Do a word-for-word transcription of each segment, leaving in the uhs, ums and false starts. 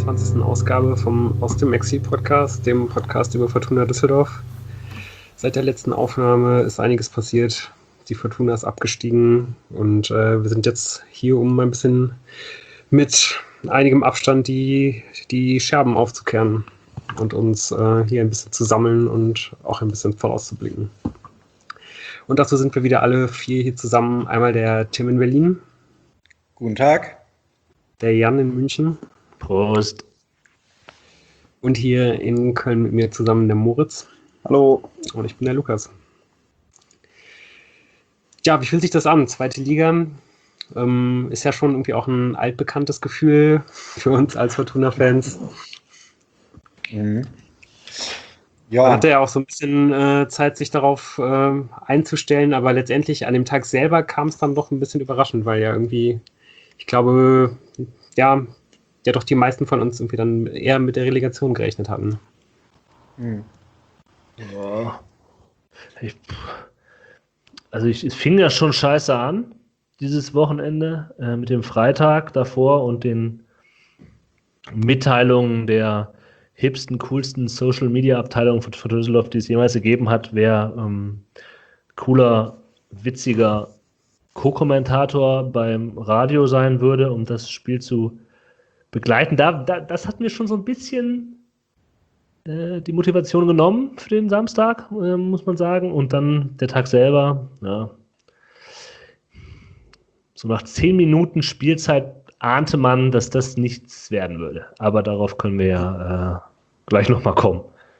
vierundzwanzigsten Ausgabe vom Aus dem Exil-Podcast, dem Podcast über Fortuna Düsseldorf. Seit der letzten Aufnahme ist einiges passiert. Die Fortuna ist abgestiegen und äh, wir sind jetzt hier, um ein bisschen mit einigem Abstand die, die Scherben aufzukehren und uns äh, hier ein bisschen zu sammeln und auch ein bisschen vorauszublicken. Und dazu sind wir wieder alle vier hier zusammen. Einmal der Tim in Berlin. Guten Tag. Der Jan in München. Prost. Und hier in Köln mit mir zusammen der Moritz. Hallo. Und ich bin der Lukas. Ja, wie fühlt sich das an? Zweite Liga ähm, ist ja schon irgendwie auch ein altbekanntes Gefühl für uns als Fortuna-Fans. Mhm. Ja. Man hatte ja auch so ein bisschen äh, Zeit, sich darauf äh, einzustellen, aber letztendlich an dem Tag selber kam es dann doch ein bisschen überraschend, weil ja irgendwie, ich glaube, ja, ja doch die meisten von uns irgendwie dann eher mit der Relegation gerechnet hatten. Mhm. Ja. Ich, also ich, es fing ja schon scheiße an, dieses Wochenende, äh, mit dem Freitag davor und den Mitteilungen der hipsten, coolsten Social-Media-Abteilung von, von Düsseldorf, die es jemals gegeben hat, wer ähm, cooler, witziger Co-Kommentator beim Radio sein würde, um das Spiel zu begleiten. Da, da, das hat mir schon so ein bisschen äh, die Motivation genommen für den Samstag, äh, muss man sagen. Und dann der Tag selber, ja. So nach zehn Minuten Spielzeit ahnte man, dass das nichts werden würde. Aber darauf können wir ja äh, gleich nochmal kommen.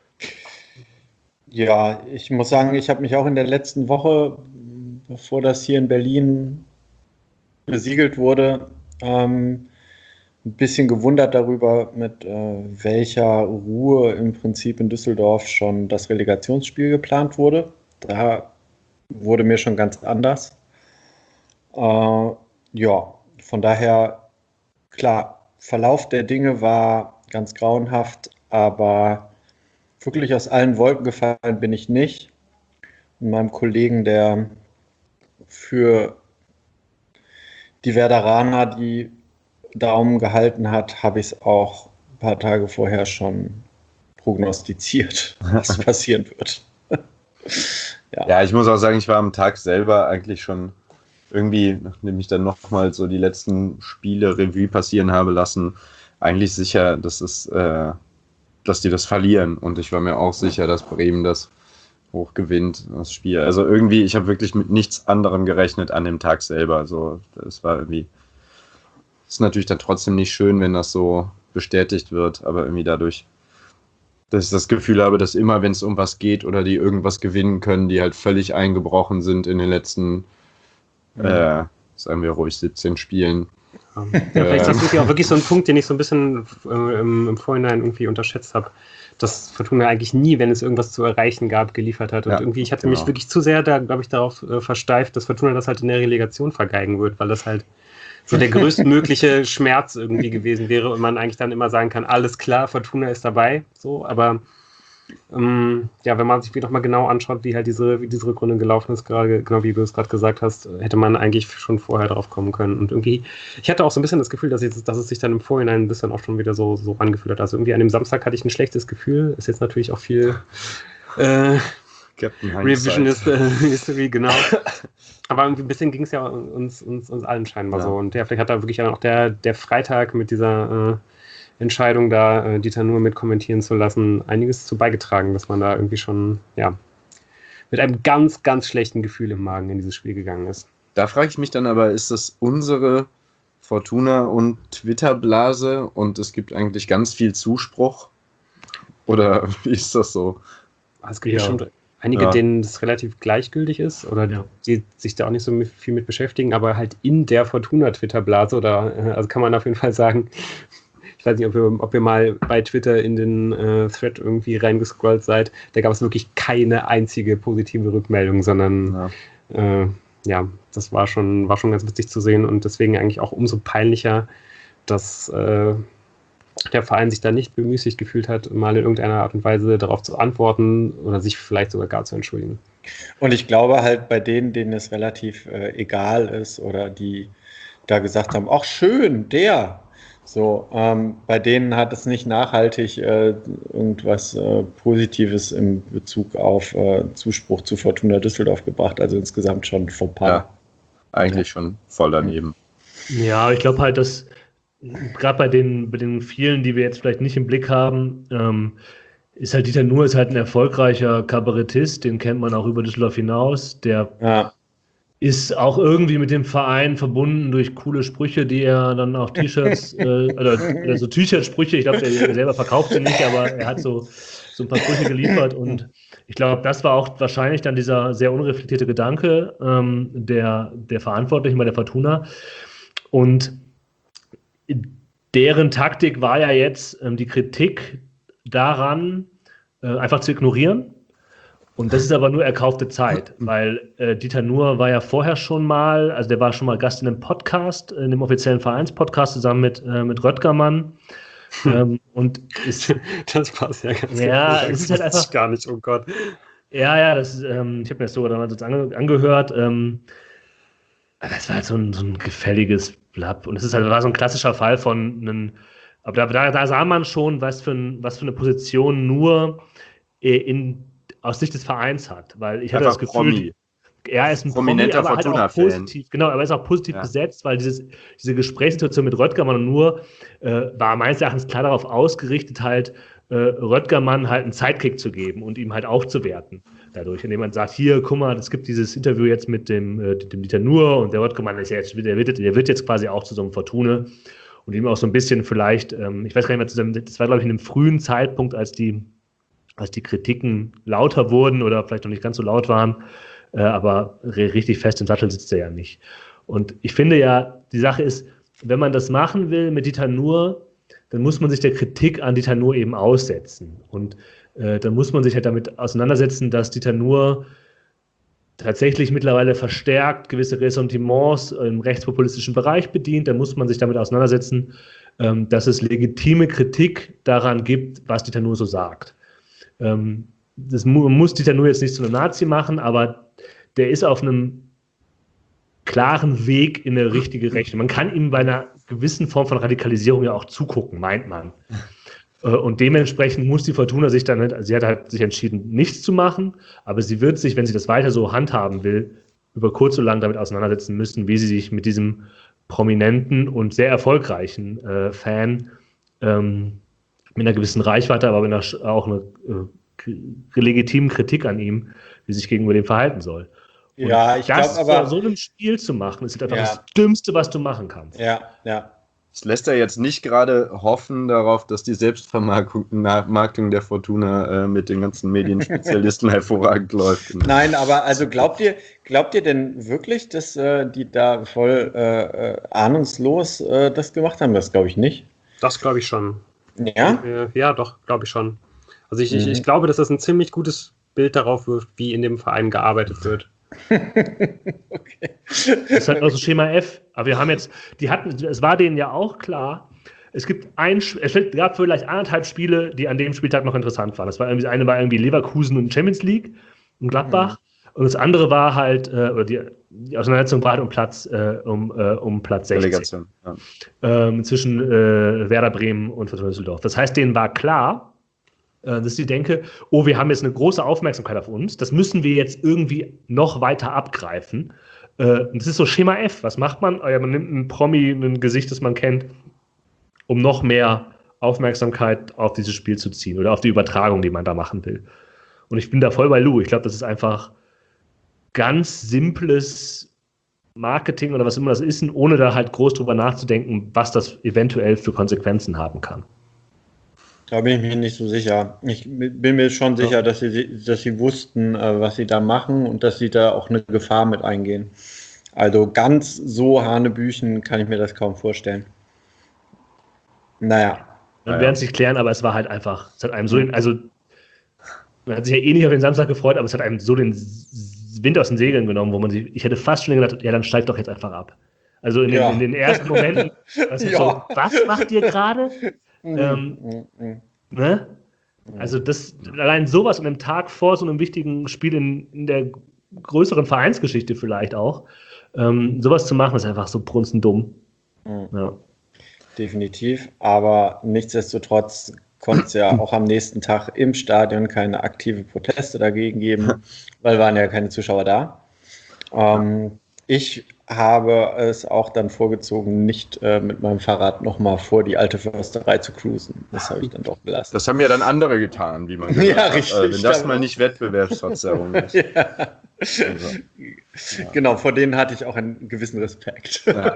Ja, ich muss sagen, ich habe mich auch in der letzten Woche, bevor das hier in Berlin besiegelt wurde, ähm, ein bisschen gewundert darüber, mit äh, welcher Ruhe im Prinzip in Düsseldorf schon das Relegationsspiel geplant wurde. Da wurde mir schon ganz anders. Äh, ja, von daher, klar, Verlauf der Dinge war ganz grauenhaft, aber wirklich aus allen Wolken gefallen bin ich nicht. Und meinem Kollegen, der für die Werderaner die Daumen gehalten hat, habe ich es auch ein paar Tage vorher schon prognostiziert, was passieren wird. ja. ja, ich muss auch sagen, ich war am Tag selber eigentlich schon irgendwie, nachdem ich dann nochmal so die letzten Spiele Revue passieren habe lassen, eigentlich sicher, dass es, äh, dass die das verlieren. Und ich war mir auch sicher, dass Bremen das hoch gewinnt, das Spiel. Also irgendwie, ich habe wirklich mit nichts anderem gerechnet an dem Tag selber. Also das war irgendwie, ist natürlich dann trotzdem nicht schön, wenn das so bestätigt wird, aber irgendwie dadurch, dass ich das Gefühl habe, dass immer, wenn es um was geht oder die irgendwas gewinnen können, die halt völlig eingebrochen sind in den letzten Äh, sagen wir ruhig siebzehn Spielen. Ja, vielleicht ist das wirklich auch wirklich so ein Punkt, den ich so ein bisschen äh, im, im Vorhinein irgendwie unterschätzt habe, dass Fortuna eigentlich nie, wenn es irgendwas zu erreichen gab, geliefert hat. Und ja, irgendwie, ich hatte genau. mich wirklich zu sehr, da glaube ich, darauf äh, versteift, dass Fortuna das halt in der Relegation vergeigen wird, weil das halt so der größtmögliche Schmerz irgendwie gewesen wäre und man eigentlich dann immer sagen kann, alles klar, Fortuna ist dabei, so, aber Ähm, ja, wenn man sich noch mal genau anschaut, wie halt diese, wie diese Rückrunde gelaufen ist, gerade, genau wie du es gerade gesagt hast, hätte man eigentlich schon vorher drauf kommen können. Und irgendwie, ich hatte auch so ein bisschen das Gefühl, dass, ich, dass es sich dann im Vorhinein ein bisschen auch schon wieder so, so angefühlt hat. Also irgendwie an dem Samstag hatte ich ein schlechtes Gefühl. Ist jetzt natürlich auch viel äh, Revisionist äh, History, genau. Aber irgendwie ein bisschen ging es ja uns, uns, uns allen scheinbar ja. so. Und ja, vielleicht hat da wirklich auch der, der Freitag mit dieser äh, Entscheidung, da äh, Dieter Nuhr mit kommentieren zu lassen, einiges zu beigetragen, dass man da irgendwie schon, ja, mit einem ganz, ganz schlechten Gefühl im Magen in dieses Spiel gegangen ist. Da frage ich mich dann aber, ist das unsere Fortuna- und Twitter-Blase und es gibt eigentlich ganz viel Zuspruch? Oder wie ist das so? Es gibt ja bestimmt einige, ja. denen das relativ gleichgültig ist oder ja. die sich da auch nicht so viel mit beschäftigen, aber halt in der Fortuna-Twitter-Blase oder, also kann man auf jeden Fall sagen, ich weiß nicht, ob ihr, ob ihr mal bei Twitter in den äh, Thread irgendwie reingescrollt seid. Da gab es wirklich keine einzige positive Rückmeldung, sondern ja, äh, ja das war schon, war schon ganz witzig zu sehen und deswegen eigentlich auch umso peinlicher, dass äh, der Verein sich da nicht bemüßigt gefühlt hat, mal in irgendeiner Art und Weise darauf zu antworten oder sich vielleicht sogar gar zu entschuldigen. Und ich glaube halt bei denen, denen es relativ äh, egal ist oder die da gesagt haben, ach schön, der, So, ähm, bei denen hat es nicht nachhaltig äh, irgendwas äh, Positives in Bezug auf äh, Zuspruch zu Fortuna Düsseldorf gebracht. Also insgesamt schon Fauxpas. Ja, eigentlich schon voll daneben. Ja, ich glaube halt, dass gerade bei den, bei den vielen, die wir jetzt vielleicht nicht im Blick haben, ähm, ist halt Dieter Nuhr ist halt ein erfolgreicher Kabarettist, den kennt man auch über Düsseldorf hinaus. Der Ja. ist auch irgendwie mit dem Verein verbunden durch coole Sprüche, die er dann auf T-Shirts, äh, oder, oder so T-Shirt-Sprüche, ich glaube, der selber verkauft sie nicht, aber er hat so, so ein paar Sprüche geliefert und ich glaube, das war auch wahrscheinlich dann dieser sehr unreflektierte Gedanke ähm, der, der Verantwortlichen bei der Fortuna und deren Taktik war ja jetzt ähm, die Kritik daran, äh, einfach zu ignorieren. Und das ist aber nur erkaufte Zeit, weil äh, Dieter Nuhr war ja vorher schon mal, also der war schon mal Gast in einem Podcast, in dem offiziellen Vereinspodcast zusammen mit, äh, mit Röttgermann. Ähm, und ist, das passt ja ganz ja, gut. es ist halt einfach gar nicht, oh Gott. Ja, ja, das ist, ähm, ich habe mir das sogar damals ange, angehört. Ähm, das war halt so ein, so ein gefälliges Blatt. Und es ist halt, war so ein klassischer Fall von einem, aber da, da sah man schon, was für, ein, was für eine Position nur in aus Sicht des Vereins hat, weil ich hatte das Gefühl, Promi. Er ist ein prominenter Promi, aber halt auch positiv, genau, aber er ist auch positiv ja. besetzt, weil dieses, diese Gesprächssituation mit Röttgermann und Nuhr äh, war meines Erachtens klar darauf ausgerichtet, halt äh, Röttgermann halt einen Sidekick zu geben und ihm halt aufzuwerten dadurch, indem man sagt, hier, guck mal, es gibt dieses Interview jetzt mit dem, äh, dem Dieter Nuhr und der Röttgermann ist ja jetzt, der wird, der wird jetzt quasi auch zu so einem Fortune und ihm auch so ein bisschen vielleicht, ähm, ich weiß gar nicht mehr, zu dem, das war glaube ich in einem frühen Zeitpunkt, als die als die Kritiken lauter wurden oder vielleicht noch nicht ganz so laut waren, äh, aber richtig fest im Sattel sitzt er ja nicht. Und ich finde ja, die Sache ist, wenn man das machen will mit Dieter Nuhr, dann muss man sich der Kritik an Dieter Nuhr eben aussetzen. Und äh, dann muss man sich halt damit auseinandersetzen, dass Dieter Nuhr tatsächlich mittlerweile verstärkt gewisse Ressentiments im rechtspopulistischen Bereich bedient. Dann muss man sich damit auseinandersetzen, ähm, dass es legitime Kritik daran gibt, was Dieter Nuhr so sagt. Das muss Dieter Nuhr jetzt nicht zu einem Nazi machen, aber der ist auf einem klaren Weg in eine richtige Richtung. Man kann ihm bei einer gewissen Form von Radikalisierung ja auch zugucken, meint man. Und dementsprechend muss die Fortuna sich dann, also sie hat halt sich entschieden, nichts zu machen, aber sie wird sich, wenn sie das weiter so handhaben will, über kurz oder lang damit auseinandersetzen müssen, wie sie sich mit diesem prominenten und sehr erfolgreichen äh, Fan ähm, mit einer gewissen Reichweite, aber mit einer, auch einer äh, legitimen Kritik an ihm, wie sich gegenüber dem verhalten soll. Und ja, ich glaube aber... vor so einem Spiel zu machen, ist einfach ja. das Dümmste, was du machen kannst. Ja, ja. Das lässt er jetzt nicht gerade hoffen darauf, dass die Selbstvermarktung der Fortuna äh, mit den ganzen Medienspezialisten hervorragend läuft. Nein, aber also glaubt ihr, glaubt ihr denn wirklich, dass äh, die da voll äh, ahnungslos äh, das gemacht haben? Das glaube ich nicht. Das glaube ich schon. Ja? Ja, doch, glaube ich schon. Also ich, mhm. ich, ich glaube, dass das ein ziemlich gutes Bild darauf wirft, wie in dem Verein gearbeitet wird. Okay. Das ist halt auch so Schema F. Aber wir haben jetzt, die hatten, es war denen ja auch klar, es gibt ein, es gab vielleicht anderthalb Spiele, die an dem Spieltag noch interessant waren. Das war irgendwie, das eine war irgendwie Leverkusen und Champions League und Gladbach. Mhm. Und das andere war halt, äh, oder die, die Auseinandersetzung war halt um Platz, äh, um, äh, um Platz sechzehn. Ja. Ähm, zwischen äh, Werder Bremen und Fortuna Düsseldorf. Das heißt, denen war klar, äh, dass die denke, oh, wir haben jetzt eine große Aufmerksamkeit auf uns, das müssen wir jetzt irgendwie noch weiter abgreifen. Äh, und das ist so Schema F. Was macht man? Ja, man nimmt ein Promi, ein Gesicht, das man kennt, um noch mehr Aufmerksamkeit auf dieses Spiel zu ziehen oder auf die Übertragung, die man da machen will. Und ich bin da voll bei Lou. Ich glaube, das ist einfach ganz simples Marketing oder was immer das ist, ohne da halt groß drüber nachzudenken, was das eventuell für Konsequenzen haben kann. Da bin ich mir nicht so sicher. Ich bin mir schon sicher, ja. dass sie, dass sie wussten, was sie da machen und dass sie da auch eine Gefahr mit eingehen. Also ganz so Hanebüchen kann ich mir das kaum vorstellen. Naja. Dann werden es sich klären, aber es war halt einfach, es hat einem so den, also man hat sich ja eh nicht auf den Samstag gefreut, aber es hat einem so den Wind aus den Segeln genommen, wo man sich, ich hätte fast schon gedacht, ja, dann steigt doch jetzt einfach ab. Also in den, ja. in den ersten Momenten, also ja. so, was macht ihr gerade? Mhm. Ähm, mhm. ne? Also das, allein sowas an einem Tag vor so einem wichtigen Spiel in, in der größeren Vereinsgeschichte vielleicht auch, ähm, sowas zu machen, ist einfach so brunzendumm. Mhm. Ja. definitiv. Aber nichtsdestotrotz konnte es ja auch am nächsten Tag im Stadion keine aktive Proteste dagegen geben, weil waren ja keine Zuschauer da. Ähm, ich habe es auch dann vorgezogen, nicht äh, mit meinem Fahrrad nochmal vor die alte Försterei zu cruisen. Das habe ich dann doch gelassen. Das haben ja dann andere getan, wie man gesagt ja, hat. richtig, äh, wenn das mal nicht Wettbewerbsverzerrung ist. ja. Also, ja. Genau, vor denen hatte ich auch einen gewissen Respekt. Ja.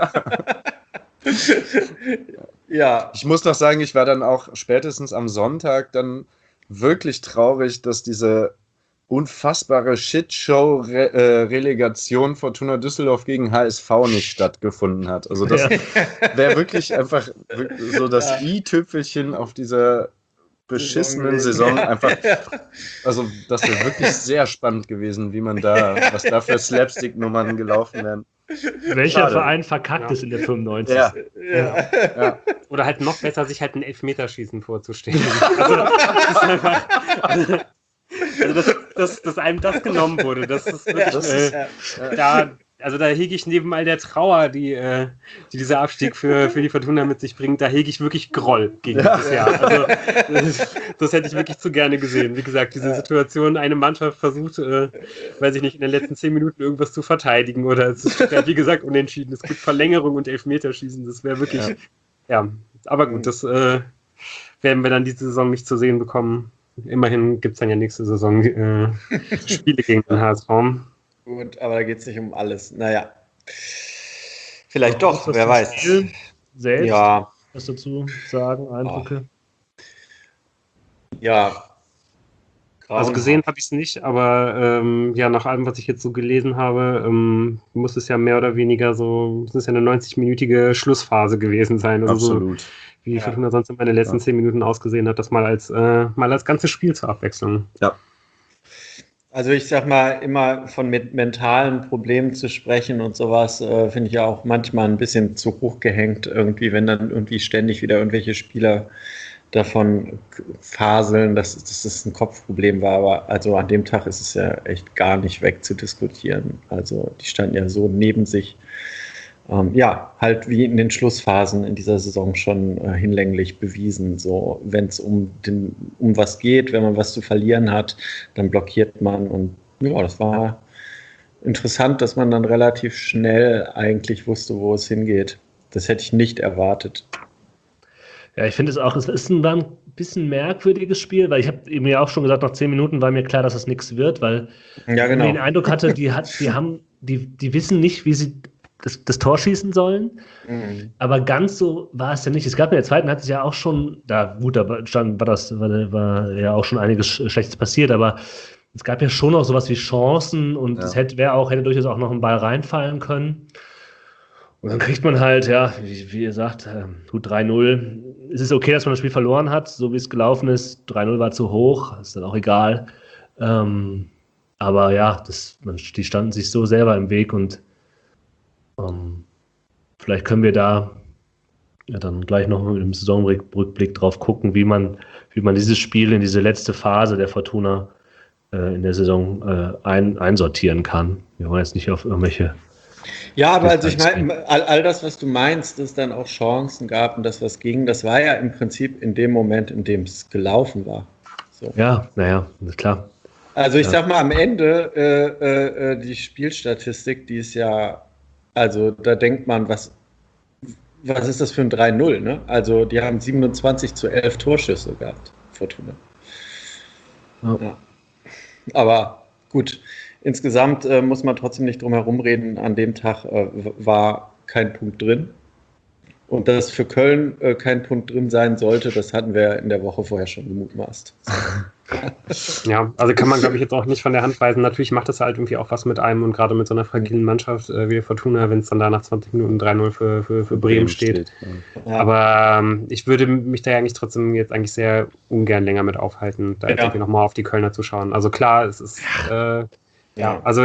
ja. Ich muss noch sagen, ich war dann auch spätestens am Sonntag dann wirklich traurig, dass diese unfassbare Shitshow-Relegation -Re Fortuna Düsseldorf gegen H S V nicht stattgefunden hat. Also das ja. wäre wirklich einfach so das ja. i-Tüpfelchen auf dieser beschissenen Saison. Ja. Einfach, also das wäre wirklich sehr spannend gewesen, wie man da, was da für Slapstick-Nummern gelaufen wären. Welcher Schade. Verein verkackt ist ja. in der fünfundneunzig? Ja. Ja. Ja. Oder halt noch besser, sich halt ein Elfmeterschießen vorzustellen. Also, das ist einfach... Also, Also, dass, dass, dass einem das genommen wurde, das ist wirklich, das ist, äh, ja. da, also da hege ich neben all der Trauer, die, äh, die dieser Abstieg für, für die Fortuna mit sich bringt, da hege ich wirklich Groll gegen ja. dieses Jahr. Also, das, das hätte ich wirklich zu gerne gesehen. Wie gesagt, diese Situation, eine Mannschaft versucht, äh, weiß ich nicht, in den letzten zehn Minuten irgendwas zu verteidigen oder es ist, wie gesagt, unentschieden. Es gibt Verlängerung und Elfmeterschießen, das wäre wirklich, ja. ja, aber gut, das äh, werden wir dann diese Saison nicht zu sehen bekommen. Immerhin gibt es dann ja nächste Saison äh, Spiele gegen den H S V. Gut, aber da geht es nicht um alles. Naja, vielleicht doch, doch wer weiß. Spiel selbst ja. was dazu sagen, Eindrücke? Oh. Ja. Also gesehen habe ich es nicht, aber ähm, ja, nach allem, was ich jetzt so gelesen habe, ähm, muss es ja mehr oder weniger so, es ist ja eine neunzig-minütige Schlussphase gewesen sein. Also absolut. So, wie ja. Fortuna sonst in meinen letzten ja. zehn Minuten ausgesehen hat, das mal als, äh, mal als ganzes Spiel zur Abwechslung. Ja. Also ich sag mal, immer von mit mentalen Problemen zu sprechen und sowas, äh, finde ich ja auch manchmal ein bisschen zu hoch gehängt irgendwie, wenn dann irgendwie ständig wieder irgendwelche Spieler davon faseln, dass, dass das ein Kopfproblem war, aber also an dem Tag ist es ja echt gar nicht wegzudiskutieren. Also die standen ja so neben sich. Ähm, ja, halt wie in den Schlussphasen in dieser Saison schon äh, hinlänglich bewiesen. So, wenn es um den, um was geht, wenn man was zu verlieren hat, dann blockiert man. Und ja, das war interessant, dass man dann relativ schnell eigentlich wusste, wo es hingeht. Das hätte ich nicht erwartet. Ja, ich finde es auch, es ist ein, ein bisschen merkwürdiges Spiel, weil ich habe eben ja auch schon gesagt, nach zehn Minuten war mir klar, dass das nichts wird, weil ja, genau. ich den Eindruck hatte, die hat, die haben, die, die wissen nicht, wie sie das, das Tor schießen sollen. Mhm. Aber ganz so war es ja nicht. Es gab in der zweiten Halbzeit ja auch schon, da gut, da stand, war das, war, war ja auch schon einiges Schlechtes passiert, aber es gab ja schon noch sowas wie Chancen und es ja. hätte, wäre auch, hätte durchaus auch noch ein Ball reinfallen können. Und dann kriegt man halt, ja, wie, wie ihr sagt, gut drei null. Es ist okay, dass man das Spiel verloren hat, so wie es gelaufen ist. drei null war zu hoch, ist dann auch egal. Ähm, aber ja, das, man, die standen sich so selber im Weg und ähm, vielleicht können wir da ja dann gleich noch mit dem Saisonrückblick drauf gucken, wie man, wie man dieses Spiel in diese letzte Phase der Fortuna äh, in der Saison äh, ein, einsortieren kann. Wir wollen jetzt nicht auf irgendwelche Ja, aber also ich meine, all, all das, was du meinst, dass es dann auch Chancen gab und das, was ging, das war ja im Prinzip in dem Moment, in dem es gelaufen war. So. Ja, naja, klar. Also ich ja. sag mal, am Ende äh, äh, die Spielstatistik, die ist ja, also da denkt man, was, was ist das für ein drei null, ne? Also die haben siebenundzwanzig zu elf Torschüsse gehabt, Fortuna. Ja. Ja. Aber gut. Insgesamt äh, muss man trotzdem nicht drum herum reden. An dem Tag äh, war kein Punkt drin. Und dass für Köln äh, kein Punkt drin sein sollte, das hatten wir in der Woche vorher schon gemutmaßt. Ja, also kann man, glaube ich, jetzt auch nicht von der Hand weisen. Natürlich macht das halt irgendwie auch was mit einem und gerade mit so einer fragilen Mannschaft äh, wie der Fortuna, wenn es dann da nach zwanzig Minuten drei null für, für, für Bremen steht. steht ja. Aber ähm, ich würde mich da eigentlich trotzdem jetzt eigentlich sehr ungern länger mit aufhalten, da jetzt ja. irgendwie nochmal auf die Kölner zu schauen. Also klar, es ist äh, ja, also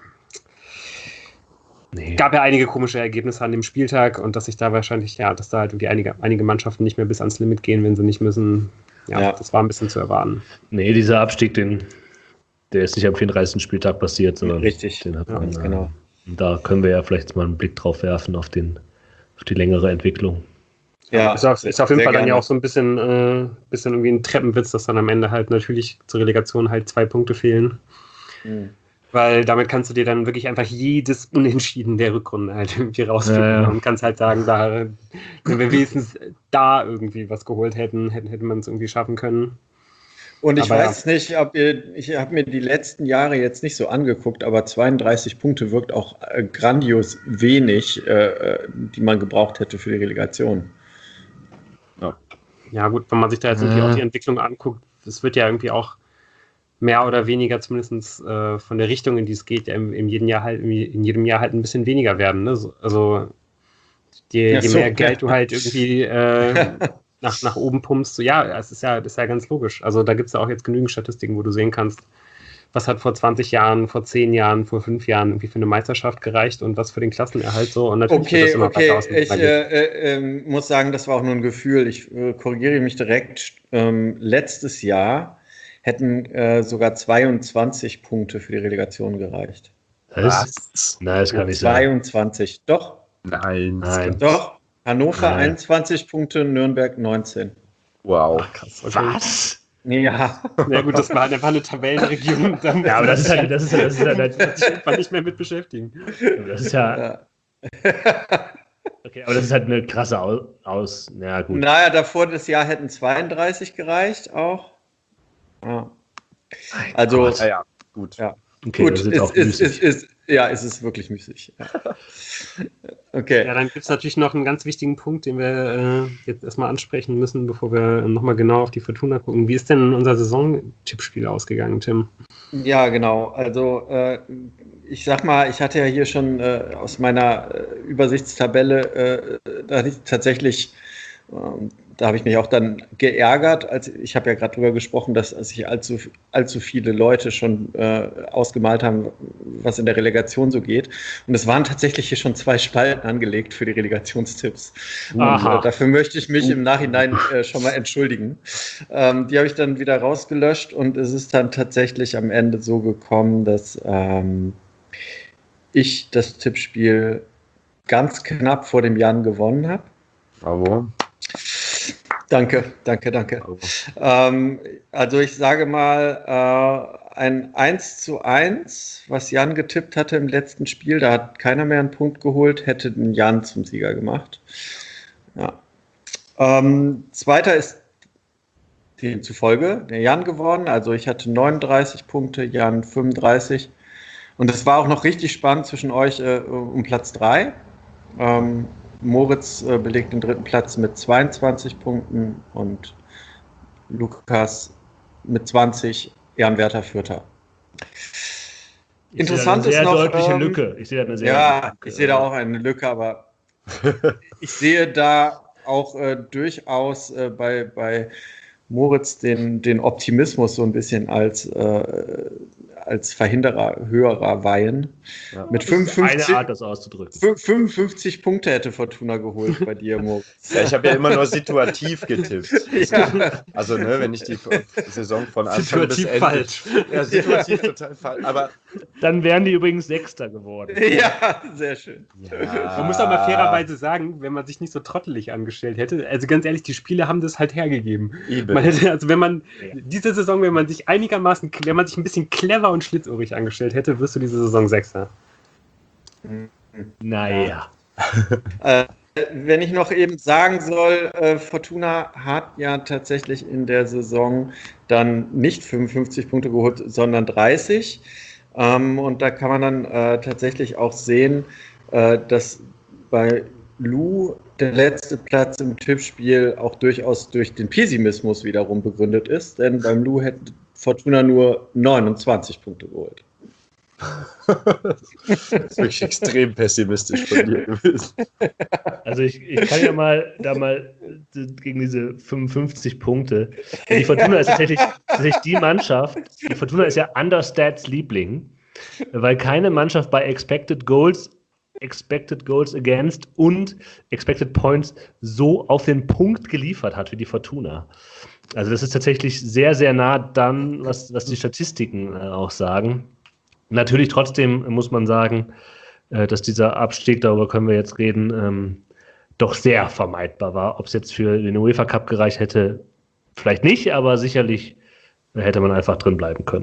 nee. gab ja einige komische Ergebnisse an dem Spieltag und dass sich da wahrscheinlich, ja, dass da halt irgendwie einige, einige Mannschaften nicht mehr bis ans Limit gehen, wenn sie nicht müssen. Ja, ja, das war ein bisschen zu erwarten. Nee, dieser Abstieg, den, der ist nicht am vierunddreißigsten Spieltag passiert, sondern richtig. Den hat ja, man, genau. Da können wir ja vielleicht mal einen Blick drauf werfen auf, den, auf die längere Entwicklung. Ja, ist auf, ist auf jeden Fall gerne. Dann ja auch so ein bisschen, äh, bisschen irgendwie ein Treppenwitz, dass dann am Ende halt natürlich zur Relegation halt zwei Punkte fehlen. Mhm. Weil damit kannst du dir dann wirklich einfach jedes Unentschieden der Rückrunde halt irgendwie rausfinden ja, ja. und kannst halt sagen, da, wenn wir wenigstens da irgendwie was geholt hätten, hätten, hätte man es irgendwie schaffen können. Und ich aber weiß ja. nicht, ob ihr, ich habe mir die letzten Jahre jetzt nicht so angeguckt, aber zweiunddreißig Punkte wirkt auch äh, grandios wenig, äh, die man gebraucht hätte für die Relegation. Ja, ja gut, wenn man sich da jetzt irgendwie auch die Entwicklung anguckt, es wird ja irgendwie auch mehr oder weniger zumindest äh, von der Richtung, in die es geht, ja im, im jedem Jahr halt, in jedem Jahr halt ein bisschen weniger werden. Ne? So, also je, ja, je so, mehr Geld ja. du halt irgendwie äh, nach, nach oben pumpst, so, ja, es ist ja, das ist ja ganz logisch. Also da gibt es ja auch jetzt genügend Statistiken, wo du sehen kannst, was hat vor zwanzig Jahren, vor zehn Jahren, vor fünf Jahren irgendwie für eine Meisterschaft gereicht und was für den Klassenerhalt so. Und natürlich okay, das immer okay. Ich äh, äh, muss sagen, das war auch nur ein Gefühl. Ich äh, korrigiere mich direkt. Ähm, letztes Jahr hätten äh, sogar zweiundzwanzig Punkte für die Relegation gereicht. Was? Nein, das kann nicht sein. zweiundzwanzig, doch. Nein. Nein. Doch. Hannover Nein. einundzwanzig Punkte, Nürnberg neunzehn. Wow. Ach, krass. Okay. Was? Ja. Ja gut, das war, das war eine Tabellenregion. Ja, aber das ist halt, das ist halt, das ist halt, das ist halt nicht mehr mit beschäftigen. Das ist ja... ja. Okay, aber das ist halt eine krasse Aus... aus ja, gut. Naja, davor das Jahr hätten zweiunddreißig gereicht auch. Ja. Also... Ja, ja, gut. Ja. Okay, gut, das ist, ist, auch ist, ist, ist, ja, es ist wirklich müßig. Ja. Okay. Ja, dann gibt es natürlich noch einen ganz wichtigen Punkt, den wir äh, jetzt erstmal ansprechen müssen, bevor wir nochmal genau auf die Fortuna gucken. Wie ist denn unser Saison-Tippspiel ausgegangen, Tim? Ja, genau. Also äh, ich sag mal, ich hatte ja hier schon äh, aus meiner äh, Übersichtstabelle, äh, da hatte ich tatsächlich, äh, da habe ich mich auch dann geärgert, als ich habe ja gerade drüber gesprochen, dass sich allzu, allzu viele Leute schon äh, ausgemalt haben, was in der Relegation so geht. Und es waren tatsächlich hier schon zwei Spalten angelegt für die Relegationstipps. Und äh, dafür möchte ich mich im Nachhinein äh, schon mal entschuldigen. Ähm, die habe ich dann wieder rausgelöscht und es ist dann tatsächlich am Ende so gekommen, dass ähm, ich das Tippspiel ganz knapp vor dem Jan gewonnen habe. Bravo. Danke, danke, danke. Ähm, also ich sage mal, äh, ein eins zu eins, was Jan getippt hatte im letzten Spiel, da hat keiner mehr einen Punkt geholt, hätte den Jan zum Sieger gemacht. Ja. Ähm, zweiter ist demzufolge der Jan geworden, also ich hatte neununddreißig Punkte, Jan fünfunddreißig. Und es war auch noch richtig spannend zwischen euch äh, um Platz drei. Ähm, Moritz äh, belegt den dritten Platz mit zweiundzwanzig Punkten und Lukas mit zwanzig, Ehrenwerter Vierter. Ich Interessant sehe da eine sehr ist noch, deutliche ähm, Lücke. Ich sehe da eine sehr ja, Lücke. ich sehe da auch eine Lücke, aber ich sehe da auch äh, durchaus äh, bei, bei Moritz den, den Optimismus so ein bisschen als, äh, als Verhinderer höherer Weihen. Ja, mit fünfundfünfzig, eine Art, das auszudrücken. fünfundfünfzig Punkte hätte Fortuna geholt bei dir, Moritz. Ja, ich habe ja immer nur situativ getippt. Ja. Also, ne, wenn ich die Saison von Anfang situativ bis Ende... falsch. Ja, situativ ja. total falsch. Aber dann wären die übrigens Sechster geworden. Ja, sehr schön. Ja. Man muss aber fairerweise sagen, wenn man sich nicht so trottelig angestellt hätte, also ganz ehrlich, die Spiele haben das halt hergegeben. Eben. Man hätte, also wenn man diese Saison, wenn man sich einigermaßen, wenn man sich ein bisschen clever und schlitzohrig angestellt hätte, wirst du diese Saison Sechster. Naja. äh, wenn ich noch eben sagen soll, äh, Fortuna hat ja tatsächlich in der Saison dann nicht fünfundfünfzig Punkte geholt, sondern dreißig. Ähm, und da kann man dann äh, tatsächlich auch sehen, äh, dass bei Lou der letzte Platz im Tippspiel auch durchaus durch den Pessimismus wiederum begründet ist, denn beim Lou hätte Fortuna nur neunundzwanzig Punkte geholt. Das ist wirklich extrem pessimistisch von dir gewesen. Also ich, ich kann ja mal da mal gegen diese fünfundfünfzig Punkte. Die Fortuna ist tatsächlich, tatsächlich die Mannschaft, die Fortuna ist ja Understats Liebling, weil keine Mannschaft bei Expected Goals Expected Goals Against und Expected Points so auf den Punkt geliefert hat wie die Fortuna. Also das ist tatsächlich sehr, sehr nah dann, was, was die Statistiken äh, auch sagen. Natürlich trotzdem muss man sagen, äh, dass dieser Abstieg, darüber können wir jetzt reden, ähm, doch sehr vermeidbar war. Ob es jetzt für den UEFA Cup gereicht hätte, vielleicht nicht, aber sicherlich hätte man einfach drin bleiben können.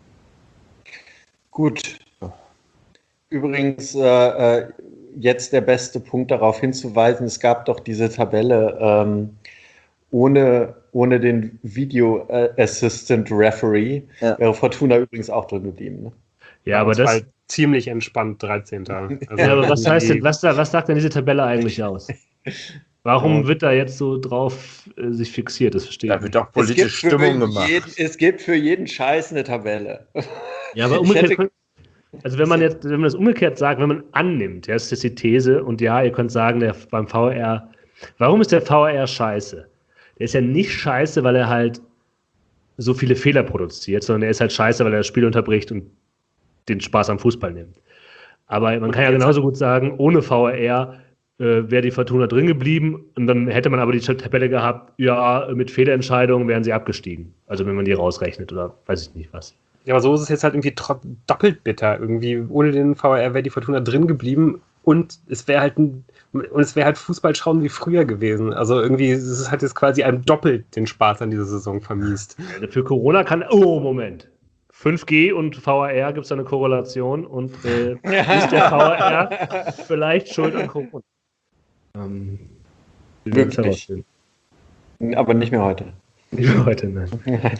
Gut. Übrigens, äh, jetzt der beste Punkt darauf hinzuweisen, es gab doch diese Tabelle ähm, ohne, ohne den Video Assistant Referee. Ja. Wäre Fortuna übrigens auch drin geblieben. Ne? Ja, aber das... ziemlich entspannt, dreizehnter Also ja, aber was heißt denn, was, was sagt denn diese Tabelle eigentlich aus? Warum wird da jetzt so drauf äh, sich fixiert? Das verstehe ich. Da wird doch politische Stimmung gemacht. Jeden, es gibt für jeden Scheiß eine Tabelle. Ja, aber umgekehrt, hätte... also wenn man jetzt, wenn man das umgekehrt sagt, wenn man annimmt, ja, das ist jetzt die These, und ja, ihr könnt sagen, der beim V R, warum ist der V R scheiße? Der ist ja nicht scheiße, weil er halt so viele Fehler produziert, sondern er ist halt scheiße, weil er das Spiel unterbricht und den Spaß am Fußball nimmt. Aber man kann ja genauso gut sagen, ohne V R äh, wäre die Fortuna drin geblieben und dann hätte man aber die Tabelle gehabt, ja, mit Fehlentscheidungen wären sie abgestiegen. Also wenn man die rausrechnet oder weiß ich nicht was. Ja, aber so ist es jetzt halt irgendwie doppelt bitter. Irgendwie ohne den V R wäre die Fortuna drin geblieben und es wäre halt ein, und es wäre halt Fußball schauen wie früher gewesen. Also irgendwie ist es halt jetzt quasi einem doppelt den Spaß an dieser Saison vermiest. Für Corona kann, oh Moment, fünf G und V R gibt es da eine Korrelation und äh, ist der V R vielleicht schuld an Corona? Ähm, Wirklich. Aber nicht mehr heute. Nicht mehr heute, nein.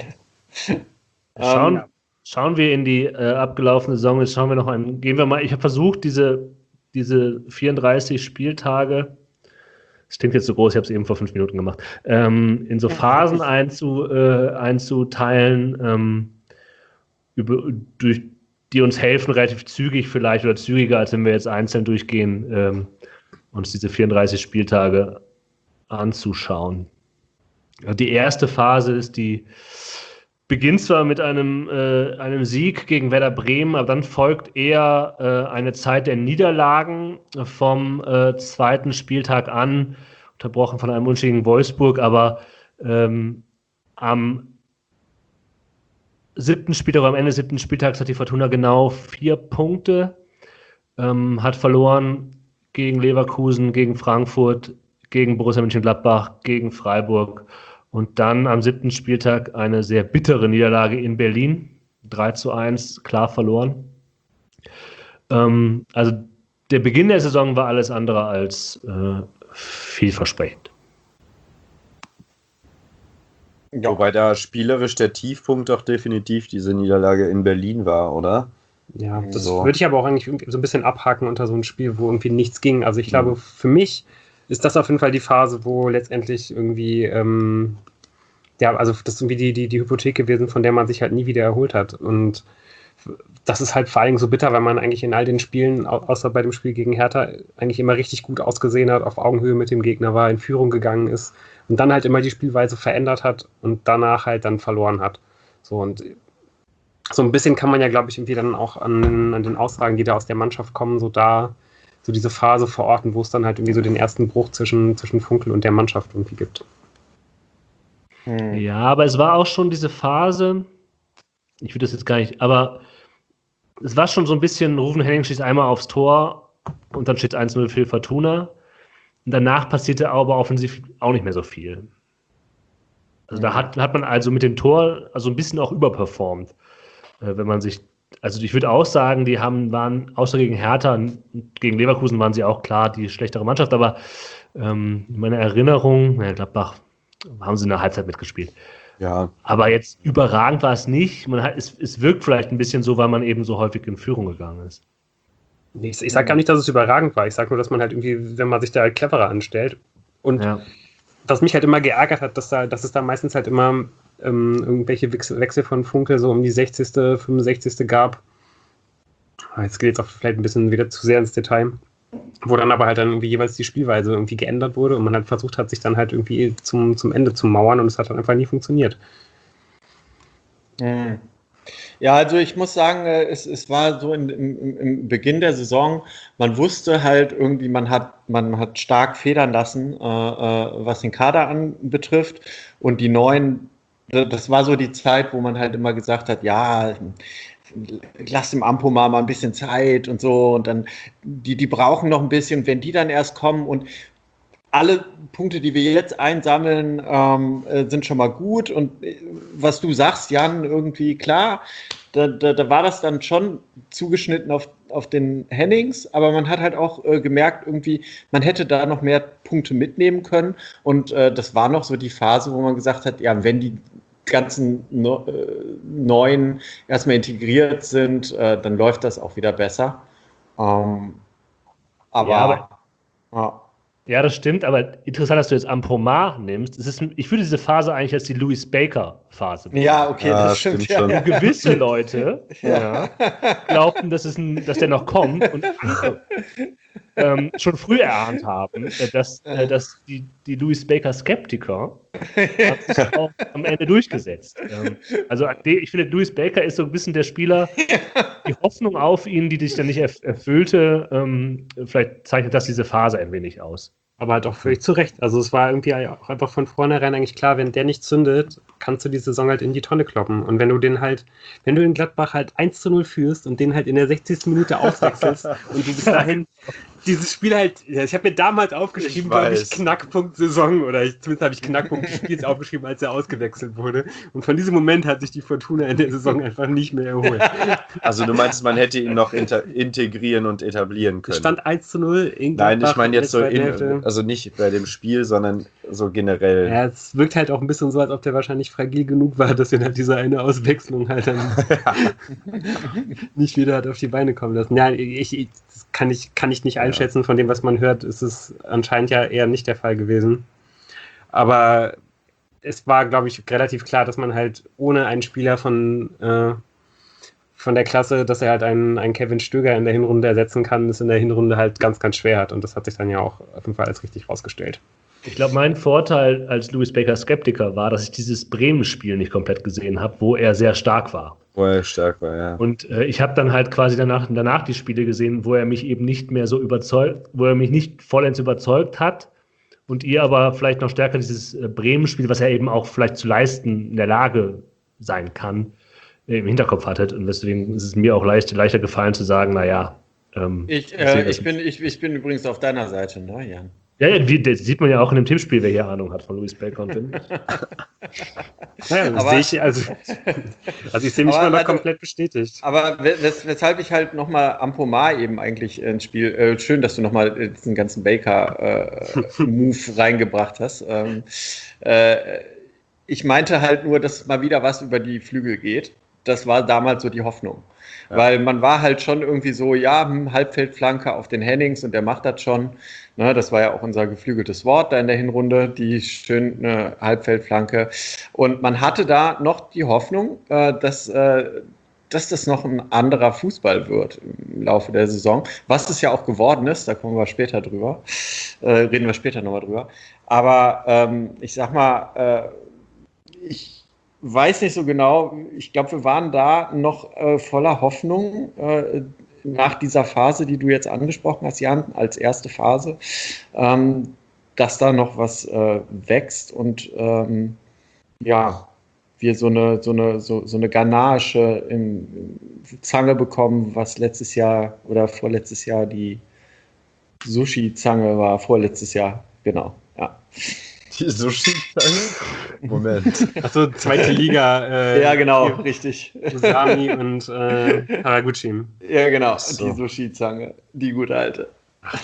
Schauen, um, schauen wir in die äh, abgelaufene Saison, jetzt schauen wir noch ein, gehen wir mal, ich habe versucht, diese, diese vierunddreißig Spieltage, das klingt jetzt so groß, ich habe es eben vor fünf Minuten gemacht, ähm, in so Phasen einzu, äh, einzuteilen, ähm, über, durch, die uns helfen, relativ zügig vielleicht oder zügiger, als wenn wir jetzt einzeln durchgehen, ähm, uns diese vierunddreißig Spieltage anzuschauen. Die erste Phase ist die, beginnt zwar mit einem, äh, einem Sieg gegen Werder Bremen, aber dann folgt eher äh, eine Zeit der Niederlagen vom äh, zweiten Spieltag an, unterbrochen von einem Unentschieden gegen Wolfsburg, aber ähm, am siebten Spieltag, am Ende des siebten Spieltags hat die Fortuna genau vier Punkte, ähm, hat verloren gegen Leverkusen, gegen Frankfurt, gegen Borussia Mönchengladbach, gegen Freiburg und dann am siebten Spieltag eine sehr bittere Niederlage in Berlin, drei zu eins, klar verloren. Ähm, also der Beginn der Saison war alles andere als äh, vielversprechend. Ja. Wobei da spielerisch der Tiefpunkt doch definitiv diese Niederlage in Berlin war, oder? Ja, das so. Würde ich aber auch eigentlich so ein bisschen abhaken unter so ein Spiel, wo irgendwie nichts ging. Also ich glaube, für mich ist das auf jeden Fall die Phase, wo letztendlich irgendwie, ähm, ja, also das ist irgendwie die, die, die Hypothek gewesen, von der man sich halt nie wieder erholt hat. Und das ist halt vor allem so bitter, weil man eigentlich in all den Spielen, außer bei dem Spiel gegen Hertha, eigentlich immer richtig gut ausgesehen hat, auf Augenhöhe mit dem Gegner war, in Führung gegangen ist und dann halt immer die Spielweise verändert hat und danach halt dann verloren hat. So, und so ein bisschen kann man ja, glaube ich, irgendwie dann auch an, an den Aussagen, die da aus der Mannschaft kommen, so da so diese Phase verorten, wo es dann halt irgendwie so den ersten Bruch zwischen, zwischen Funkel und der Mannschaft irgendwie gibt. Ja, aber es war auch schon diese Phase, ich würde das jetzt gar nicht, aber es war schon so ein bisschen, Rufen Henning schießt einmal aufs Tor und dann steht es eins null für Fortuna. Und danach passierte aber offensiv auch nicht mehr so viel. Also da hat, hat man also mit dem Tor also ein bisschen auch überperformt. Äh, wenn man sich, also ich würde auch sagen, die haben, waren außer gegen Hertha und gegen Leverkusen waren sie auch klar die schlechtere Mannschaft, aber ähm, meine Erinnerung, ja, Gladbach haben sie in der Halbzeit mitgespielt. Ja. Aber jetzt überragend war es nicht. Man hat, es, es wirkt vielleicht ein bisschen so, weil man eben so häufig in Führung gegangen ist. Ich, ich sage gar nicht, dass es überragend war. Ich sage nur, dass man halt irgendwie, wenn man sich da cleverer anstellt. Und ja. Was mich halt immer geärgert hat, dass, da, dass es da meistens halt immer ähm, irgendwelche Wechsel, Wechsel von Funkel so um die sechzigste, fünfundsechzigste gab. Jetzt geht es auch vielleicht ein bisschen wieder zu sehr ins Detail. Wo dann aber halt dann irgendwie jeweils die Spielweise irgendwie geändert wurde und man halt versucht hat, sich dann halt irgendwie zum, zum Ende zu mauern und es hat dann einfach nie funktioniert. Ja, also ich muss sagen, es, es war so in, im, im Beginn der Saison, man wusste halt irgendwie, man hat, man hat stark federn lassen, äh, was den Kader anbetrifft und die neuen, das war so die Zeit, wo man halt immer gesagt hat, ja, lass dem Ampo mal ein bisschen Zeit und so und dann, die, die brauchen noch ein bisschen, wenn die dann erst kommen und alle Punkte, die wir jetzt einsammeln, ähm, sind schon mal gut. Und was du sagst, Jan, irgendwie klar, da, da, da war das dann schon zugeschnitten auf, auf den Hennings, aber man hat halt auch äh, gemerkt, irgendwie, man hätte da noch mehr Punkte mitnehmen können. Und äh, das war noch so die Phase, wo man gesagt hat, ja, wenn die ganzen no, äh, Neuen erstmal integriert sind, äh, dann läuft das auch wieder besser. Ähm, aber, ja, aber ja. Ja, das stimmt, aber interessant, dass du jetzt Ampomar nimmst. Es ist, ich würde diese Phase eigentlich als die Louis Baker-Phase beschreiben. Ja, okay, ja, das stimmt. stimmt schon. Ja, ja. Gewisse Leute ja. Ja, glaubten, dass, es ein, dass der noch kommt und ähm, schon früh erahnt haben, äh, dass, äh, dass die, die Louis Baker-Skeptiker hat sich auch am Ende durchgesetzt. Ähm, also ich finde, Louis Baker ist so ein bisschen der Spieler, die Hoffnung auf ihn, die sich dann nicht erf- erfüllte, ähm, vielleicht zeichnet das diese Phase ein wenig aus. Aber halt auch völlig zu Recht. Also es war irgendwie auch einfach von vornherein eigentlich klar, wenn der nicht zündet, kannst du die Saison halt in die Tonne kloppen. Und wenn du den halt, wenn du in Gladbach halt eins zu null führst und den halt in der sechzigsten Minute auswechselst und du bis dahin dieses Spiel halt, ich habe mir damals aufgeschrieben, glaube ich, Knackpunkt Saison oder ich, zumindest habe ich Knackpunkt des Spiels aufgeschrieben, als er ausgewechselt wurde. Und von diesem Moment hat sich die Fortuna in der Saison einfach nicht mehr erholt. Also du meinst, man hätte ihn noch inter- integrieren und etablieren können? Es stand eins zu null in Nein, Gladbach ich meine jetzt so, in, in, also nicht bei dem Spiel, sondern so generell. Ja, es wirkt halt auch ein bisschen so, als ob der wahrscheinlich fragil genug war, dass er halt diese eine Auswechslung halt dann nicht wieder hat auf die Beine kommen lassen. Ja, ich, ich das kann ich, kann ich nicht einschätzen. Von dem, was man hört, ist es anscheinend ja eher nicht der Fall gewesen. Aber es war, glaube ich, relativ klar, dass man halt ohne einen Spieler von, äh, von der Klasse, dass er halt einen, einen Kevin Stöger in der Hinrunde ersetzen kann, es in der Hinrunde halt ganz, ganz schwer hat. Und das hat sich dann ja auch auf jeden Fall als richtig rausgestellt. Ich glaube, mein Vorteil als Louis Baker Skeptiker war, dass ich dieses Bremen-Spiel nicht komplett gesehen habe, wo er sehr stark war. Wo er stark war, ja. Und äh, ich habe dann halt quasi danach, danach die Spiele gesehen, wo er mich eben nicht mehr so überzeugt, wo er mich nicht vollends überzeugt hat und ihr aber vielleicht noch stärker dieses äh, Bremen-Spiel, was er eben auch vielleicht zu leisten in der Lage sein kann, äh, im Hinterkopf hattet. Und deswegen ist es mir auch leicht, leichter gefallen zu sagen, naja. Ähm, ich, äh, ich, bin, ich, ich bin übrigens auf deiner Seite, ne, Jan? Ja, ja, wie, das sieht man ja auch in dem Tippspiel, wer hier Ahnung hat von Louis Baker und Tim. Naja, das sehe ich, also, also ich sehe mich mal noch also, komplett bestätigt. Aber wes, weshalb ich halt nochmal Ampomar eben eigentlich ins Spiel, äh, schön, dass du nochmal diesen ganzen Baker-Move äh, reingebracht hast. Ähm, äh, ich meinte halt nur, dass mal wieder was über die Flügel geht. Das war damals so die Hoffnung. Ja. Weil man war halt schon irgendwie so, ja, Halbfeldflanke auf den Hennings und der macht das schon. Ne, das war ja auch unser geflügeltes Wort da in der Hinrunde, die schöne Halbfeldflanke. Und man hatte da noch die Hoffnung, äh, dass, äh, dass das noch ein anderer Fußball wird im Laufe der Saison. Was es ja auch geworden ist, da kommen wir später drüber, äh, reden wir später nochmal drüber. Aber ähm, ich sag mal, äh, ich weiß nicht so genau, ich glaube, wir waren da noch äh, voller Hoffnung äh, nach dieser Phase, die du jetzt angesprochen hast, Jan, als erste Phase, ähm, dass da noch was äh, wächst und ähm, ja, wir so eine, so eine, so, so eine Ganache in, in Zange bekommen, was letztes Jahr oder vorletztes Jahr die Sushi-Zange war, vorletztes Jahr, genau, ja. Die Sushi-Zange? Moment. Achso, zweite Liga. Äh, ja, genau, richtig. Usami und äh, Haraguchi. Ja, genau, so. Die Sushi-Zange, die gute alte. Ach,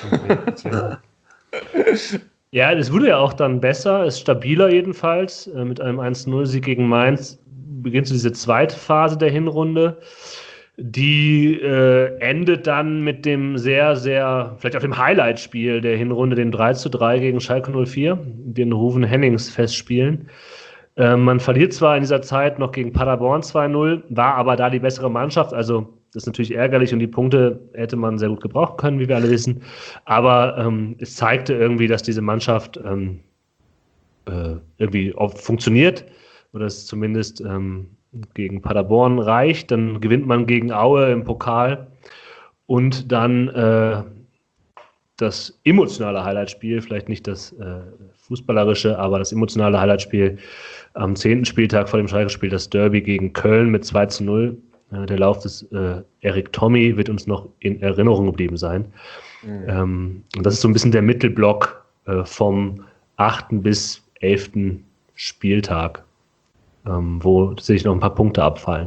ja, es wurde ja auch dann besser, ist stabiler jedenfalls. Äh, mit einem eins zu null-Sieg gegen Mainz beginnt so diese zweite Phase der Hinrunde. Die äh, endet dann mit dem sehr, sehr, vielleicht auch dem Highlight-Spiel der Hinrunde, dem drei zu drei gegen Schalke null vier, den Ruven Hennings festspielen. Äh, man verliert zwar in dieser Zeit noch gegen Paderborn zwei null, war aber da die bessere Mannschaft, also das ist natürlich ärgerlich und die Punkte hätte man sehr gut gebrauchen können, wie wir alle wissen, aber ähm, es zeigte irgendwie, dass diese Mannschaft ähm, äh, irgendwie auch funktioniert oder es zumindest ähm, gegen Paderborn reicht, dann gewinnt man gegen Aue im Pokal und dann äh, das emotionale Highlightspiel, vielleicht nicht das äh, fußballerische, aber das emotionale Highlightspiel am zehnten Spieltag vor dem Schalke-Spiel, das Derby gegen Köln mit zwei zu null. Äh, der Lauf des äh, Erik Tommy wird uns noch in Erinnerung geblieben sein. Mhm. Ähm, und das ist so ein bisschen der Mittelblock äh, vom achten bis elften Spieltag, ähm, wo sich noch ein paar Punkte abfallen.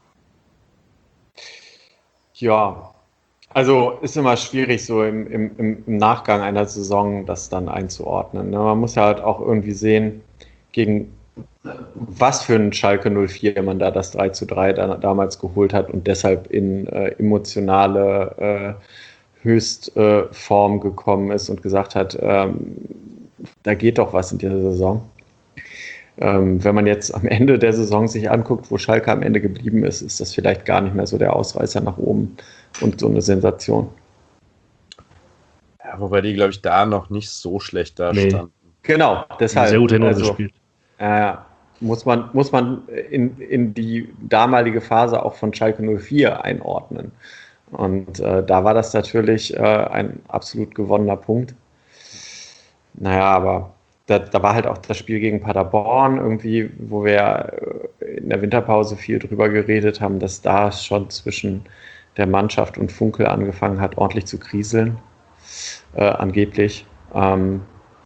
Ja, also ist immer schwierig, so im, im, im Nachgang einer Saison das dann einzuordnen. Ne? Man muss ja halt auch irgendwie sehen, gegen was für ein Schalke null vier man da das drei zu drei da, damals geholt hat und deshalb in äh, emotionale äh, Höchstform äh, gekommen ist und gesagt hat, ähm, da geht doch was in dieser Saison. Ähm, wenn man jetzt am Ende der Saison sich anguckt, wo Schalke am Ende geblieben ist, ist das vielleicht gar nicht mehr so der Ausreißer nach oben und so eine Sensation. Ja, wobei die, glaube ich, da noch nicht so schlecht da nee. standen. Genau, deshalb. Sehr gut also, gespielt. Äh, muss man, muss man in, in die damalige Phase auch von Schalke null vier einordnen. Und äh, da war das natürlich äh, ein absolut gewonnener Punkt. Naja, aber Da, da war halt auch das Spiel gegen Paderborn irgendwie, wo wir in der Winterpause viel drüber geredet haben, dass da schon zwischen der Mannschaft und Funkel angefangen hat, ordentlich zu kriseln, äh, angeblich. Ähm,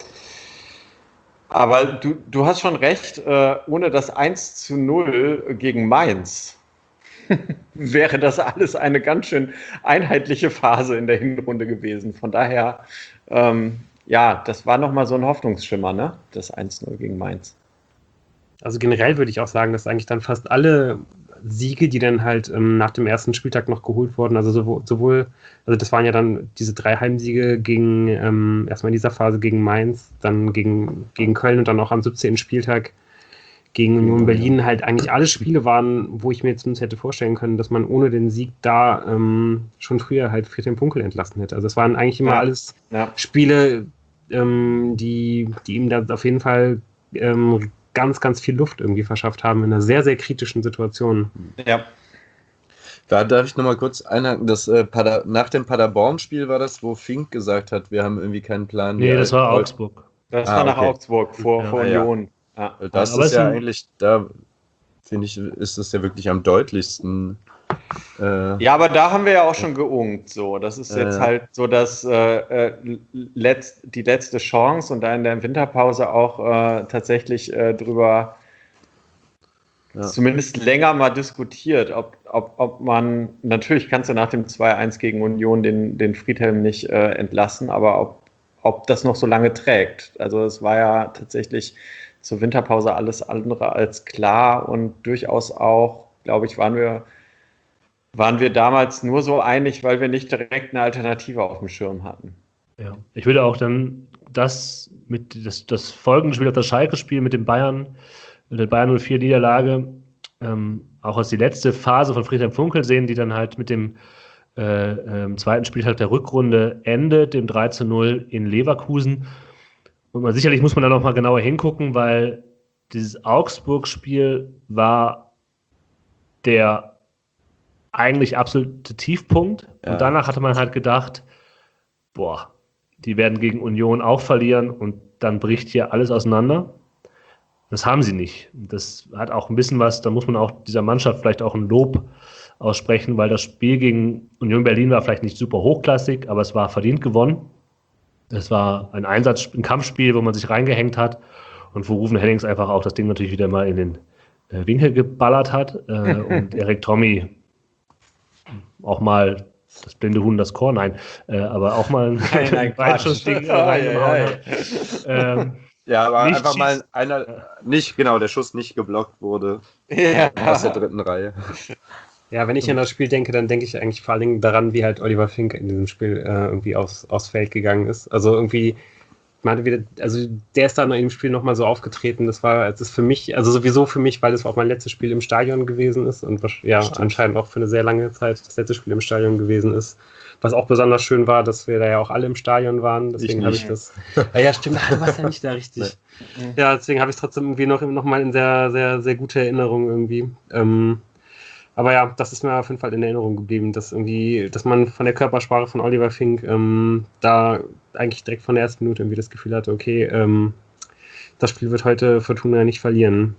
aber du, du hast schon recht, äh, ohne das eins zu null gegen Mainz wäre das alles eine ganz schön einheitliche Phase in der Hinrunde gewesen. Von daher ähm, ja, das war nochmal so ein Hoffnungsschimmer, ne? Das eins null gegen Mainz. Also generell würde ich auch sagen, dass eigentlich dann fast alle Siege, die dann halt ähm, nach dem ersten Spieltag noch geholt wurden, also sowohl, sowohl, also das waren ja dann diese drei Heimsiege gegen, ähm, erstmal in dieser Phase gegen Mainz, dann gegen, gegen Köln und dann auch am siebzehnten Spieltag gegen Union Berlin, halt eigentlich alle Spiele waren, wo ich mir jetzt zumindest hätte vorstellen können, dass man ohne den Sieg da ähm, schon früher halt Friedhelm Funkel entlassen hätte. Also es waren eigentlich immer ja. alles ja. Spiele, ähm, die, die ihm da auf jeden Fall ähm, ganz, ganz viel Luft irgendwie verschafft haben in einer sehr, sehr kritischen Situation. Ja. Da darf ich nochmal kurz einhaken, das, äh, Pader- nach dem Paderborn-Spiel war das, wo Fink gesagt hat, wir haben irgendwie keinen Plan. Nee, das war Augsburg. Das ah, war nach okay. Augsburg, vor, ja, vor Union. Ja. Ja. Das aber ist ja eigentlich, da finde ich, ist es ja wirklich am deutlichsten. Äh, ja, aber da haben wir ja auch schon geungt. So. Das ist jetzt äh, halt so, dass äh, letzt, die letzte Chance und da in der Winterpause auch äh, tatsächlich äh, drüber ja. zumindest länger mal diskutiert, ob, ob, ob man, natürlich kannst du nach dem zwei eins gegen Union den, den Friedhelm nicht äh, entlassen, aber ob, ob das noch so lange trägt. Also es war ja tatsächlich zur Winterpause alles andere als klar und durchaus auch, glaube ich, waren wir, waren wir damals nur so einig, weil wir nicht direkt eine Alternative auf dem Schirm hatten. Ja, ich würde auch dann das mit das, das folgende Spiel, das Schalke-Spiel mit dem Bayern, mit der Bayern null vier Niederlage, ähm, auch als die letzte Phase von Friedhelm Funkel sehen, die dann halt mit dem äh, äh, zweiten Spieltag der Rückrunde endet, dem drei zu null in Leverkusen. Und man, sicherlich muss man da noch mal genauer hingucken, weil dieses Augsburg-Spiel war der eigentlich absolute Tiefpunkt. Ja. Und danach hatte man halt gedacht, boah, die werden gegen Union auch verlieren und dann bricht hier alles auseinander. Das haben sie nicht. Das hat auch ein bisschen was, da muss man auch dieser Mannschaft vielleicht auch ein Lob aussprechen, weil das Spiel gegen Union Berlin war vielleicht nicht super hochklassig, aber es war verdient gewonnen. Es war ein Einsatz, ein Kampfspiel, wo man sich reingehängt hat und wo Ruven Hennings einfach auch das Ding natürlich wieder mal in den äh, Winkel geballert hat äh, und Erik Tommy auch mal das blinde Huhn, das Korn, nein, äh, aber auch mal ein, ein Weitschussding äh, reingehauen hat. Ähm, ja, aber einfach schießt. mal einer, nicht, genau, der Schuss nicht geblockt wurde ja. aus der dritten Reihe. Ja, wenn ich an das Spiel denke, dann denke ich eigentlich vor allen Dingen daran, wie halt Oliver Fink in diesem Spiel äh, irgendwie aufs, aufs Feld gegangen ist. Also irgendwie, man wieder, also der ist dann in dem Spiel nochmal so aufgetreten. Das war, das ist für mich, also sowieso für mich, weil es auch mein letztes Spiel im Stadion gewesen ist und ja, Stimmt. anscheinend auch für eine sehr lange Zeit das letzte Spiel im Stadion gewesen ist. Was auch besonders schön war, dass wir da ja auch alle im Stadion waren. Deswegen habe ich das. Ja, ja, stimmt, du warst ja nicht da richtig. Nee. Ja, deswegen habe ich es trotzdem irgendwie noch, noch mal in sehr, sehr, sehr gute Erinnerung irgendwie. Ähm, Aber ja, das ist mir auf jeden Fall in Erinnerung geblieben, dass irgendwie, dass man von der Körpersprache von Oliver Fink ähm, da eigentlich direkt von der ersten Minute irgendwie das Gefühl hatte, okay, ähm, das Spiel wird heute Fortuna nicht verlieren.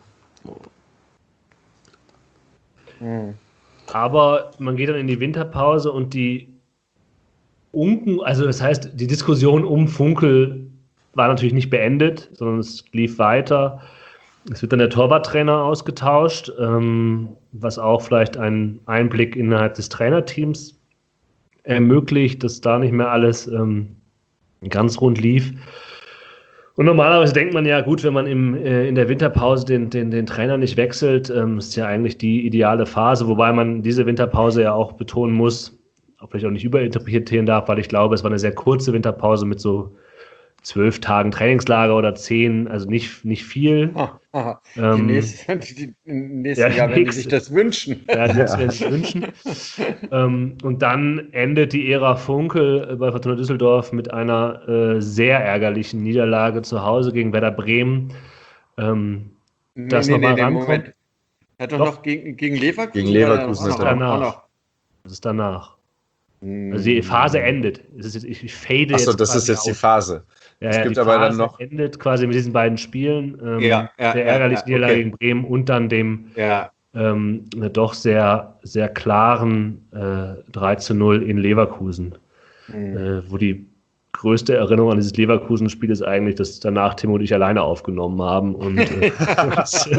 Aber man geht dann in die Winterpause und die Unken, also das heißt, die Diskussion um Funkel war natürlich nicht beendet, sondern es lief weiter. Es wird dann der Torwarttrainer ausgetauscht, ähm, was auch vielleicht einen Einblick innerhalb des Trainerteams ermöglicht, dass da nicht mehr alles ähm, ganz rund lief. Und normalerweise denkt man ja, gut, wenn man im, äh, in der Winterpause den, den, den Trainer nicht wechselt, ähm, ist ja eigentlich die ideale Phase, wobei man diese Winterpause ja auch betonen muss, auch vielleicht auch nicht überinterpretieren darf, weil ich glaube, es war eine sehr kurze Winterpause mit so zwölf Tagen Trainingslager oder zehn, also nicht, nicht viel. Ah, aha. Ähm, die nächsten, die, im nächsten ja, Jahr, wenn die nächste. sich das wünschen. Ja, das werden sie wünschen. ähm, und dann endet die Ära Funkel bei Fortuna Düsseldorf mit einer äh, sehr ärgerlichen Niederlage zu Hause gegen Werder Bremen. Ähm, Nee, das nee, nochmal nee, rankommt. Moment. Hat doch, Doch. noch gegen, gegen Leverkusen. Gegen Leverkusen auch ist noch, er danach. auch noch. Das ist danach. Hm. Also die Phase endet. Es ist jetzt, ich, ich fade Achso, jetzt das ist quasi jetzt die aus. Phase. Ja, es ja, gibt die aber Phase dann noch. endet quasi mit diesen beiden Spielen. Ähm, Ja, ja, der ja, ärgerlichen ja, Niederlage okay. gegen Bremen und dann dem Ja, ähm, doch sehr, sehr klaren äh, drei zu null in Leverkusen. hm. Äh, wo die größte Erinnerung an dieses Leverkusen-Spiel ist eigentlich, dass danach Tim und ich alleine aufgenommen haben. Und, äh, das,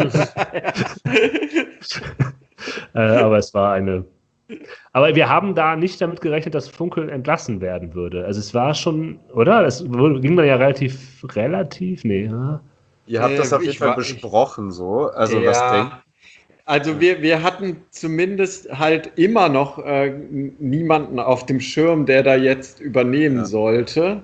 äh, aber es war eine. Aber wir haben da nicht damit gerechnet, dass Funkel entlassen werden würde. Also es war schon, oder? Das ging dann ja relativ, relativ, nee. Ja. Ihr habt Äh, das auf ich jeden Fall war- besprochen, so. Also, ja. was denkt. Also wir, wir hatten zumindest halt immer noch äh, niemanden auf dem Schirm, der da jetzt übernehmen Ja. sollte.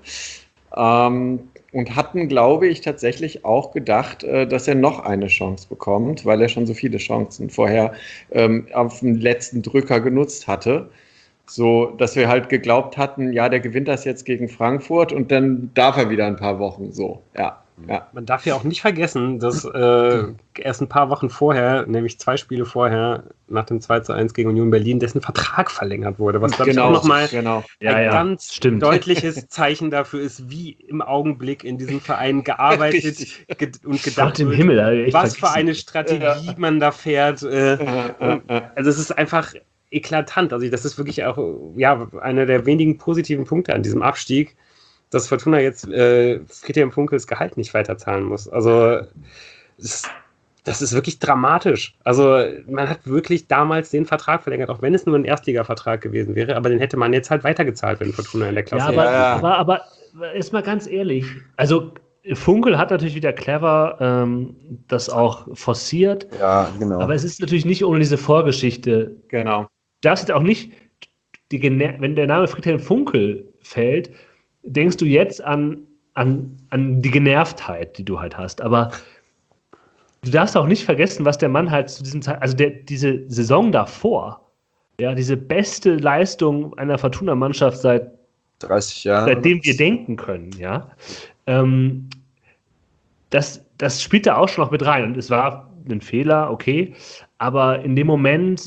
Ähm, und hatten, glaube ich, tatsächlich auch gedacht, äh, dass er noch eine Chance bekommt, weil er schon so viele Chancen vorher ähm, auf dem letzten Drücker genutzt hatte. So, dass wir halt geglaubt hatten, ja, der gewinnt das jetzt gegen Frankfurt und dann darf er wieder ein paar Wochen so. Ja, ja. Man darf ja auch nicht vergessen, dass äh, erst ein paar Wochen vorher, nämlich zwei Spiele vorher, nach dem zwei zu eins gegen Union Berlin, dessen Vertrag verlängert wurde, was, glaube ich, auch nochmal genau. Ja, ein ja, ganz stimmt. deutliches Zeichen dafür ist, wie im Augenblick in diesem Verein gearbeitet Richtig. ge und gedacht Gott im wird, Himmel, Alter, echt was für vergessen. eine Strategie man da fährt. Äh, Äh, äh, äh. also es ist einfach eklatant. Also das ist wirklich auch ja, einer der wenigen positiven Punkte an diesem Abstieg, dass Fortuna jetzt äh, Friedhelm Funkels Gehalt nicht weiterzahlen muss. Also es, das ist wirklich dramatisch. Also man hat wirklich damals den Vertrag verlängert, auch wenn es nur ein Erstliga-Vertrag gewesen wäre, aber den hätte man jetzt halt weitergezahlt, wenn Fortuna in der Klasse Ja, aber, Ja, ja. aber, aber ist mal ganz ehrlich, also Funkel hat natürlich wieder clever ähm, das auch forciert, Ja, genau. aber es ist natürlich nicht ohne diese Vorgeschichte. Genau. Du darfst jetzt auch nicht, die, Gener- wenn der Name Friedhelm Funkel fällt, denkst du jetzt an, an, an die Genervtheit, die du halt hast, aber du darfst auch nicht vergessen, was der Mann halt zu diesem Zeit, also der, diese Saison davor, ja, diese beste Leistung einer Fortuna-Mannschaft seit dreißig Jahre. seitdem wir denken können, ja. Ähm, das, das spielt da auch schon noch mit rein. Und es war ein Fehler, okay. Aber in dem Moment,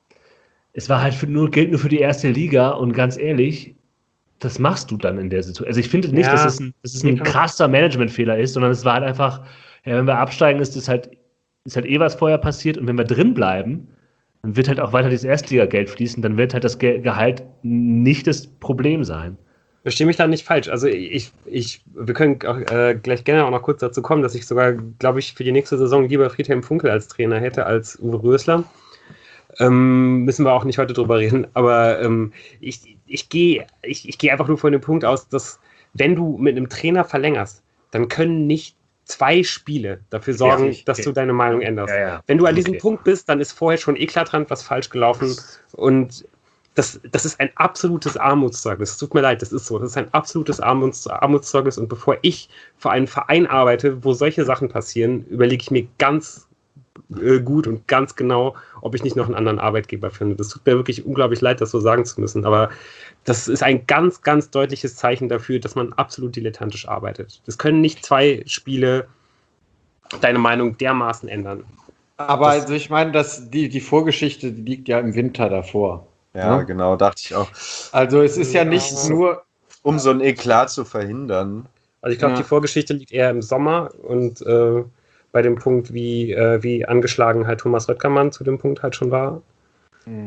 es war halt für, nur, gilt nur für die erste Liga. Und ganz ehrlich, das machst du dann in der Situation. Also ich finde nicht, Ja. dass es ein, dass es ein krasser Managementfehler ist, sondern es war halt einfach, ja, wenn wir absteigen, ist das halt, ist halt eh was vorher passiert. Und wenn wir drin bleiben, dann wird halt auch weiter dieses Erstligageld fließen. Dann wird halt das Ge- Gehalt nicht das Problem sein. Verstehe mich da nicht falsch. Also ich, ich, wir können auch, äh, gleich gerne auch noch kurz dazu kommen, dass ich sogar, glaube ich, für die nächste Saison lieber Friedhelm Funkel als Trainer hätte als Uwe Rösler. Ähm, müssen wir auch nicht heute drüber reden. Aber ähm, ich, ich gehe ich, ich geh einfach nur von dem Punkt aus, dass wenn du mit einem Trainer verlängerst, dann können nicht zwei Spiele dafür sorgen, Ja, okay. dass du deine Meinung änderst. Ja, ja. Wenn du an diesem Okay. Punkt bist, dann ist vorher schon eklatant was falsch gelaufen und Das, das ist ein absolutes Armutszeugnis. Es tut mir leid, das ist so. Das ist ein absolutes Armuts, Armutszeugnis. Und bevor ich für einen Verein arbeite, wo solche Sachen passieren, überlege ich mir ganz äh, gut und ganz genau, ob ich nicht noch einen anderen Arbeitgeber finde. Das tut mir wirklich unglaublich leid, das so sagen zu müssen. Aber das ist ein ganz, ganz deutliches Zeichen dafür, dass man absolut dilettantisch arbeitet. Das können nicht zwei Spiele deine Meinung dermaßen ändern. Aber Das- also ich meine, dass die, die Vorgeschichte die liegt ja im Winter davor. Ja, Ja. genau, dachte ich auch. Also es ist ja nicht Ja. nur. Um so ein Eklat zu verhindern. Also ich glaube, Ja. die Vorgeschichte liegt eher im Sommer und äh, bei dem Punkt, wie, äh, wie angeschlagen halt Thomas Röttgermann zu dem Punkt halt schon war. Hm.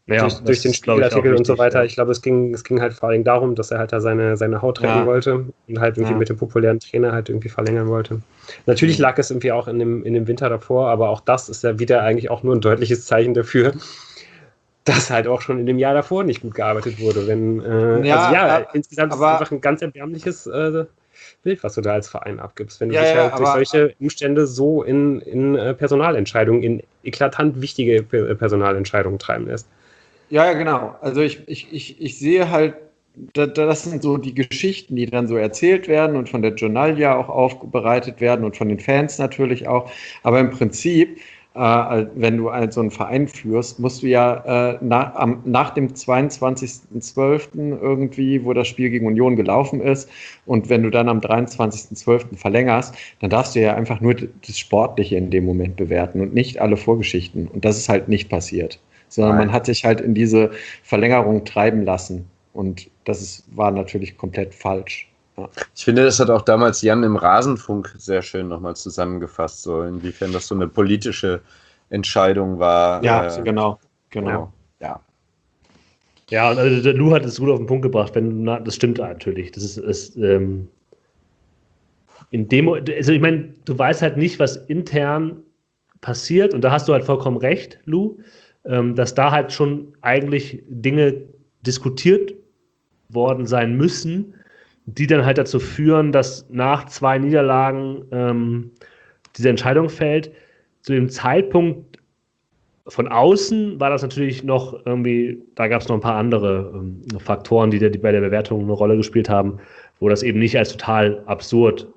Ja, durch, durch den Spiegelartikel und so weiter. Ja. Ich glaube, es ging, es ging halt vor allem darum, dass er halt da seine, seine Haut retten ja. wollte und halt irgendwie ja. mit dem populären Trainer halt irgendwie verlängern wollte. Natürlich lag es irgendwie auch in dem, in dem Winter davor, aber auch das ist ja wieder eigentlich auch nur ein deutliches Zeichen dafür, dass halt auch schon in dem Jahr davor nicht gut gearbeitet wurde. Wenn, äh, ja, also ja, äh, insgesamt aber, ist es einfach ein ganz erbärmliches äh, Bild, was du da als Verein abgibst. Wenn du ja, dich halt ja, durch aber, solche Umstände so in, in äh, Personalentscheidungen, in eklatant wichtige P- Personalentscheidungen treiben lässt. Ja, ja, genau. Also ich, ich, ich, ich sehe halt, das sind so die Geschichten, die dann so erzählt werden und von der Journalia auch aufbereitet werden und von den Fans natürlich auch. Aber im Prinzip, äh, wenn du halt so einen Verein führst, musst du ja äh, nach, am, nach dem zweiundzwanzigsten zwölften irgendwie, wo das Spiel gegen Union gelaufen ist, und wenn du dann am dreiundzwanzigsten zwölften verlängerst, dann darfst du ja einfach nur das Sportliche in dem Moment bewerten und nicht alle Vorgeschichten. Und das ist halt nicht passiert. Sondern Nein. man hat sich halt in diese Verlängerung treiben lassen. Und das ist, war natürlich komplett falsch. Ja. Ich finde, das hat auch damals Jan im Rasenfunk sehr schön nochmal zusammengefasst, so inwiefern das so eine politische Entscheidung war. Ja, äh, genau. genau. Ja. Ja, und also der Lou hat es gut auf den Punkt gebracht. Wenn, na, das stimmt natürlich. Das ist, ist ähm, in dem, also ich meine, du weißt halt nicht, was intern passiert, und da hast du halt vollkommen recht, Lou, dass da halt schon eigentlich Dinge diskutiert worden sein müssen, die dann halt dazu führen, dass nach zwei Niederlagen ähm, diese Entscheidung fällt. Zu dem Zeitpunkt von außen war das natürlich noch irgendwie, da gab es noch ein paar andere ähm, Faktoren, die, die bei der Bewertung eine Rolle gespielt haben, wo das eben nicht als total absurd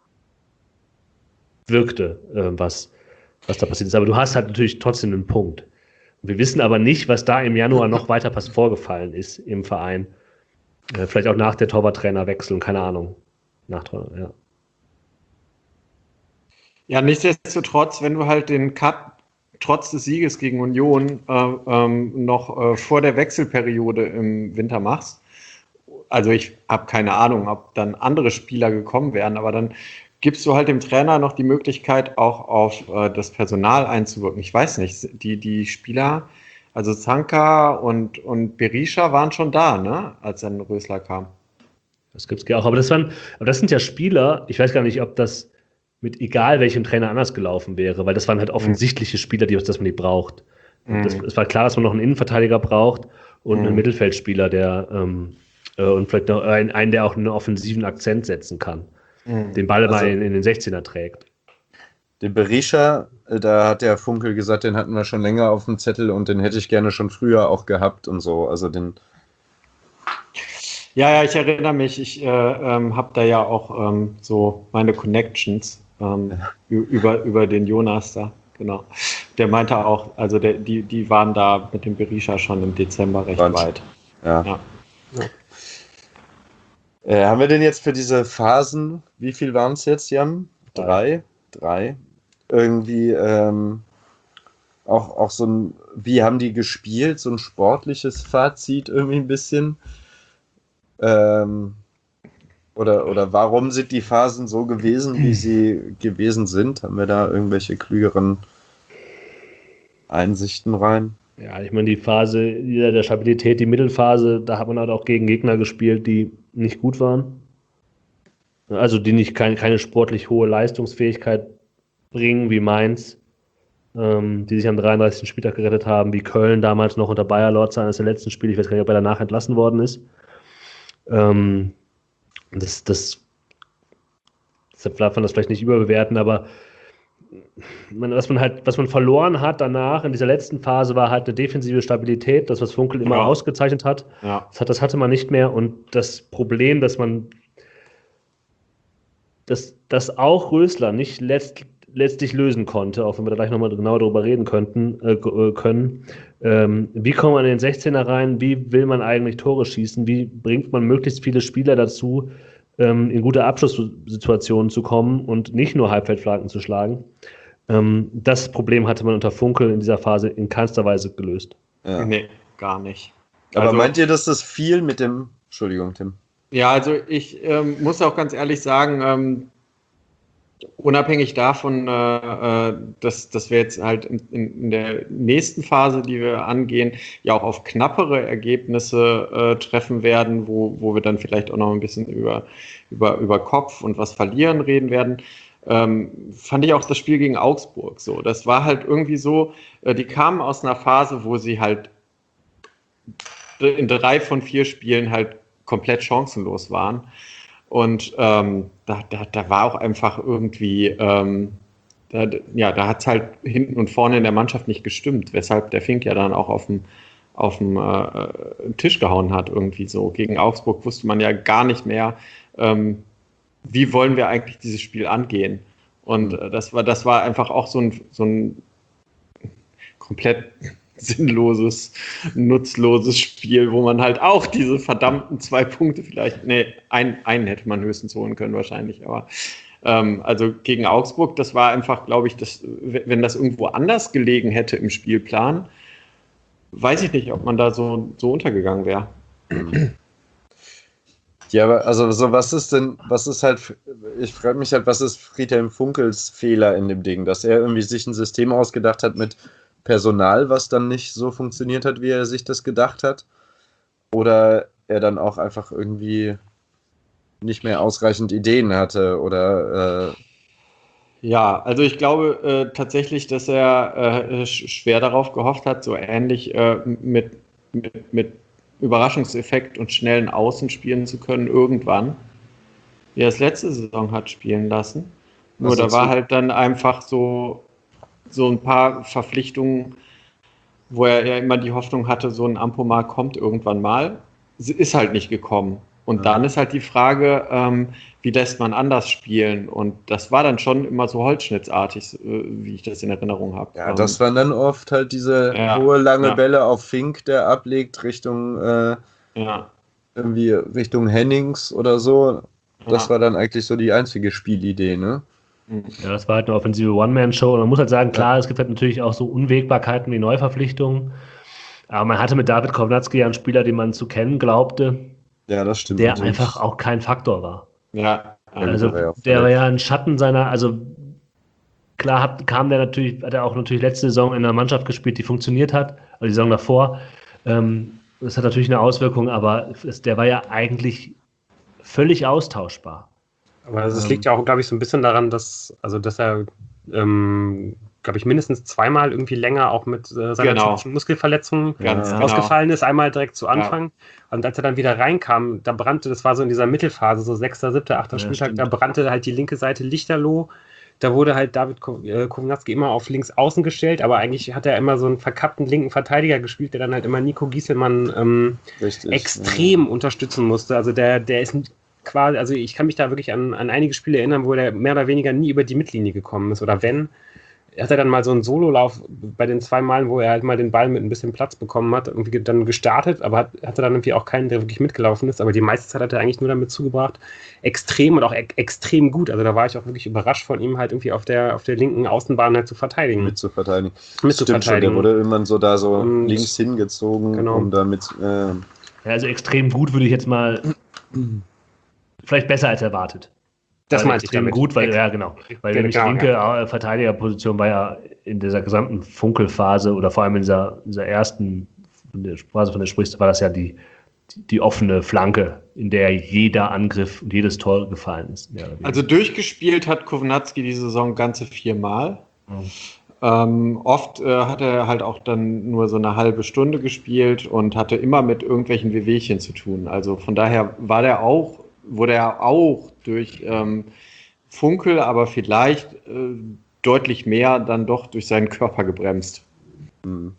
wirkte, äh, was, was da passiert ist. Aber du hast halt natürlich trotzdem einen Punkt. Wir wissen aber nicht, was da im Januar noch weiter vorgefallen ist im Verein. Äh, vielleicht auch nach der Torwarttrainerwechsel, keine Ahnung. Nach, ja. ja, nichtsdestotrotz, wenn du halt den Cut trotz des Sieges gegen Union äh, ähm, noch äh, vor der Wechselperiode im Winter machst, also ich habe keine Ahnung, ob dann andere Spieler gekommen wären, aber dann gibst du halt dem Trainer noch die Möglichkeit, auch auf äh, das Personal einzuwirken. Ich weiß nicht, die, die Spieler, also Zanka und, und Berisha waren schon da, ne, als dann Rösler kam. Das gibt's ja auch, aber das waren, aber das sind ja Spieler, ich weiß gar nicht, ob das mit egal welchem Trainer anders gelaufen wäre, weil das waren halt offensichtliche Spieler, die, dass man die braucht. Mhm. Das, es war klar, dass man noch einen Innenverteidiger braucht und mhm. einen Mittelfeldspieler, der ähm, äh, und vielleicht noch einen, einen, der auch einen offensiven Akzent setzen kann. Den Ball also, mal in, in den sechzehner trägt. Den Berisha, da hat der Funkel gesagt, den hatten wir schon länger auf dem Zettel und den hätte ich gerne schon früher auch gehabt und so. Also den. Ja, ja, ich erinnere mich, ich äh, ähm, habe da ja auch ähm, so meine Connections ähm, ja. über, über den Jonas da, genau. Der meinte auch, also der, die, die waren da mit dem Berisha schon im Dezember recht Wand. weit. Ja. ja. ja. Äh, haben wir denn jetzt für diese Phasen, wie viel waren es jetzt, Jan? Drei? Drei. Irgendwie ähm, auch, auch so ein, wie haben die gespielt? So ein sportliches Fazit irgendwie ein bisschen. Ähm, oder, oder warum sind die Phasen so gewesen, wie sie gewesen sind? Haben wir da irgendwelche klügeren Einsichten rein? Ja, ich meine, die Phase der Stabilität, die Mittelphase, da hat man halt auch gegen Gegner gespielt, die nicht gut waren. Also die nicht kein, keine sportlich hohe Leistungsfähigkeit bringen, wie Mainz, ähm, die sich am dreiunddreißigsten Spieltag gerettet haben, wie Köln damals noch unter Bayer Lorz eines der letzten Spiele, ich weiß gar nicht, ob er danach entlassen worden ist. Ähm, das, das, deshalb darf man das vielleicht nicht überbewerten, aber man, was man halt, was man verloren hat danach in dieser letzten Phase, war halt eine defensive Stabilität, das, was Funkel immer ja. ausgezeichnet hat. Ja. Das hat. Das hatte man nicht mehr, und das Problem, dass man dass, dass auch Rösler nicht letzt, letztlich lösen konnte, auch wenn wir da gleich nochmal genau darüber reden könnten, äh, können. Ähm, wie kommt man in den sechzehner rein? Wie will man eigentlich Tore schießen? Wie bringt man möglichst viele Spieler dazu, ähm, in gute Abschlusssituationen zu kommen und nicht nur Halbfeldflanken zu schlagen? Ähm, das Problem hatte man unter Funkel in dieser Phase in keinster Weise gelöst. Ja. Nee, gar nicht. Aber also, meint ihr, dass das viel mit dem... Entschuldigung, Tim. Ja, also ich ähm, muss auch ganz ehrlich sagen, ähm, unabhängig davon, äh, dass, dass wir jetzt halt in, in der nächsten Phase, die wir angehen, ja auch auf knappere Ergebnisse äh, treffen werden, wo, wo wir dann vielleicht auch noch ein bisschen über, über, über Kopf und was verlieren reden werden, ähm, fand ich auch das Spiel gegen Augsburg so. Das war halt irgendwie so, äh, die kamen aus einer Phase, wo sie halt in drei von vier Spielen halt komplett chancenlos waren. Und ähm, da, da, da war auch einfach irgendwie, ähm, da, ja, da hat es halt hinten und vorne in der Mannschaft nicht gestimmt, weshalb der Fink ja dann auch auf dem auf dem äh, Tisch gehauen hat irgendwie so. Gegen Augsburg wusste man ja gar nicht mehr, ähm, wie wollen wir eigentlich dieses Spiel angehen. Und äh, das war das war einfach auch so ein, so ein komplett sinnloses, nutzloses Spiel, wo man halt auch diese verdammten zwei Punkte vielleicht, nee, ein, einen hätte man höchstens holen können wahrscheinlich, aber ähm, also gegen Augsburg, das war einfach, glaube ich, das, wenn das irgendwo anders gelegen hätte im Spielplan, weiß ich nicht, ob man da so, so untergegangen wäre. Ja, aber also so, was ist denn, was ist halt, ich frage mich halt, was ist Friedhelm Funkels Fehler in dem Ding, dass er irgendwie sich ein System ausgedacht hat mit Personal, was dann nicht so funktioniert hat, wie er sich das gedacht hat? Oder er dann auch einfach irgendwie nicht mehr ausreichend Ideen hatte? Oder äh ja, also ich glaube äh, tatsächlich, dass er äh, schwer darauf gehofft hat, so ähnlich äh, mit, mit, mit Überraschungseffekt und schnellen Außen spielen zu können, irgendwann, wie er es letzte Saison hat spielen lassen. Nur da war halt dann einfach so so ein paar Verpflichtungen, wo er ja immer die Hoffnung hatte, so ein Ampomar kommt irgendwann mal. Sie ist halt nicht gekommen. Und ja. Dann ist halt die Frage, ähm, wie lässt man anders spielen? Und das war dann schon immer so holzschnittsartig, äh, wie ich das in Erinnerung habe. Ja, das waren dann oft halt diese ja, hohe, lange ja. Bälle auf Fink, der ablegt Richtung äh, ja. irgendwie Richtung Hennings oder so. Das ja. war dann eigentlich so die einzige Spielidee, ne? Ja, das war halt eine offensive One-Man-Show. Und man muss halt sagen, klar, ja. es gibt halt natürlich auch so Unwägbarkeiten wie Neuverpflichtungen. Aber man hatte mit David Kovnatski ja einen Spieler, den man zu kennen glaubte. Ja, das stimmt. Der natürlich. einfach auch kein Faktor war. Ja. Also der, der war ja ein Schatten seiner, also klar hat, kam der natürlich, hat er auch natürlich letzte Saison in einer Mannschaft gespielt, die funktioniert hat, also die Saison davor. Ähm, das hat natürlich eine Auswirkung, aber es, der war ja eigentlich völlig austauschbar. Aber es ähm, liegt ja auch, glaube ich, so ein bisschen daran, dass, also dass er, ähm, glaube ich, mindestens zweimal irgendwie länger auch mit äh, seiner genau. Muskelverletzung Ganz ausgefallen genau. ist. Einmal direkt zu Anfang. Ja. Und als er dann wieder reinkam, da brannte, das war so in dieser Mittelphase, so sechster, siebter, achter ja, Spieltag, stimmt. Da brannte halt die linke Seite lichterloh. Da wurde halt David Kovnatski immer auf links außen gestellt, aber eigentlich hat er immer so einen verkappten linken Verteidiger gespielt, der dann halt immer Nico Gieselmann ähm, extrem ja. unterstützen musste. Also der, der ist quasi, also ich kann mich da wirklich an, an einige Spiele erinnern, wo der mehr oder weniger nie über die Mittellinie gekommen ist. Oder wenn, hat er dann mal so einen Sololauf bei den zwei Malen, wo er halt mal den Ball mit ein bisschen Platz bekommen hat, irgendwie dann gestartet, aber hat, hatte dann irgendwie auch keinen, der wirklich mitgelaufen ist. Aber die meiste Zeit hat er eigentlich nur damit zugebracht, extrem und auch e- extrem gut. Also da war ich auch wirklich überrascht von ihm, halt irgendwie auf der, auf der linken Außenbahn halt zu verteidigen. Mit zu verteidigen. Mit zu Stimmt verteidigen. Schon, der wurde immer so da so und links hingezogen, genau. um damit... Äh ja, also extrem gut würde ich jetzt mal... vielleicht besser als erwartet. Das meinte ich damit. Gut, weil, ja, genau. Weil nämlich genau, die linke ja. Verteidigerposition war ja in dieser gesamten Funkelphase oder vor allem in dieser, dieser ersten Phase, von der du sprichst, war das ja die, die, die offene Flanke, in der jeder Angriff und jedes Tor gefallen ist. Also durchgespielt hat Kovnatski die Saison ganze viermal. Mhm. Ähm, oft äh, hat er halt auch dann nur so eine halbe Stunde gespielt und hatte immer mit irgendwelchen Wehwehchen zu tun. Also von daher war der auch wurde er auch durch ähm, Funkel, aber vielleicht äh, deutlich mehr dann doch durch seinen Körper gebremst. Mhm.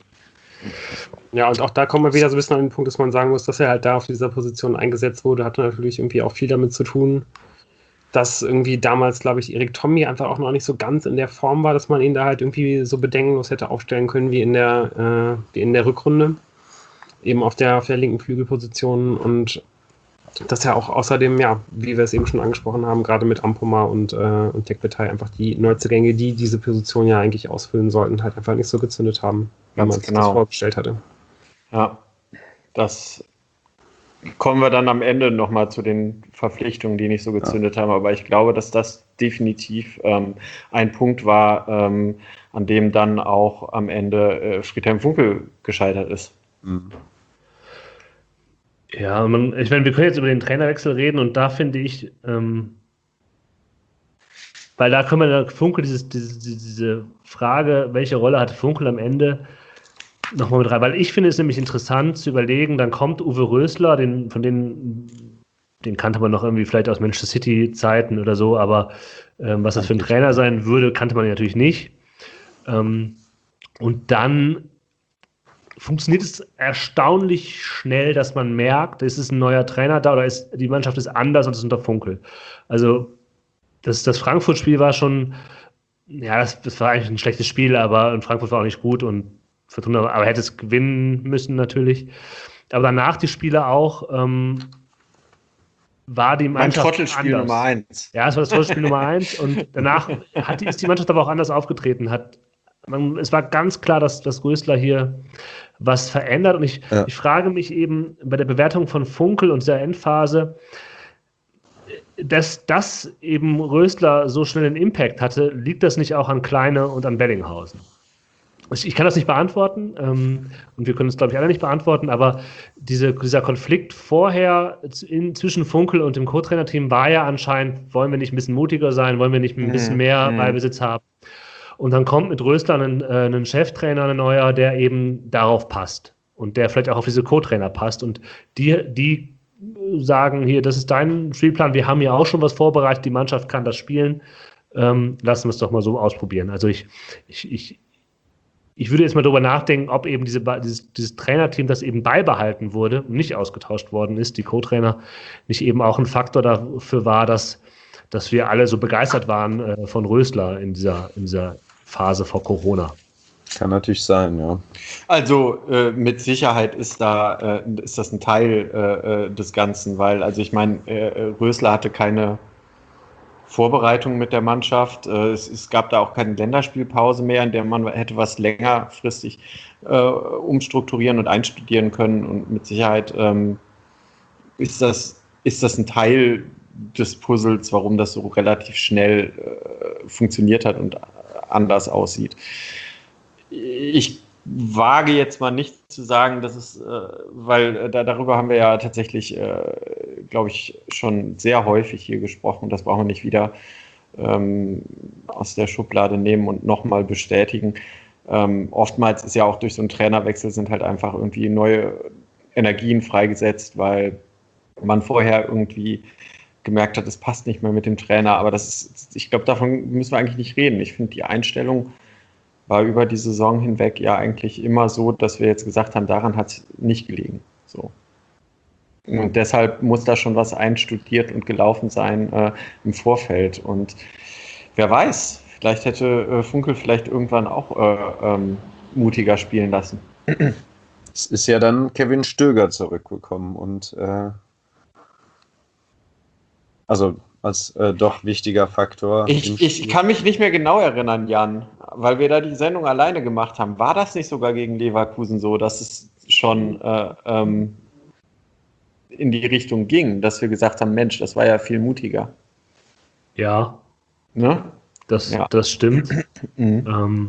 Ja, und auch da kommen wir wieder so ein bisschen an den Punkt, dass man sagen muss, dass er halt da auf dieser Position eingesetzt wurde, hatte natürlich irgendwie auch viel damit zu tun, dass irgendwie damals, glaube ich, Erik Tommy einfach auch noch nicht so ganz in der Form war, dass man ihn da halt irgendwie so bedenkenlos hätte aufstellen können wie in der, äh, wie in der Rückrunde. Eben auf der, auf der linken Flügelposition und dass ja auch außerdem, ja, wie wir es eben schon angesprochen haben, gerade mit Ampoma und, äh, und Tekbetai einfach die Neuzugänge, die diese Position ja eigentlich ausfüllen sollten, halt einfach nicht so gezündet haben, wie man sich genau. das vorgestellt hatte. Ja, das kommen wir dann am Ende nochmal zu den Verpflichtungen, die nicht so gezündet ja. haben. Aber ich glaube, dass das definitiv ähm, ein Punkt war, ähm, an dem dann auch am Ende äh, Friedhelm Funkel gescheitert ist. Mhm. Ja, man, ich meine, wir können jetzt über den Trainerwechsel reden und da finde ich, ähm, weil da können wir da Funkel, dieses, diese, diese Frage, welche Rolle hatte Funkel am Ende, nochmal mit rein, weil ich finde es nämlich interessant zu überlegen, dann kommt Uwe Rösler, den, von denen, den kannte man noch irgendwie vielleicht aus Manchester City Zeiten oder so, aber ähm, was das für ein Trainer sein würde, kannte man natürlich nicht. Ähm, und dann funktioniert es erstaunlich schnell, dass man merkt, es ist ein neuer Trainer da oder ist, die Mannschaft ist anders als unter Funkel. Also das, das Frankfurt-Spiel war schon, ja, das, das war eigentlich ein schlechtes Spiel, aber in Frankfurt war auch nicht gut und Fortuna, aber hätte es gewinnen müssen natürlich. Aber danach die Spiele auch, ähm, war die Mannschaft Mein Trottelspiel anders. Nummer eins. Ja, es war das Trottelspiel Nummer eins und danach hat die, ist die Mannschaft aber auch anders aufgetreten. Hat, man, es war ganz klar, dass, dass Rösler hier was verändert und ich, ja. ich frage mich eben bei der Bewertung von Funkel und dieser Endphase, dass das eben Rösler so schnell einen Impact hatte, liegt das nicht auch an Kleine und an Bellinghausen? Ich kann das nicht beantworten ähm, und wir können es, glaube ich, alle nicht beantworten, aber diese, dieser Konflikt vorher in, zwischen Funkel und dem Co-Trainer-Team war ja anscheinend, wollen wir nicht ein bisschen mutiger sein, wollen wir nicht ein bisschen mehr mm. Ballbesitz haben. Und dann kommt mit Rösler ein, äh, ein Cheftrainer, ein neuer, der eben darauf passt und der vielleicht auch auf diese Co-Trainer passt und die, die sagen, hier, das ist dein Spielplan, wir haben ja auch schon was vorbereitet, die Mannschaft kann das spielen, ähm, lassen wir es doch mal so ausprobieren. Also ich, ich, ich Ich würde jetzt mal darüber nachdenken, ob eben diese, dieses, dieses Trainerteam, das eben beibehalten wurde und nicht ausgetauscht worden ist, die Co-Trainer, nicht eben auch ein Faktor dafür war, dass, dass wir alle so begeistert waren äh, von Rösler in dieser, in dieser Phase vor Corona. Kann natürlich sein, ja. Also äh, mit Sicherheit ist da äh, ist das ein Teil äh, des Ganzen, weil, also ich meine, äh, Rösler hatte keine Vorbereitung mit der Mannschaft. Es, es gab da auch keine Länderspielpause mehr, in der man hätte was längerfristig äh, umstrukturieren und einstudieren können. Und mit Sicherheit ähm, ist das, ist das ein Teil des Puzzles, warum das so relativ schnell äh, funktioniert hat und anders aussieht. Ich wage jetzt mal nicht zu sagen, dass es, äh, weil äh, da, darüber haben wir ja tatsächlich, äh, glaube ich, schon sehr häufig hier gesprochen. Das brauchen wir nicht wieder ähm, aus der Schublade nehmen und nochmal bestätigen. Ähm, oftmals ist ja auch durch so einen Trainerwechsel sind halt einfach irgendwie neue Energien freigesetzt, weil man vorher irgendwie gemerkt hat, es passt nicht mehr mit dem Trainer. Aber das ist, ich glaube, davon müssen wir eigentlich nicht reden. Ich finde, die Einstellung war über die Saison hinweg ja eigentlich immer so, dass wir jetzt gesagt haben, daran hat es nicht gelegen. So. Und deshalb muss da schon was einstudiert und gelaufen sein äh, im Vorfeld. Und wer weiß, vielleicht hätte äh, Funkel vielleicht irgendwann auch äh, ähm, mutiger spielen lassen. Es ist ja dann Kevin Stöger zurückgekommen und äh, also als äh, doch wichtiger Faktor. Ich, ich kann mich nicht mehr genau erinnern, Jan, weil wir da die Sendung alleine gemacht haben. War das nicht sogar gegen Leverkusen so, dass es schon äh, ähm, in die Richtung ging, dass wir gesagt haben, Mensch, das war ja viel mutiger. Ja, ne? das, ja. das stimmt. mhm. ähm,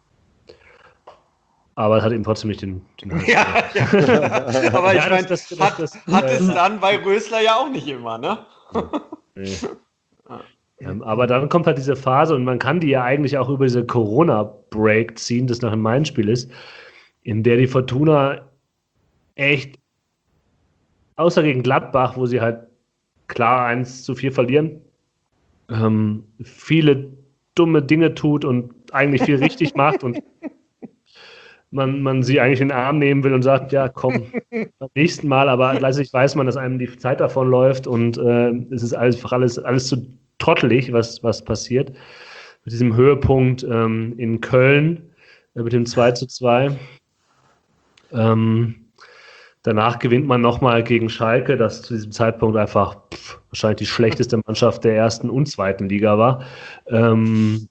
aber es hat ihm trotzdem nicht den... den ja, ja. Aber ich ja, meine, das, das, hat, das, das, hat äh, es dann bei Rösler ja auch nicht immer, ne? Nee. Ähm, aber dann kommt halt diese Phase und man kann die ja eigentlich auch über diese Corona-Break ziehen, das nach dem Main-Spiel ist, in der die Fortuna echt, außer gegen Gladbach, wo sie halt klar eins zu vier verlieren, ähm, viele dumme Dinge tut und eigentlich viel richtig macht und man, man sie eigentlich in den Arm nehmen will und sagt, ja komm, beim nächsten Mal, aber gleichzeitig weiß man, dass einem die Zeit davon läuft und äh, es ist einfach alles, alles zu trottelig, was, was passiert. Mit diesem Höhepunkt ähm, in Köln, äh, mit dem zwei zu zwei. Ähm, danach gewinnt man nochmal gegen Schalke, das zu diesem Zeitpunkt einfach pff, wahrscheinlich die schlechteste Mannschaft der ersten und zweiten Liga war. Ähm,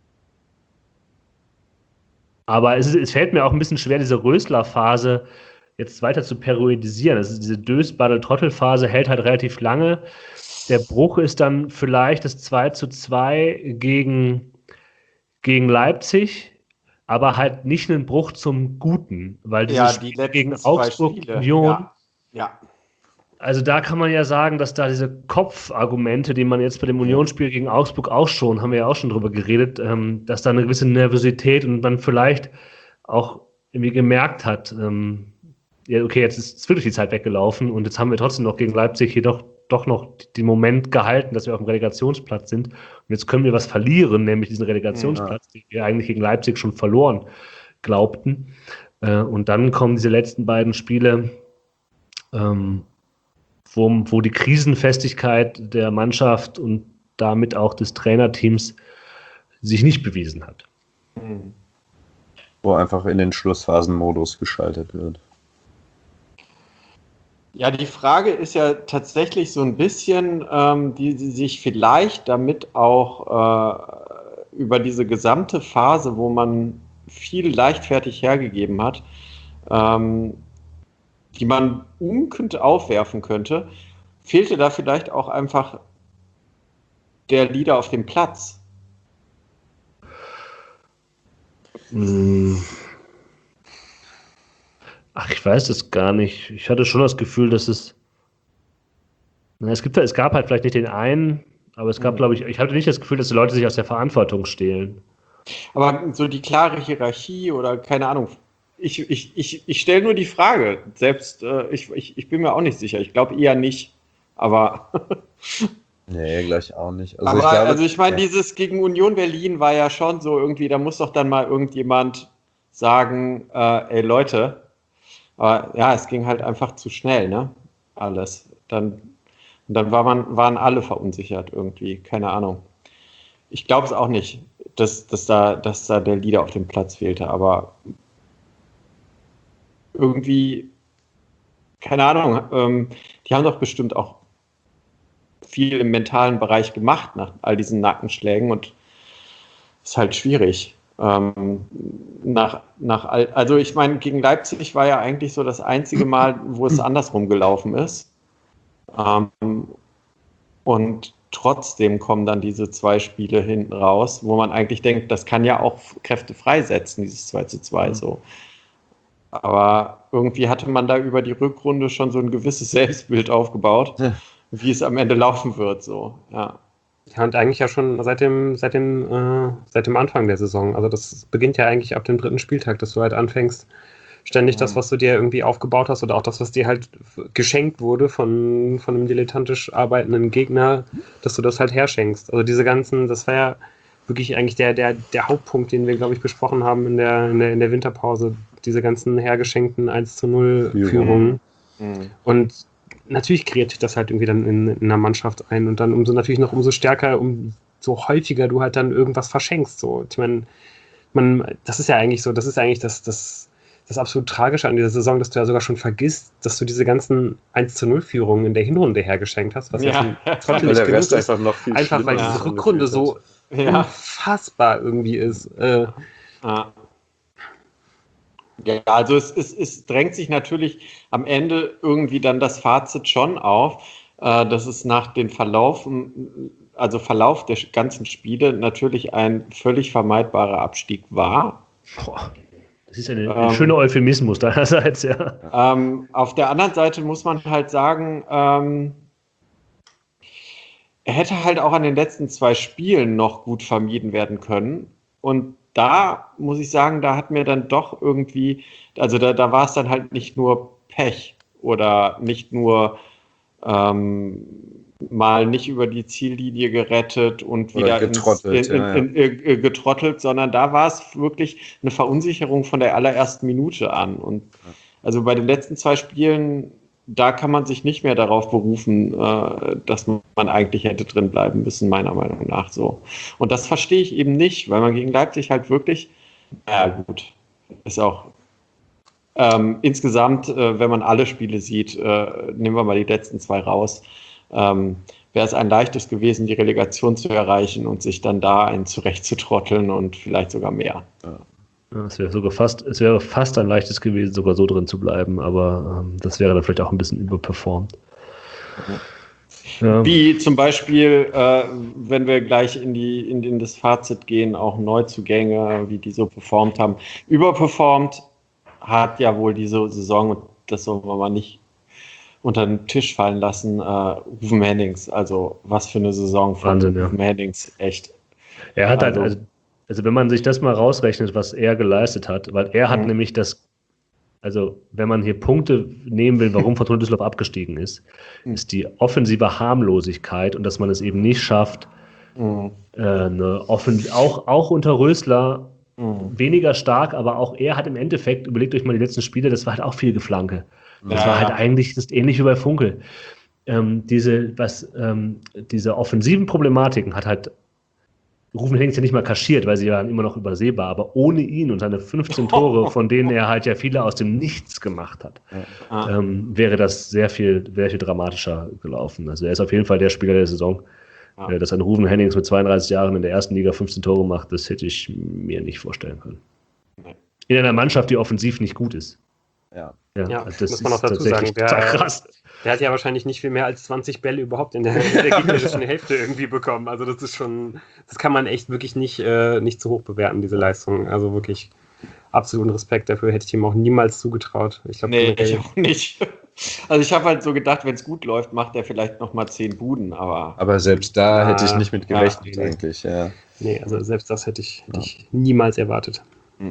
aber es, ist, es fällt mir auch ein bisschen schwer, diese Rösler-Phase jetzt weiter zu periodisieren. Also diese Dös-Baddel-Trottel-Phase hält halt relativ lange. Der Bruch ist dann vielleicht das zwei zu zwei gegen, gegen Leipzig, aber halt nicht ein Bruch zum Guten, weil dieses ja, die Spiel gegen zwei Augsburg, Spiele, Union, ja. ja. Also da kann man ja sagen, dass da diese Kopfargumente, die man jetzt bei dem Unionsspiel gegen Augsburg auch schon, haben wir ja auch schon drüber geredet, ähm, dass da eine gewisse Nervosität und man vielleicht auch irgendwie gemerkt hat, ähm, ja, okay, jetzt ist wirklich die Zeit weggelaufen und jetzt haben wir trotzdem noch gegen Leipzig jedoch doch noch den Moment gehalten, dass wir auf dem Relegationsplatz sind. Und jetzt können wir was verlieren, nämlich diesen Relegationsplatz, ja. den wir eigentlich gegen Leipzig schon verloren glaubten. Äh, und dann kommen diese letzten beiden Spiele, ähm, Wo, wo die Krisenfestigkeit der Mannschaft und damit auch des Trainerteams sich nicht bewiesen hat. Wo einfach in den Schlussphasenmodus geschaltet wird. Ja, die Frage ist ja tatsächlich so ein bisschen, ähm, die, die sich vielleicht damit auch äh, über diese gesamte Phase, wo man viel leichtfertig hergegeben hat, ähm, die man umkünftig aufwerfen könnte, fehlte da vielleicht auch einfach der Leader auf dem Platz? Ach, ich weiß es gar nicht. Ich hatte schon das Gefühl, dass es na, es gibt, es gab halt vielleicht nicht den einen, aber es gab, mhm. glaube ich, ich hatte nicht das Gefühl, dass die Leute sich aus der Verantwortung stehlen. Aber so die klare Hierarchie oder keine Ahnung, Ich, ich, ich, ich stelle nur die Frage, selbst äh, ich, ich, ich bin mir auch nicht sicher, ich glaube eher nicht, aber nee, gleich auch nicht. Also aber, ich, glaube, also ich meine, ja. dieses gegen Union Berlin war ja schon so irgendwie, da muss doch dann mal irgendjemand sagen, äh, ey Leute, aber ja, es ging halt einfach zu schnell, ne, alles, dann, dann war man, waren alle verunsichert irgendwie, keine Ahnung. Ich glaube es auch nicht, dass, dass, da, dass da der Leader auf dem Platz fehlte, aber irgendwie, keine Ahnung, ähm, die haben doch bestimmt auch viel im mentalen Bereich gemacht nach all diesen Nackenschlägen und ist halt schwierig. Ähm, nach, nach all, also ich meine, gegen Leipzig war ja eigentlich so das einzige Mal, wo es andersrum gelaufen ist. Ähm, und trotzdem kommen dann diese zwei Spiele hinten raus, wo man eigentlich denkt, das kann ja auch Kräfte freisetzen, dieses zwei zu zwei so. Aber irgendwie hatte man da über die Rückrunde schon so ein gewisses Selbstbild aufgebaut, ja. wie es am Ende laufen wird. So. Ja. Ja, und eigentlich ja schon seit dem, seit dem, äh, seit dem Anfang der Saison. Also das beginnt ja eigentlich ab dem dritten Spieltag, dass du halt anfängst, ständig ja. das, was du dir irgendwie aufgebaut hast oder auch das, was dir halt geschenkt wurde von, von einem dilettantisch arbeitenden Gegner, dass du das halt herschenkst. Also diese ganzen, das war ja wirklich eigentlich der, der, der Hauptpunkt, den wir, glaube ich, besprochen haben in der, in der, in der Winterpause. Diese ganzen hergeschenkten eins zu null Führungen. Mhm. Und natürlich kreiert das halt irgendwie dann in, in einer Mannschaft ein und dann umso natürlich noch umso stärker, umso häufiger du halt dann irgendwas verschenkst. So. Ich meine, man, das ist ja eigentlich so, das ist ja eigentlich das, das, das absolut Tragische an dieser Saison, dass du ja sogar schon vergisst, dass du diese ganzen eins zu null Führungen in der Hinrunde hergeschenkt hast, was ja, ja schon trottelig genug ist. Einfach, noch viel einfach weil diese Rückrunde so ja. unfassbar irgendwie ist. Äh, ja. Ja, also es, es, es drängt sich natürlich am Ende irgendwie dann das Fazit schon auf, äh, dass es nach dem Verlauf, also Verlauf der ganzen Spiele natürlich ein völlig vermeidbarer Abstieg war. Boah, das ist ein, ein ähm, schöner Euphemismus deinerseits, ja. Ähm, auf der anderen Seite muss man halt sagen, ähm, er hätte halt auch an den letzten zwei Spielen noch gut vermieden werden können und da muss ich sagen, da hat mir dann doch irgendwie, also da, da war es dann halt nicht nur Pech oder nicht nur ähm, mal nicht über die Ziellinie gerettet und wieder getrottelt, ins, in, in, in, in, getrottelt, sondern da war es wirklich eine Verunsicherung von der allerersten Minute an. Und also bei den letzten zwei Spielen, da kann man sich nicht mehr darauf berufen, äh, dass man eigentlich hätte drin bleiben müssen, meiner Meinung nach so. Und das verstehe ich eben nicht, weil man gegen Leipzig halt wirklich, ja gut, ist auch ähm, insgesamt, äh, wenn man alle Spiele sieht, äh, nehmen wir mal die letzten zwei raus, ähm, wäre es ein leichtes gewesen, die Relegation zu erreichen und sich dann da einen zurechtzutrotteln und vielleicht sogar mehr. Ja. Es wäre sogar fast, es wäre fast ein leichtes gewesen, sogar so drin zu bleiben, aber ähm, das wäre dann vielleicht auch ein bisschen überperformt. Ja. Wie zum Beispiel, äh, wenn wir gleich in, die, in, in das Fazit gehen, auch Neuzugänge, wie die so performt haben. Überperformt hat ja wohl diese Saison, und das soll man mal nicht unter den Tisch fallen lassen, äh, Ruven Hennings. Also was für eine Saison von Wahnsinn, Ruven ja. Hennings, echt. Er hat also, halt, also, also wenn man sich das mal rausrechnet, was er geleistet hat, weil er hat mhm. nämlich das, also wenn man hier Punkte nehmen will, warum Fortuna Düsseldorf abgestiegen ist, mhm. ist die offensive Harmlosigkeit und dass man es eben nicht schafft, mhm. äh, eine Offen- auch, auch unter Rösler mhm. weniger stark, aber auch er hat im Endeffekt, überlegt euch mal die letzten Spiele, das war halt auch viel Geflanke. Das ja. war halt eigentlich das ähnlich wie bei Funkel. Ähm, diese, was, ähm, diese offensiven Problematiken hat halt Ruven Hennings ja nicht mal kaschiert, weil sie waren immer noch übersehbar, aber ohne ihn und seine fünfzehn Tore, von denen er halt ja viele aus dem Nichts gemacht hat, ja. ähm, wäre das sehr viel, sehr viel dramatischer gelaufen. Also er ist auf jeden Fall der Spieler der Saison. Ja. Äh, dass ein Ruven Hennings mit zweiunddreißig Jahren in der ersten Liga fünfzehn Tore macht, das hätte ich mir nicht vorstellen können. In einer Mannschaft, die offensiv nicht gut ist. Ja, ja, ja das muss man noch dazu sagen. Der, krass. der hat ja wahrscheinlich nicht viel mehr als zwanzig Bälle überhaupt in der, in der gegnerischen Hälfte irgendwie bekommen. Also das ist schon, das kann man echt wirklich nicht, äh, nicht zu hoch bewerten, diese Leistung. Also wirklich absoluten Respekt dafür, hätte ich ihm auch niemals zugetraut. Ich glaub, nee, ich auch nicht. Also ich habe halt so gedacht, wenn es gut läuft, macht er vielleicht nochmal zehn Buden, aber... Aber selbst da ja, hätte ich nicht mit gerechnet ja, nee. eigentlich, ja. Nee, also selbst das hätte ich, hätte ja. ich niemals erwartet. Hm.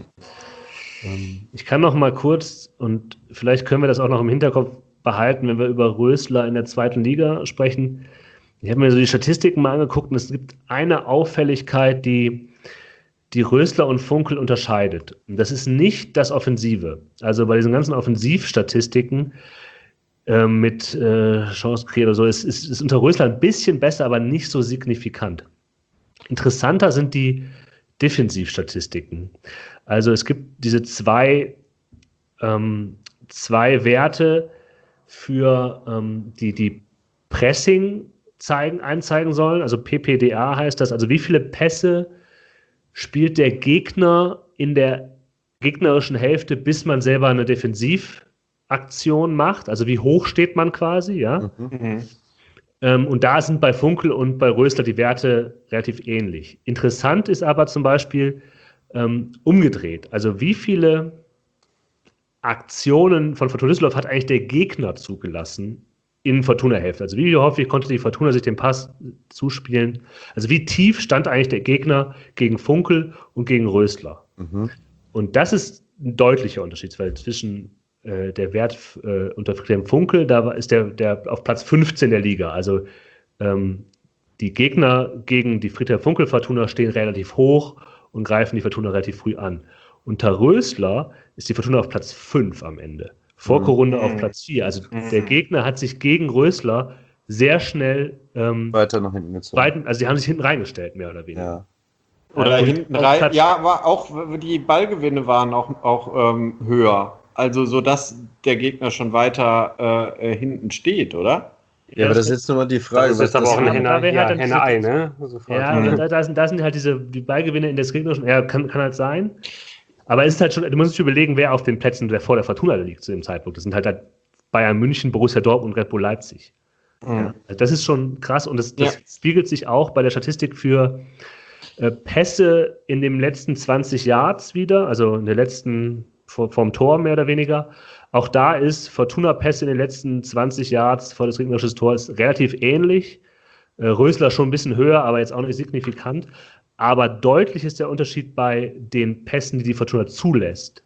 Ich kann noch mal kurz, und vielleicht können wir das auch noch im Hinterkopf behalten, wenn wir über Rösler in der zweiten Liga sprechen. Ich habe mir so die Statistiken mal angeguckt und es gibt eine Auffälligkeit, die, die Rösler und Funkel unterscheidet. Und das ist nicht das Offensive. Also bei diesen ganzen Offensivstatistiken äh, mit äh, Chancen kreiert oder so, ist, ist, ist unter Rösler ein bisschen besser, aber nicht so signifikant. Interessanter sind die Defensivstatistiken. Also es gibt diese zwei, ähm, zwei Werte für ähm, die, die Pressing zeigen, einzeigen sollen. Also P P D A heißt das. Also wie viele Pässe spielt der Gegner in der gegnerischen Hälfte, bis man selber eine Defensivaktion macht. Also wie hoch steht man quasi, ja. Mhm. Ähm, und da sind bei Funkel und bei Rösler die Werte relativ ähnlich. Interessant ist aber zum Beispiel ähm, umgedreht. Also wie viele Aktionen von Fortuna Düsseldorf hat eigentlich der Gegner zugelassen in Fortuna-Hälfte? Also wie häufig konnte die Fortuna sich den Pass zuspielen? Also wie tief stand eigentlich der Gegner gegen Funkel und gegen Rösler? Mhm. Und das ist ein deutlicher Unterschied, weil zwischen äh, der Wert äh, unter Friedhelm Funkel, da ist der, der auf Platz fünfzehn der Liga. Also ähm, die Gegner gegen die Friedhelm Funkel Fortuna stehen relativ hoch und greifen die Fortuna relativ früh an. Unter Rösler ist die Fortuna auf Platz fünf am Ende. Vorrunde mhm. auf Platz vier. Also mhm. der Gegner hat sich gegen Rösler sehr schnell ähm, weiter nach hinten gezogen. Weiten, also sie haben sich hinten reingestellt, mehr oder weniger. Ja. Oder äh, hinten rein. Ja, aber auch die Ballgewinne waren auch, auch ähm, höher. Also so, dass der Gegner schon weiter äh, hinten steht, oder? Ja, ja, aber das ist jetzt nochmal die Frage. Das ist jetzt aber auch ein Henne-Ei, ne? Sofort. Ja, mhm. da, da, sind, da sind halt diese die Ballgewinne in der gegnerischen, ja, kann, kann halt sein. Aber es ist halt schon, du musst dich überlegen, wer auf den Plätzen der vor der Fortuna liegt zu dem Zeitpunkt. Das sind halt, halt Bayern München, Borussia Dortmund und Red Bull Leipzig. Mhm. Ja, also das ist schon krass und das, das ja. spiegelt sich auch bei der Statistik für äh, Pässe in den letzten zwanzig Yards wieder, also in der letzten, vor, vorm Tor mehr oder weniger. Auch da ist Fortuna-Pässe in den letzten zwanzig Yards vor des gegnerischen Tors relativ ähnlich. Äh, Rösler schon ein bisschen höher, aber jetzt auch nicht signifikant. Aber deutlich ist der Unterschied bei den Pässen, die die Fortuna zulässt.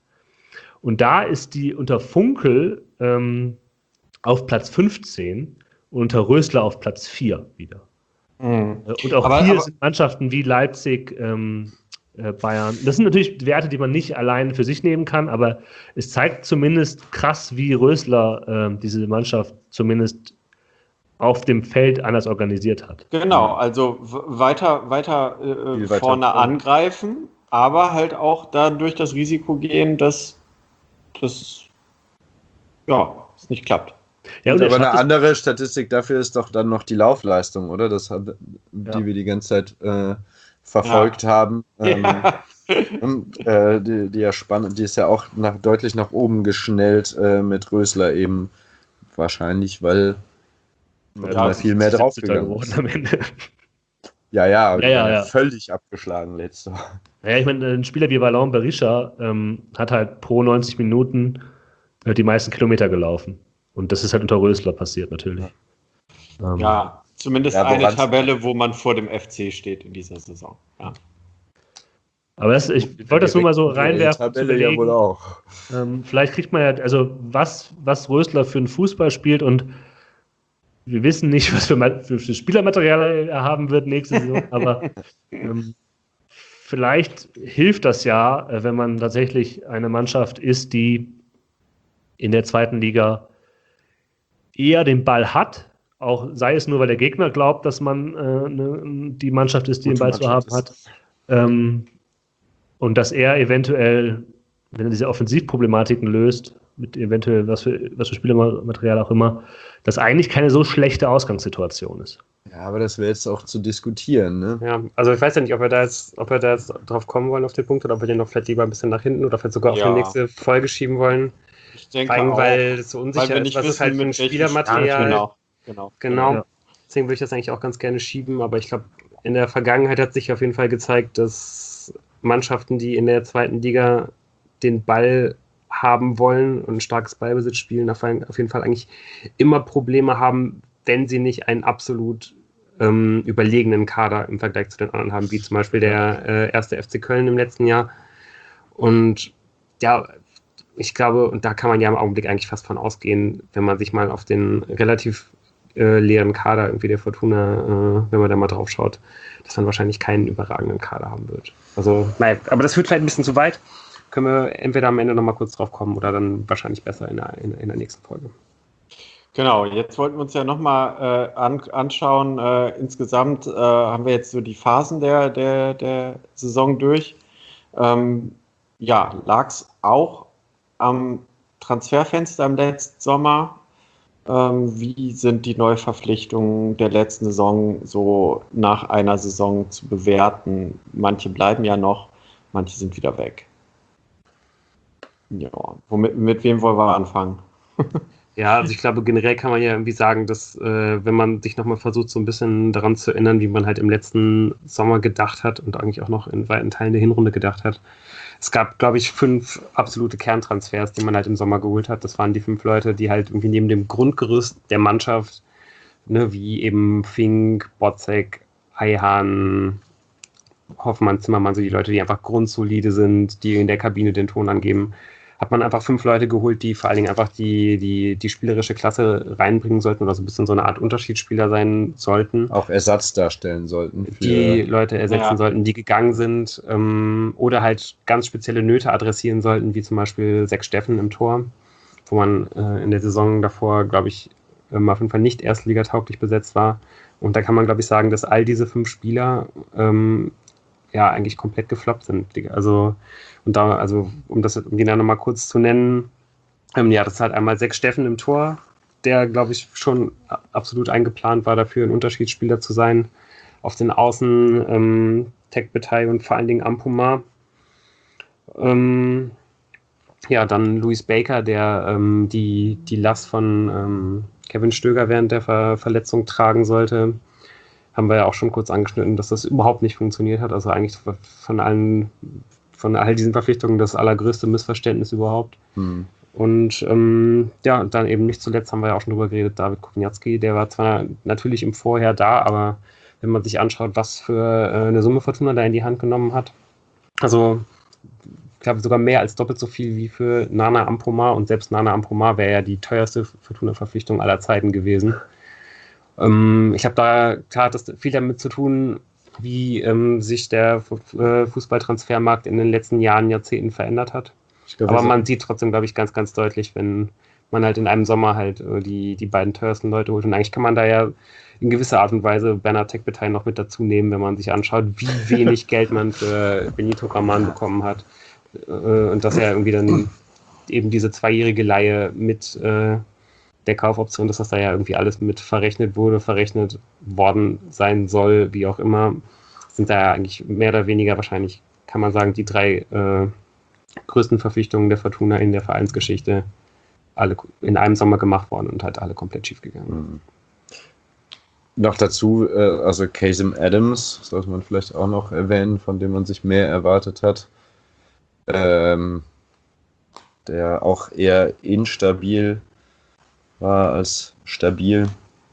Und da ist die unter Funkel ähm, auf Platz fünfzehn und unter Rösler auf Platz vier wieder. Mhm. Und auch aber, hier aber, sind Mannschaften wie Leipzig, ähm, äh, Bayern. Das sind natürlich Werte, die man nicht allein für sich nehmen kann, aber es zeigt zumindest krass, wie Rösler äh, diese Mannschaft zumindest auf dem Feld anders organisiert hat. Genau, also weiter, weiter, äh, vorne weiter angreifen, aber halt auch dadurch das Risiko gehen, dass das ja, es nicht klappt. Ja, und aber eine andere Statistik dafür ist doch dann noch die Laufleistung, oder? Das hat, die ja. wir die ganze Zeit äh, verfolgt ja. haben. Ähm, ja. Und, äh, die, die, ja spannend, die ist ja auch nach, deutlich nach oben geschnellt äh, mit Rösler eben. Wahrscheinlich, weil ja, viel mehr draufgegangen ist. Am Ende. Ja, ja, ja, ja, ja. völlig abgeschlagen letzter. Ja, ich meine, ein Spieler wie Ballon Berisha ähm, hat halt pro neunzig Minuten äh, die meisten Kilometer gelaufen. Und das ist halt unter Rösler passiert, natürlich. Ja, ähm, ja zumindest ja, eine Tabelle, wo man vor dem F C steht in dieser Saison. Ja. Aber das, ich wollte das nur mal so reinwerfen. Die Tabelle ja wohl auch. Ähm, vielleicht kriegt man ja, also was, was Rösler für einen Fußball spielt und wir wissen nicht, was für, für, für Spielermaterial er haben wird nächste Saison, aber ähm, vielleicht hilft das ja, wenn man tatsächlich eine Mannschaft ist, die in der zweiten Liga eher den Ball hat, auch sei es nur, weil der Gegner glaubt, dass man äh, ne, die Mannschaft ist, die Gute den Ball zu haben ist. hat. Ähm, und dass er eventuell, wenn er diese Offensivproblematiken löst, mit eventuell was für, was für Spielermaterial auch immer, das eigentlich keine so schlechte Ausgangssituation ist. Ja, aber das wäre jetzt auch zu diskutieren, ne? Ja, also ich weiß ja nicht, ob wir da jetzt, ob wir da jetzt drauf kommen wollen auf den Punkt oder ob wir den noch vielleicht lieber ein bisschen nach hinten oder vielleicht sogar ja. auf die nächste Folge schieben wollen. Ich denke allem, auch, weil es so unsicher weil ist, was ist halt für ein Spielermaterial. Genau, genau. genau. Ja. Deswegen würde ich das eigentlich auch ganz gerne schieben, aber ich glaube, in der Vergangenheit hat sich auf jeden Fall gezeigt, dass Mannschaften, die in der zweiten Liga den Ball haben wollen und ein starkes Ballbesitz spielen, auf jeden Fall eigentlich immer Probleme haben, wenn sie nicht einen absolut ähm, überlegenen Kader im Vergleich zu den anderen haben, wie zum Beispiel der äh, erste F C Köln im letzten Jahr. Und ja, ich glaube, und da kann man ja im Augenblick eigentlich fast von ausgehen, wenn man sich mal auf den relativ äh, leeren Kader irgendwie der Fortuna, äh, wenn man da mal drauf schaut, dass man wahrscheinlich keinen überragenden Kader haben wird. Also, naja, aber das führt vielleicht ein bisschen zu weit. Können wir entweder am Ende nochmal kurz drauf kommen oder dann wahrscheinlich besser in der, in, in der nächsten Folge. Genau, jetzt wollten wir uns ja nochmal äh, an, anschauen. Äh, insgesamt äh, haben wir jetzt so die Phasen der, der, der Saison durch. Ähm, ja, lag es auch am Transferfenster im letzten Sommer? Ähm, wie sind die Neuverpflichtungen der letzten Saison so nach einer Saison zu bewerten? Manche bleiben ja noch, manche sind wieder weg. Ja, womit, mit wem wollen wir anfangen? Ja, also ich glaube, generell kann man ja irgendwie sagen, dass äh, wenn man sich nochmal versucht, so ein bisschen daran zu erinnern, wie man halt im letzten Sommer gedacht hat und eigentlich auch noch in weiten Teilen der Hinrunde gedacht hat. Es gab, glaube ich, fünf absolute Kerntransfers, die man halt im Sommer geholt hat. Das waren die fünf Leute, die halt irgendwie neben dem Grundgerüst der Mannschaft, ne, wie eben Fink, Botzek, Ayhan, Hoffmann, Zimmermann, so die Leute, die einfach grundsolide sind, die in der Kabine den Ton angeben, hat man einfach fünf Leute geholt, die vor allen Dingen einfach die, die, die spielerische Klasse reinbringen sollten oder so ein bisschen so eine Art Unterschiedsspieler sein sollten. Auch Ersatz darstellen sollten. Für die Leute ersetzen ja. sollten, die gegangen sind ähm, oder halt ganz spezielle Nöte adressieren sollten, wie zum Beispiel Zach Steffen im Tor, wo man äh, in der Saison davor, glaube ich, ähm, auf jeden Fall nicht erstligatauglich besetzt war. Und da kann man, glaube ich, sagen, dass all diese fünf Spieler ähm, ja eigentlich komplett gefloppt sind. Also und da, also um das, um die dann nochmal kurz zu nennen, ähm, ja, das ist halt einmal Zach Steffen im Tor, der, glaube ich, schon absolut eingeplant war, dafür ein Unterschiedsspieler zu sein. Auf den Außen ähm, Tech Betai und vor allen Dingen Ampumar. Ähm, ja, dann Louis Baker, der ähm, die, die Last von ähm, Kevin Stöger während der Ver- Verletzung tragen sollte. Haben wir ja auch schon kurz angeschnitten, dass das überhaupt nicht funktioniert hat. Also eigentlich von allen, von all diesen Verpflichtungen das allergrößte Missverständnis überhaupt. Hm. Und ähm, ja, dann eben nicht zuletzt haben wir ja auch schon drüber geredet, David Kowniatski, der war zwar natürlich im Vorher da, aber wenn man sich anschaut, was für äh, eine Summe Fortuna da in die Hand genommen hat, also ich glaube sogar mehr als doppelt so viel wie für Nana Ampomar, und selbst Nana Ampomar wäre ja die teuerste Fortuna-Verpflichtung aller Zeiten gewesen. Ähm, ich habe da, klar, hat das viel damit zu tun, wie ähm, sich der Fußballtransfermarkt in den letzten Jahren, Jahrzehnten verändert hat. Glaub, aber man sieht trotzdem, glaube ich, ganz, ganz deutlich, wenn man halt in einem Sommer halt äh, die, die beiden teuersten Leute holt. Und eigentlich kann man da ja in gewisser Art und Weise Bernhard Tech-Beteil noch mit dazu nehmen, wenn man sich anschaut, wie wenig Geld man für Benito Raman bekommen hat. Äh, und dass er irgendwie dann eben diese zweijährige Leihe mit äh, der Kaufoption, dass das da ja irgendwie alles mit verrechnet wurde, verrechnet worden sein soll, wie auch immer. sind da eigentlich mehr oder weniger wahrscheinlich, kann man sagen, die drei äh, größten Verpflichtungen der Fortuna in der Vereinsgeschichte alle in einem Sommer gemacht worden und halt alle komplett schief gegangen. Mhm. Noch dazu, äh, also Kasem Adams, sollte man vielleicht auch noch erwähnen, von dem man sich mehr erwartet hat. Ähm, der auch eher instabil war als stabil.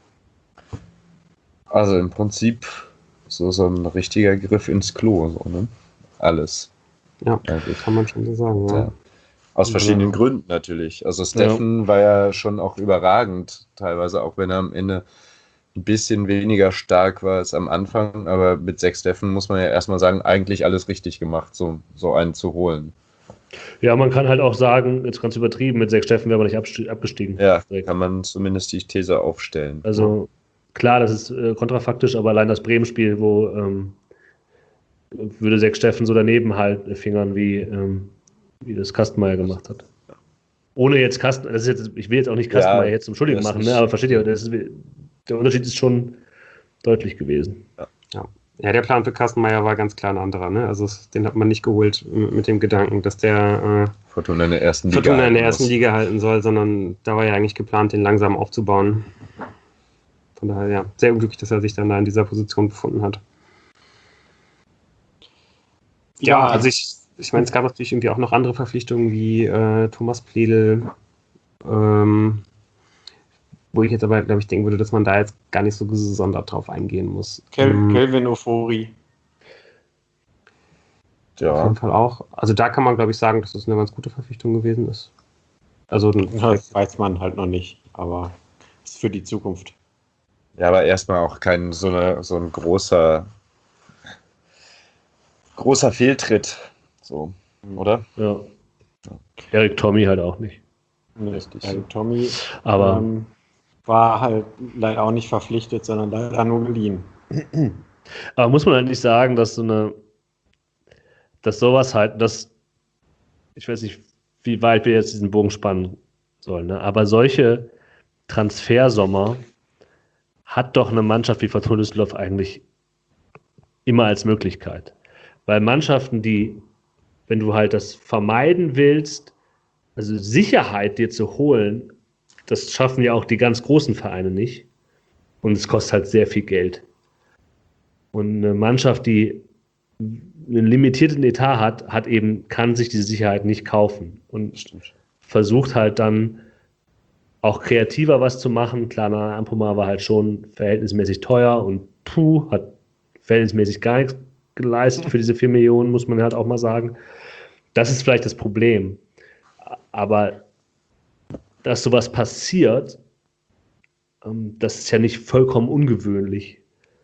Also im Prinzip so, so ein richtiger Griff ins Klo, so, ne? Alles. Ja, eigentlich. Kann man schon so sagen. Ja. Ja. Aus verschiedenen ja. Gründen natürlich. Also Steffen ja. war ja schon auch überragend, teilweise, auch wenn er am Ende ein bisschen weniger stark war als am Anfang, aber mit sechs Steffen muss man ja erstmal sagen, eigentlich alles richtig gemacht, so, so einen zu holen. Ja, man kann halt auch sagen, jetzt ganz übertrieben, mit sechs Steffen wäre man nicht abgestiegen. Ja, direkt. Kann man zumindest die These aufstellen. Also klar, das ist äh, kontrafaktisch, aber allein das Bremen-Spiel, wo ähm, würde sechs Steffen so daneben halt fingern, wie, ähm, wie das Kastenmeier gemacht hat. Ohne jetzt Kasten, das ist jetzt, ich will jetzt auch nicht Kastenmeier ja, jetzt zum Schuldigen machen, ne, aber versteht ihr, das ist, der Unterschied ist schon deutlich gewesen. Ja. Ja. Ja, der Plan für Kastenmeier war ganz klar ein anderer. Ne? Also den hat man nicht geholt mit dem Gedanken, dass der äh, Fortuna in der ersten Liga, Fortuna in der ersten Liga halten soll, sondern da war ja eigentlich geplant, den langsam aufzubauen. Von daher, ja, sehr unglücklich, dass er sich dann da in dieser Position befunden hat. Ja, ja also ich, ich meine, es gab natürlich irgendwie auch noch andere Verpflichtungen wie äh, Thomas Pledel, ähm, wo ich jetzt aber, glaube ich, denken würde, dass man da jetzt gar nicht so gesondert drauf eingehen muss. Kel- ähm, Kelvin Ofori. Ja. Auf jeden Fall auch. Also da kann man, glaube ich, sagen, dass das eine ganz gute Verpflichtung gewesen ist. Also das weiß man halt noch nicht, aber ist für die Zukunft. Ja, aber erstmal auch kein so, eine, so ein großer großer Fehltritt. So, oder? Ja. Erik Tommy halt auch nicht. Richtig. Erik Tommy aber ähm, war halt leider auch nicht verpflichtet, sondern leider nur geliehen. Aber muss man halt nicht sagen, dass so eine, dass sowas halt, dass, ich weiß nicht, wie weit wir jetzt diesen Bogen spannen sollen, ne? Aber solche Transfersommer hat doch eine Mannschaft wie Fortuna Düsseldorf eigentlich immer als Möglichkeit. Weil Mannschaften, die, wenn du halt das vermeiden willst, also Sicherheit dir zu holen, das schaffen ja auch die ganz großen Vereine nicht. Und es kostet halt sehr viel Geld. Und eine Mannschaft, die einen limitierten Etat hat, hat eben, kann sich diese Sicherheit nicht kaufen. Und Stimmt. versucht halt dann auch kreativer was zu machen. Klar, Ampomar war halt schon verhältnismäßig teuer und puh, hat verhältnismäßig gar nichts geleistet für diese vier Millionen, muss man halt auch mal sagen. Das ist vielleicht das Problem. Aber dass sowas passiert, das ist ja nicht vollkommen ungewöhnlich.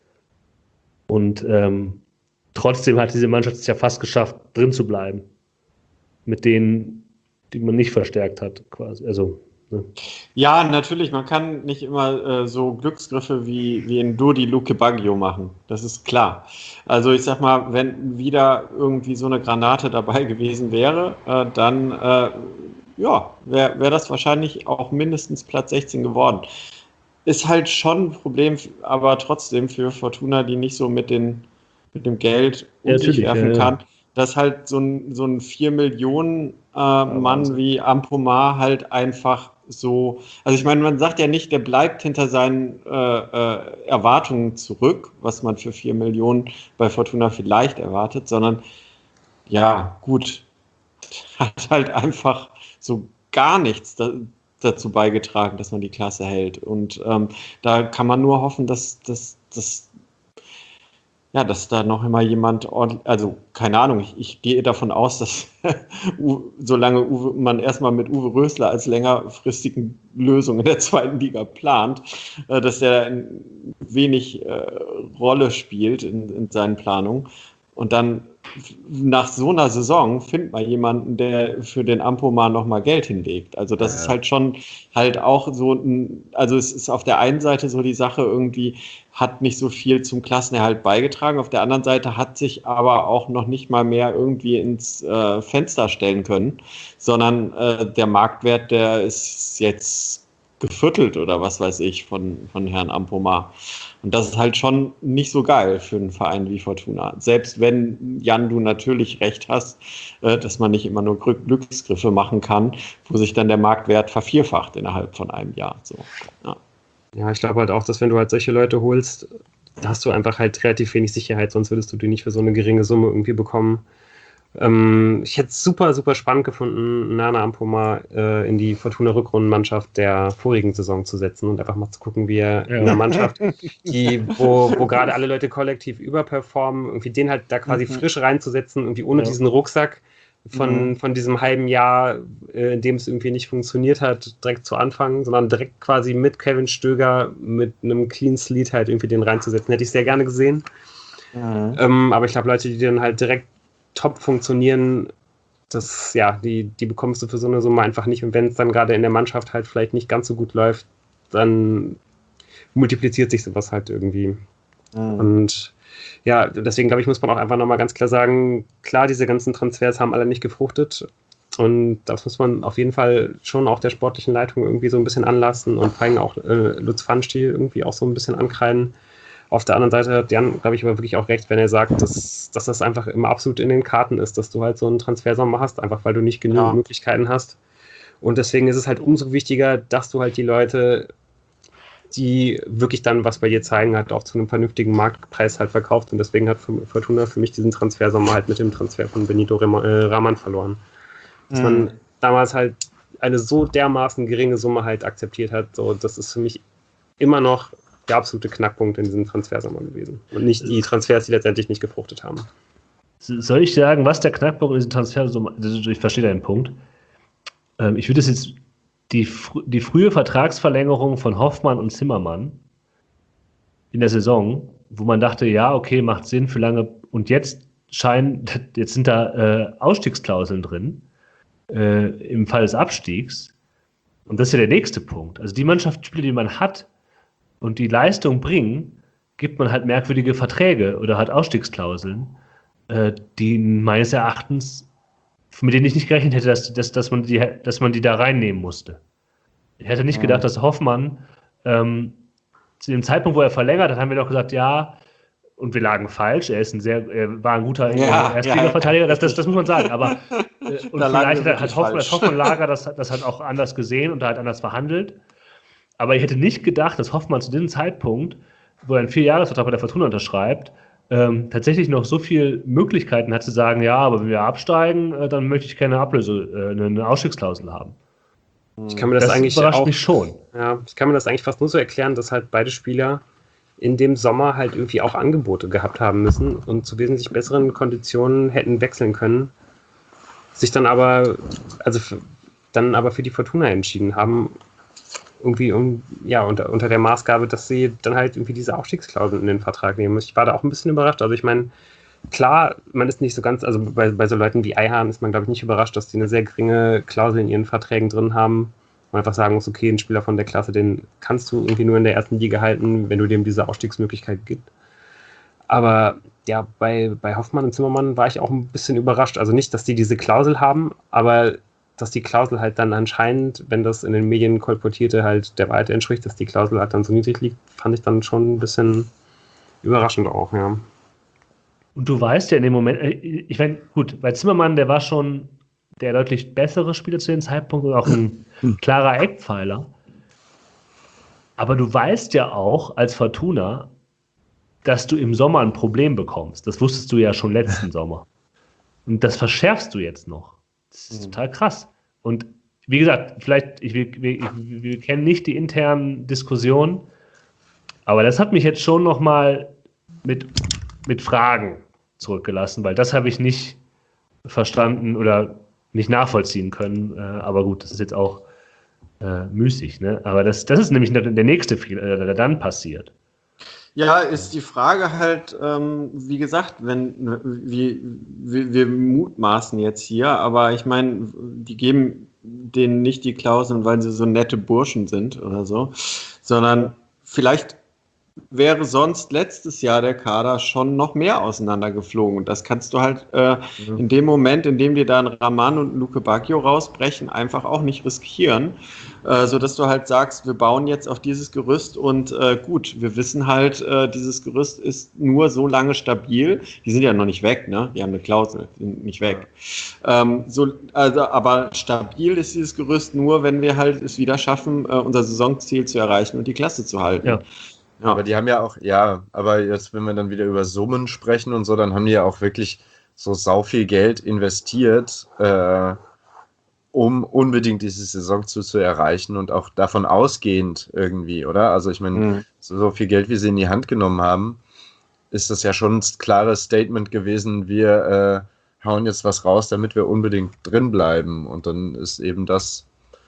Und ähm, trotzdem hat diese Mannschaft es ja fast geschafft, drin zu bleiben. Mit denen, die man nicht verstärkt hat, quasi. Also, ne? Ja, natürlich, man kann nicht immer äh, so Glücksgriffe wie, wie in Dodi Luke Baggio machen. Das ist klar. Also ich sag mal, wenn wieder irgendwie so eine Granate dabei gewesen wäre, äh, dann äh, ja, wäre wär das wahrscheinlich auch mindestens Platz sechzehn geworden. Ist halt schon ein Problem, aber trotzdem für Fortuna, die nicht so mit, den, mit dem Geld um ja, sich werfen ja, kann, ja. dass halt so ein, so ein vier Millionen äh, Mann wie Ampomar halt einfach so, also ich meine, man sagt ja nicht, der bleibt hinter seinen äh, äh, Erwartungen zurück, was man für vier Millionen bei Fortuna vielleicht erwartet, sondern ja, gut, hat halt einfach so gar nichts da, dazu beigetragen, dass man die Klasse hält. Und ähm, da kann man nur hoffen, dass, dass, dass, ja, dass da noch immer jemand, also keine Ahnung, ich, ich gehe davon aus, dass solange Uwe, man erstmal mit Uwe Rösler als längerfristigen Lösung in der zweiten Liga plant, äh, dass der wenig äh, Rolle spielt in, in seinen Planungen. Und dann nach so einer Saison findet man jemanden, der für den Ampomar nochmal Geld hinlegt. Also das ja. ist halt schon halt auch so, ein, also es ist auf der einen Seite so die Sache irgendwie, hat nicht so viel zum Klassenerhalt beigetragen, auf der anderen Seite hat sich aber auch noch nicht mal mehr irgendwie ins äh, Fenster stellen können, sondern äh, der Marktwert, der ist jetzt geviertelt oder was weiß ich von, von Herrn Ampomar. Und das ist halt schon nicht so geil für einen Verein wie Fortuna. Selbst wenn, Jan, du natürlich recht hast, äh, dass man nicht immer nur Glücksgriffe machen kann, wo sich dann der Marktwert vervierfacht innerhalb von einem Jahr. So, ja. Ja, ich glaube halt auch, dass wenn du halt solche Leute holst, da hast du einfach halt relativ wenig Sicherheit, sonst würdest du die nicht für so eine geringe Summe irgendwie bekommen. Ähm, ich hätte es super, super spannend gefunden, Nana Ampomar äh, in die Fortuna-Rückrundenmannschaft der vorigen Saison zu setzen und einfach mal zu gucken, wie er ja. in einer Mannschaft, die, wo, wo gerade alle Leute kollektiv überperformen, irgendwie den halt da quasi mhm. frisch reinzusetzen, irgendwie ohne ja. diesen Rucksack von, mhm. von diesem halben Jahr, äh, in dem es irgendwie nicht funktioniert hat, direkt zu anfangen, sondern direkt quasi mit Kevin Stöger, mit einem Clean Slate halt irgendwie den reinzusetzen. Hätte ich sehr gerne gesehen. Mhm. Ähm, aber ich glaube, Leute, die dann halt direkt top funktionieren, das, ja, die, die bekommst du für so eine Summe einfach nicht. Und wenn es dann gerade in der Mannschaft halt vielleicht nicht ganz so gut läuft, dann multipliziert sich sowas halt irgendwie. Mhm. Und ja, deswegen glaube ich, muss man auch einfach nochmal ganz klar sagen, klar, diese ganzen Transfers haben alle nicht gefruchtet. Und das muss man auf jeden Fall schon auch der sportlichen Leitung irgendwie so ein bisschen anlassen und vor allem auch äh, Lutz Pfannstiel irgendwie auch so ein bisschen ankreiden. Auf der anderen Seite hat Jan, glaube ich, aber wirklich auch recht, wenn er sagt, dass, dass das einfach immer absolut in den Karten ist, dass du halt so einen Transfersommer hast, einfach weil du nicht genügend ja. Möglichkeiten hast. Und deswegen ist es halt umso wichtiger, dass du halt die Leute, die wirklich dann was bei dir zeigen, halt auch zu einem vernünftigen Marktpreis halt verkauft. Und deswegen hat Fortuna für mich diesen Transfersommer halt mit dem Transfer von Benito Rahman verloren. Dass mhm. man damals halt eine so dermaßen geringe Summe halt akzeptiert hat, so, das ist für mich immer noch der absolute Knackpunkt in diesem Transfersommer gewesen. Und nicht die Transfers, die letztendlich nicht gefruchtet haben. Soll ich sagen, was der Knackpunkt in diesem Transfersommer ist? Ich verstehe deinen Punkt. Ich würde es jetzt die, die frühe Vertragsverlängerung von Hoffmann und Zimmermann in der Saison, wo man dachte, ja, okay, macht Sinn für lange. Und jetzt scheinen, jetzt sind da äh, Ausstiegsklauseln drin, äh, im Fall des Abstiegs. Und das ist ja der nächste Punkt. Also die Mannschaftsspieler, die man hat, und die Leistung bringen, gibt man halt merkwürdige Verträge oder halt Ausstiegsklauseln, äh, die meines Erachtens, mit denen ich nicht gerechnet hätte, dass, dass, dass, man, die, dass man die da reinnehmen musste. Ich hätte nicht gedacht, dass Hoffmann ähm, zu dem Zeitpunkt, wo er verlängert hat, haben wir doch gesagt, ja, und wir lagen falsch, er ist ein sehr, er war ein guter ja, Erstliga-Verteidiger, ja, das, das, das muss man sagen, aber äh, und vielleicht hat, hat Hoffmann, Hoffmann Lager das, das hat auch anders gesehen und halt anders verhandelt. Aber ich hätte nicht gedacht, dass Hoffmann zu diesem Zeitpunkt, wo er einen Vierjahresvertrag bei der Fortuna unterschreibt, ähm, tatsächlich noch so viele Möglichkeiten hat zu sagen, ja, aber wenn wir absteigen, äh, dann möchte ich keine Ablöse, äh, eine Ausstiegsklausel haben. Ich kann mir das, das eigentlich überrascht auch, mich schon. Ja, ich kann mir das eigentlich fast nur so erklären, dass halt beide Spieler in dem Sommer halt irgendwie auch Angebote gehabt haben müssen und zu wesentlich besseren Konditionen hätten wechseln können, sich dann aber, also für, dann aber für die Fortuna entschieden haben, irgendwie um, ja, unter, unter der Maßgabe, dass sie dann halt irgendwie diese Aufstiegsklauseln in den Vertrag nehmen müssen. Ich war da auch ein bisschen überrascht. Also ich meine, klar, man ist nicht so ganz, also bei, bei so Leuten wie Eihahn ist man, glaube ich, nicht überrascht, dass die eine sehr geringe Klausel in ihren Verträgen drin haben. Man einfach sagen muss, okay, ein Spieler von der Klasse, den kannst du irgendwie nur in der ersten Liga halten, wenn du dem diese Aufstiegsmöglichkeit gibst. Aber ja, bei, bei Hoffmann und Zimmermann war ich auch ein bisschen überrascht. Also nicht, dass die diese Klausel haben, aber dass die Klausel halt dann anscheinend, wenn das in den Medien kolportierte, halt der Wahrheit entspricht, dass die Klausel halt dann so niedrig liegt, fand ich dann schon ein bisschen überraschend auch, ja. Und du weißt ja in dem Moment, ich meine, gut, bei Zimmermann, der war schon der deutlich bessere Spieler zu dem Zeitpunkt und auch ein klarer Eckpfeiler. Aber du weißt ja auch als Fortuna, dass du im Sommer ein Problem bekommst. Das wusstest du ja schon letzten Sommer. Und das verschärfst du jetzt noch. Das ist total krass. Und wie gesagt, vielleicht, ich, wir, wir, wir kennen nicht die internen Diskussionen, aber das hat mich jetzt schon nochmal mit, mit Fragen zurückgelassen, weil das habe ich nicht verstanden oder nicht nachvollziehen können. Aber gut, das ist jetzt auch äh, müßig. Ne? Aber das, das ist nämlich der nächste Fehler, der dann passiert. Ja, ist die Frage halt, ähm, wie gesagt, wenn wir, wir, wir mutmaßen jetzt hier, aber ich meine, die geben denen nicht die Klauseln, weil sie so nette Burschen sind oder so, sondern vielleicht wäre sonst letztes Jahr der Kader schon noch mehr auseinandergeflogen. Und das kannst du halt äh, mhm. in dem Moment, in dem dir dann Raman und Luke Bacchio rausbrechen, einfach auch nicht riskieren. Äh, sodass du halt sagst, wir bauen jetzt auf dieses Gerüst und äh, gut, wir wissen halt, äh, dieses Gerüst ist nur so lange stabil. Die sind ja noch nicht weg, ne? Die haben eine Klausel, sind nicht weg. Ähm, so, also, aber stabil ist dieses Gerüst nur, wenn wir halt es wieder schaffen, äh, unser Saisonziel zu erreichen und die Klasse zu halten. Ja. Ja. Aber die haben ja auch, ja, aber jetzt, wenn wir dann wieder über Summen sprechen und so, dann haben die ja auch wirklich so sau viel Geld investiert, äh, um unbedingt diese Saison zu, zu erreichen und auch davon ausgehend irgendwie, oder? Also ich meine, mhm. so, so viel Geld, wie sie in die Hand genommen haben, ist das ja schon ein klares Statement gewesen, wir äh, hauen jetzt was raus, damit wir unbedingt drin bleiben. Und dann ist eben das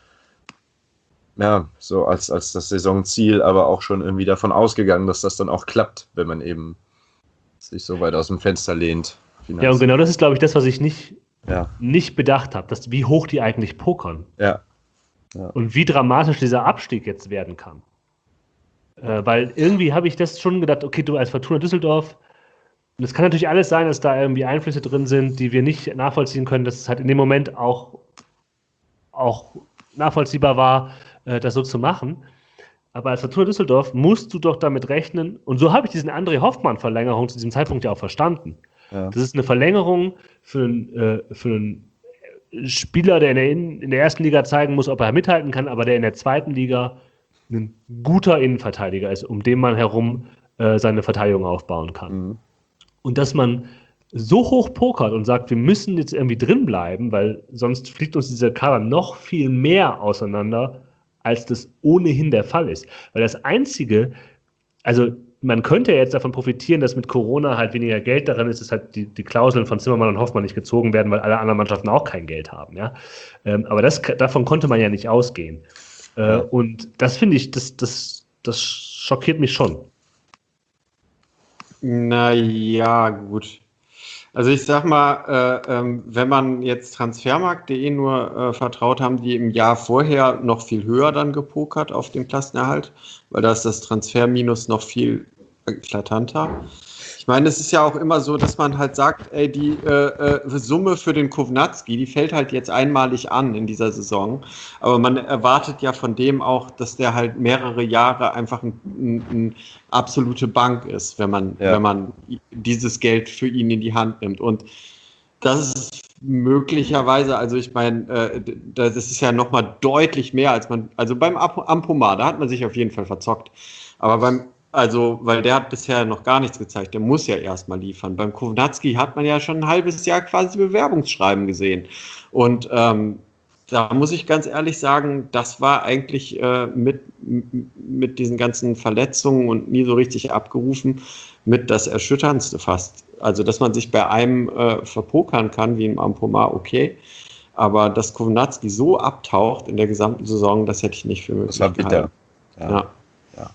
ja, so als, als das Saisonziel, aber auch schon irgendwie davon ausgegangen, dass das dann auch klappt, wenn man eben sich so weit aus dem Fenster lehnt. Finanziell. Ja, und genau das ist, glaube ich, das, was ich nicht, ja. nicht bedacht habe, dass, wie hoch die eigentlich pokern. Ja. Ja. Und wie dramatisch dieser Abstieg jetzt werden kann. Äh, weil irgendwie habe ich das schon gedacht, okay, du als Fortuna Düsseldorf, und es kann natürlich alles sein, dass da irgendwie Einflüsse drin sind, die wir nicht nachvollziehen können, dass es halt in dem Moment auch, auch nachvollziehbar war, das so zu machen. Aber als Fortuna Düsseldorf musst du doch damit rechnen, und so habe ich diesen André Hoffmann-Verlängerung zu diesem Zeitpunkt ja auch verstanden. Ja. Das ist eine Verlängerung für einen, äh, für einen Spieler, der in der, in der ersten Liga zeigen muss, ob er mithalten kann, aber der in der zweiten Liga ein guter Innenverteidiger ist, um den man herum äh, seine Verteidigung aufbauen kann. Mhm. Und dass man so hoch pokert und sagt, wir müssen jetzt irgendwie drin bleiben, weil sonst fliegt uns dieser Kader noch viel mehr auseinander, als das ohnehin der Fall ist. Weil das Einzige, also man könnte ja jetzt davon profitieren, dass mit Corona halt weniger Geld darin ist, dass halt die, die Klauseln von Zimmermann und Hoffmann nicht gezogen werden, weil alle anderen Mannschaften auch kein Geld haben. Ja? Ähm, aber das, davon konnte man ja nicht ausgehen. Äh, ja. Und das finde ich, das, das, das schockiert mich schon. Naja, gut. Also ich sag mal, äh, ähm, wenn man jetzt Transfermarkt punkt de nur äh, vertraut, haben die im Jahr vorher noch viel höher dann gepokert auf den Klassenerhalt, weil da ist das Transferminus noch viel eklatanter. Ich meine, es ist ja auch immer so, dass man halt sagt, ey, die äh, äh, Summe für den Kovnatski, die fällt halt jetzt einmalig an in dieser Saison, aber man erwartet ja von dem auch, dass der halt mehrere Jahre einfach ein, ein, ein absolute Bank ist, wenn man, ja. wenn man dieses Geld für ihn in die Hand nimmt. Und das ist möglicherweise, also ich meine, äh, das ist ja nochmal deutlich mehr als man, also beim Ampomar, da hat man sich auf jeden Fall verzockt, aber beim Also, weil der hat bisher noch gar nichts gezeigt. Der muss ja erstmal liefern. Beim Kovnatski hat man ja schon ein halbes Jahr quasi Bewerbungsschreiben gesehen. Und ähm, da muss ich ganz ehrlich sagen, das war eigentlich äh, mit, mit diesen ganzen Verletzungen und nie so richtig abgerufen, mit das Erschütterndste fast. Also, dass man sich bei einem äh, verpokern kann, wie im Ampomar, okay. Aber dass Kovnatski so abtaucht in der gesamten Saison, das hätte ich nicht für möglich gehalten. Das war bitter. Ja. ja. ja.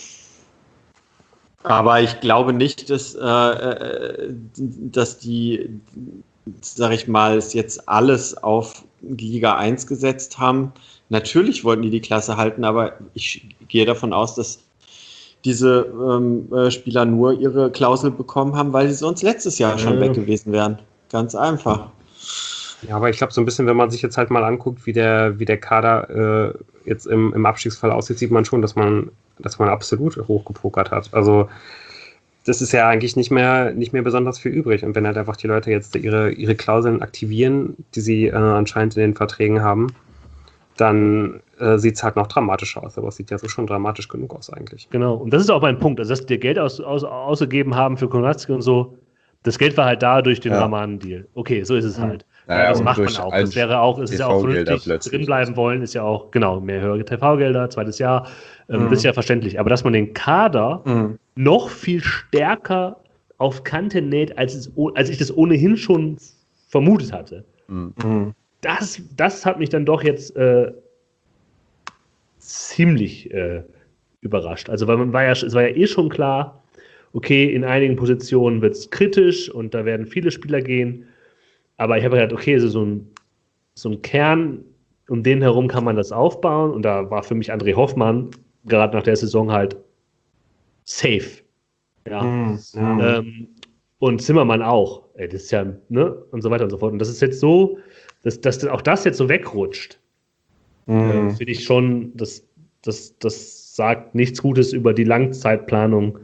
Aber ich glaube nicht, dass, äh, dass die, sag ich mal, jetzt alles auf Liga eins gesetzt haben. Natürlich wollten die die Klasse halten, aber ich gehe davon aus, dass diese ähm, Spieler nur ihre Klausel bekommen haben, weil sie sonst letztes Jahr schon weg gewesen wären. Ganz einfach. Ja, aber ich glaube, so ein bisschen, wenn man sich jetzt halt mal anguckt, wie der, wie der Kader äh, jetzt im, im Abstiegsfall aussieht, sieht man schon, dass man, dass man absolut hochgepokert hat. Also das ist ja eigentlich nicht mehr, nicht mehr besonders viel übrig. Und wenn halt einfach die Leute jetzt ihre, ihre Klauseln aktivieren, die sie äh, anscheinend in den Verträgen haben, dann äh, sieht es halt noch dramatischer aus. Aber es sieht ja so schon dramatisch genug aus eigentlich. Genau, und das ist auch mein Punkt. Also, dass die Geld aus, aus, ausgegeben haben für Kovnatski und so, das Geld war halt da durch den ja. Raman-Deal. Okay, so ist es halt. Ja, ja, das macht man auch. Das wäre auch, es ist ja auch vernünftig, drinbleiben wollen, ist ja auch, genau, mehr höhere T V-Gelder, zweites Jahr, ähm, mhm. das ist ja verständlich. Aber dass man den Kader mhm. noch viel stärker auf Kante näht, als, es, als ich das ohnehin schon vermutet hatte, mhm. das, das hat mich dann doch jetzt äh, ziemlich äh, überrascht. Also, weil man war ja, es war ja eh schon klar, okay, in einigen Positionen wird es kritisch und da werden viele Spieler gehen. Aber ich habe gedacht, okay, also so ein, so ein Kern, um den herum kann man das aufbauen. Und da war für mich André Hoffmann, gerade nach der Saison halt safe. Ja. Mhm. Ähm, und Zimmermann auch. Ey, das ist ja, ne? Und so weiter und so fort. Und das ist jetzt so, dass, dass auch das jetzt so wegrutscht. Mhm. Äh, finde ich schon, das, das, das sagt nichts Gutes über die Langzeitplanung,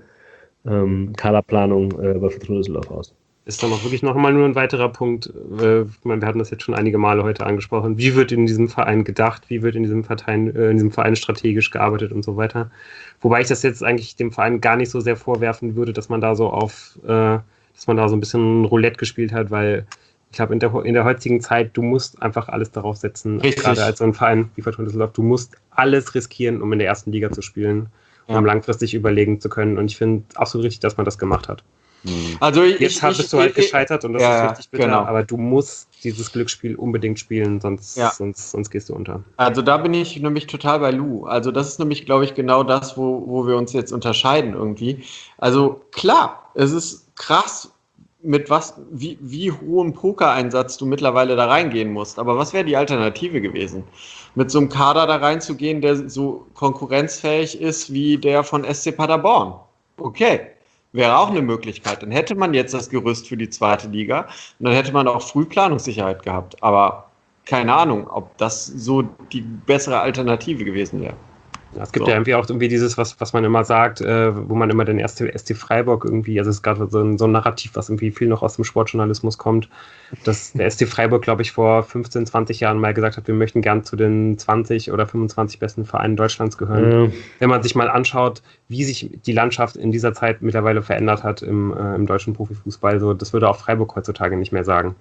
ähm, Kaderplanung äh, bei Fortuna Düsseldorf aus. Ist dann auch wirklich nochmal nur ein weiterer Punkt. Äh, ich meine, wir hatten das jetzt schon einige Male heute angesprochen. Wie wird in diesem Verein gedacht? Wie wird in diesem Verein, äh, in diesem Verein strategisch gearbeitet und so weiter? Wobei ich das jetzt eigentlich dem Verein gar nicht so sehr vorwerfen würde, dass man da so auf, äh, dass man da so ein bisschen Roulette gespielt hat, weil ich glaube, in der, in der heutigen Zeit, du musst einfach alles darauf setzen, Richtig. Gerade als so ein Verein wie Fortuna Düsseldorf, du musst alles riskieren, um in der ersten Liga zu spielen, um ja. langfristig überlegen zu können. Und ich finde absolut richtig, dass man das gemacht hat. Also ich, Jetzt ich, bist du halt gescheitert und das ja, ist richtig bitter, genau. aber du musst dieses Glücksspiel unbedingt spielen, sonst, ja. sonst, sonst gehst du unter. Also da bin ich nämlich total bei Lou. Also das ist nämlich, glaube ich, genau das, wo, wo wir uns jetzt unterscheiden irgendwie. Also klar, es ist krass, mit was, wie, wie hohem Pokereinsatz du mittlerweile da reingehen musst. Aber was wäre die Alternative gewesen? Mit so einem Kader da reinzugehen, der so konkurrenzfähig ist wie der von S C Paderborn. Okay. Wäre auch eine Möglichkeit. Dann hätte man jetzt das Gerüst für die zweite Liga und dann hätte man auch früh Planungssicherheit gehabt. Aber keine Ahnung, ob das so die bessere Alternative gewesen wäre. Ja, es gibt so. ja irgendwie auch irgendwie dieses, was, was man immer sagt, äh, wo man immer den S C Freiburg irgendwie, also es ist gerade so ein, so ein Narrativ, was irgendwie viel noch aus dem Sportjournalismus kommt, dass der S C Freiburg, glaube ich, vor fünfzehn, zwanzig Jahren mal gesagt hat, wir möchten gern zu den zwanzig oder fünfundzwanzig besten Vereinen Deutschlands gehören. Mhm. Wenn man sich mal anschaut, wie sich die Landschaft in dieser Zeit mittlerweile verändert hat im, äh, im deutschen Profifußball, so, das würde auch Freiburg heutzutage nicht mehr sagen.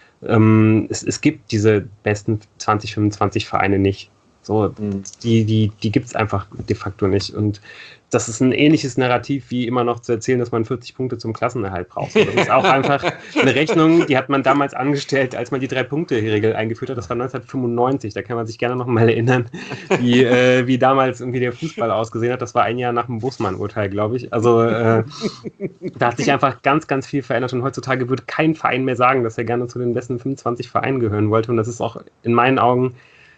Ähm, es, es gibt diese besten zwanzig, fünfundzwanzig Vereine nicht. So, die, die, die gibt es einfach de facto nicht. Und das ist ein ähnliches Narrativ, wie immer noch zu erzählen, dass man vierzig Punkte zum Klassenerhalt braucht. Das ist auch einfach eine Rechnung, die hat man damals angestellt, als man die Drei-Punkte-Regel eingeführt hat. Das war neunzehnhundertfünfundneunzig. Da kann man sich gerne noch mal erinnern, wie, äh, wie damals irgendwie der Fußball ausgesehen hat. Das war ein Jahr nach dem Bussmann-Urteil, glaube ich. Also äh, da hat sich einfach ganz, ganz viel verändert. Und heutzutage würde kein Verein mehr sagen, dass er gerne zu den besten fünfundzwanzig Vereinen gehören wollte. Und das ist auch in meinen Augen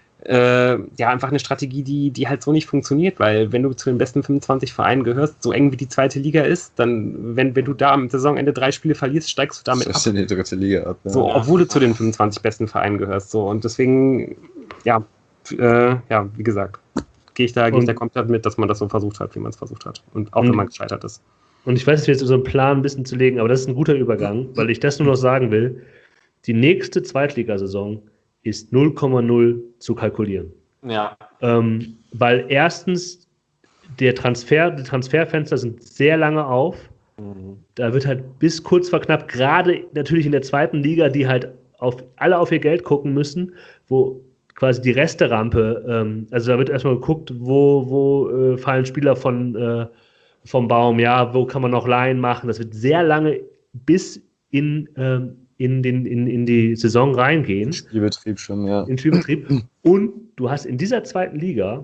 Äh, ja, einfach eine Strategie, die, die halt so nicht funktioniert, weil wenn du zu den besten fünfundzwanzig Vereinen gehörst, so eng wie die zweite Liga ist, dann, wenn, wenn du da am Saisonende drei Spiele verlierst, steigst du damit ab. in die dritte Liga ab. Ja. So, obwohl du zu den fünfundzwanzig besten Vereinen gehörst. So, und deswegen, ja, äh, ja, wie gesagt, gehe ich da, gehe ich da komplett mit, dass man das so versucht hat, wie man es versucht hat. Und auch und, wenn man gescheitert ist. Und ich weiß nicht, jetzt so einen Plan ein bisschen zu legen, aber das ist ein guter Übergang, weil ich das nur noch sagen will. Die nächste Zweitligasaison ist null Komma null zu kalkulieren. Ja. Ähm, weil erstens der Transfer, die Transferfenster sind sehr lange auf. Mhm. Da wird halt bis kurz vor knapp, gerade natürlich in der zweiten Liga, die halt auf, alle auf ihr Geld gucken müssen, wo quasi die Resterampe, ähm, also da wird erstmal geguckt, wo, wo äh, fallen Spieler von, äh, vom Baum, ja, wo kann man noch Leihen machen. Das wird sehr lange bis in ähm, in, den, in, in die Saison reingehen. Spielbetrieb schon, ja. In Spielbetrieb. Und du hast in dieser zweiten Liga,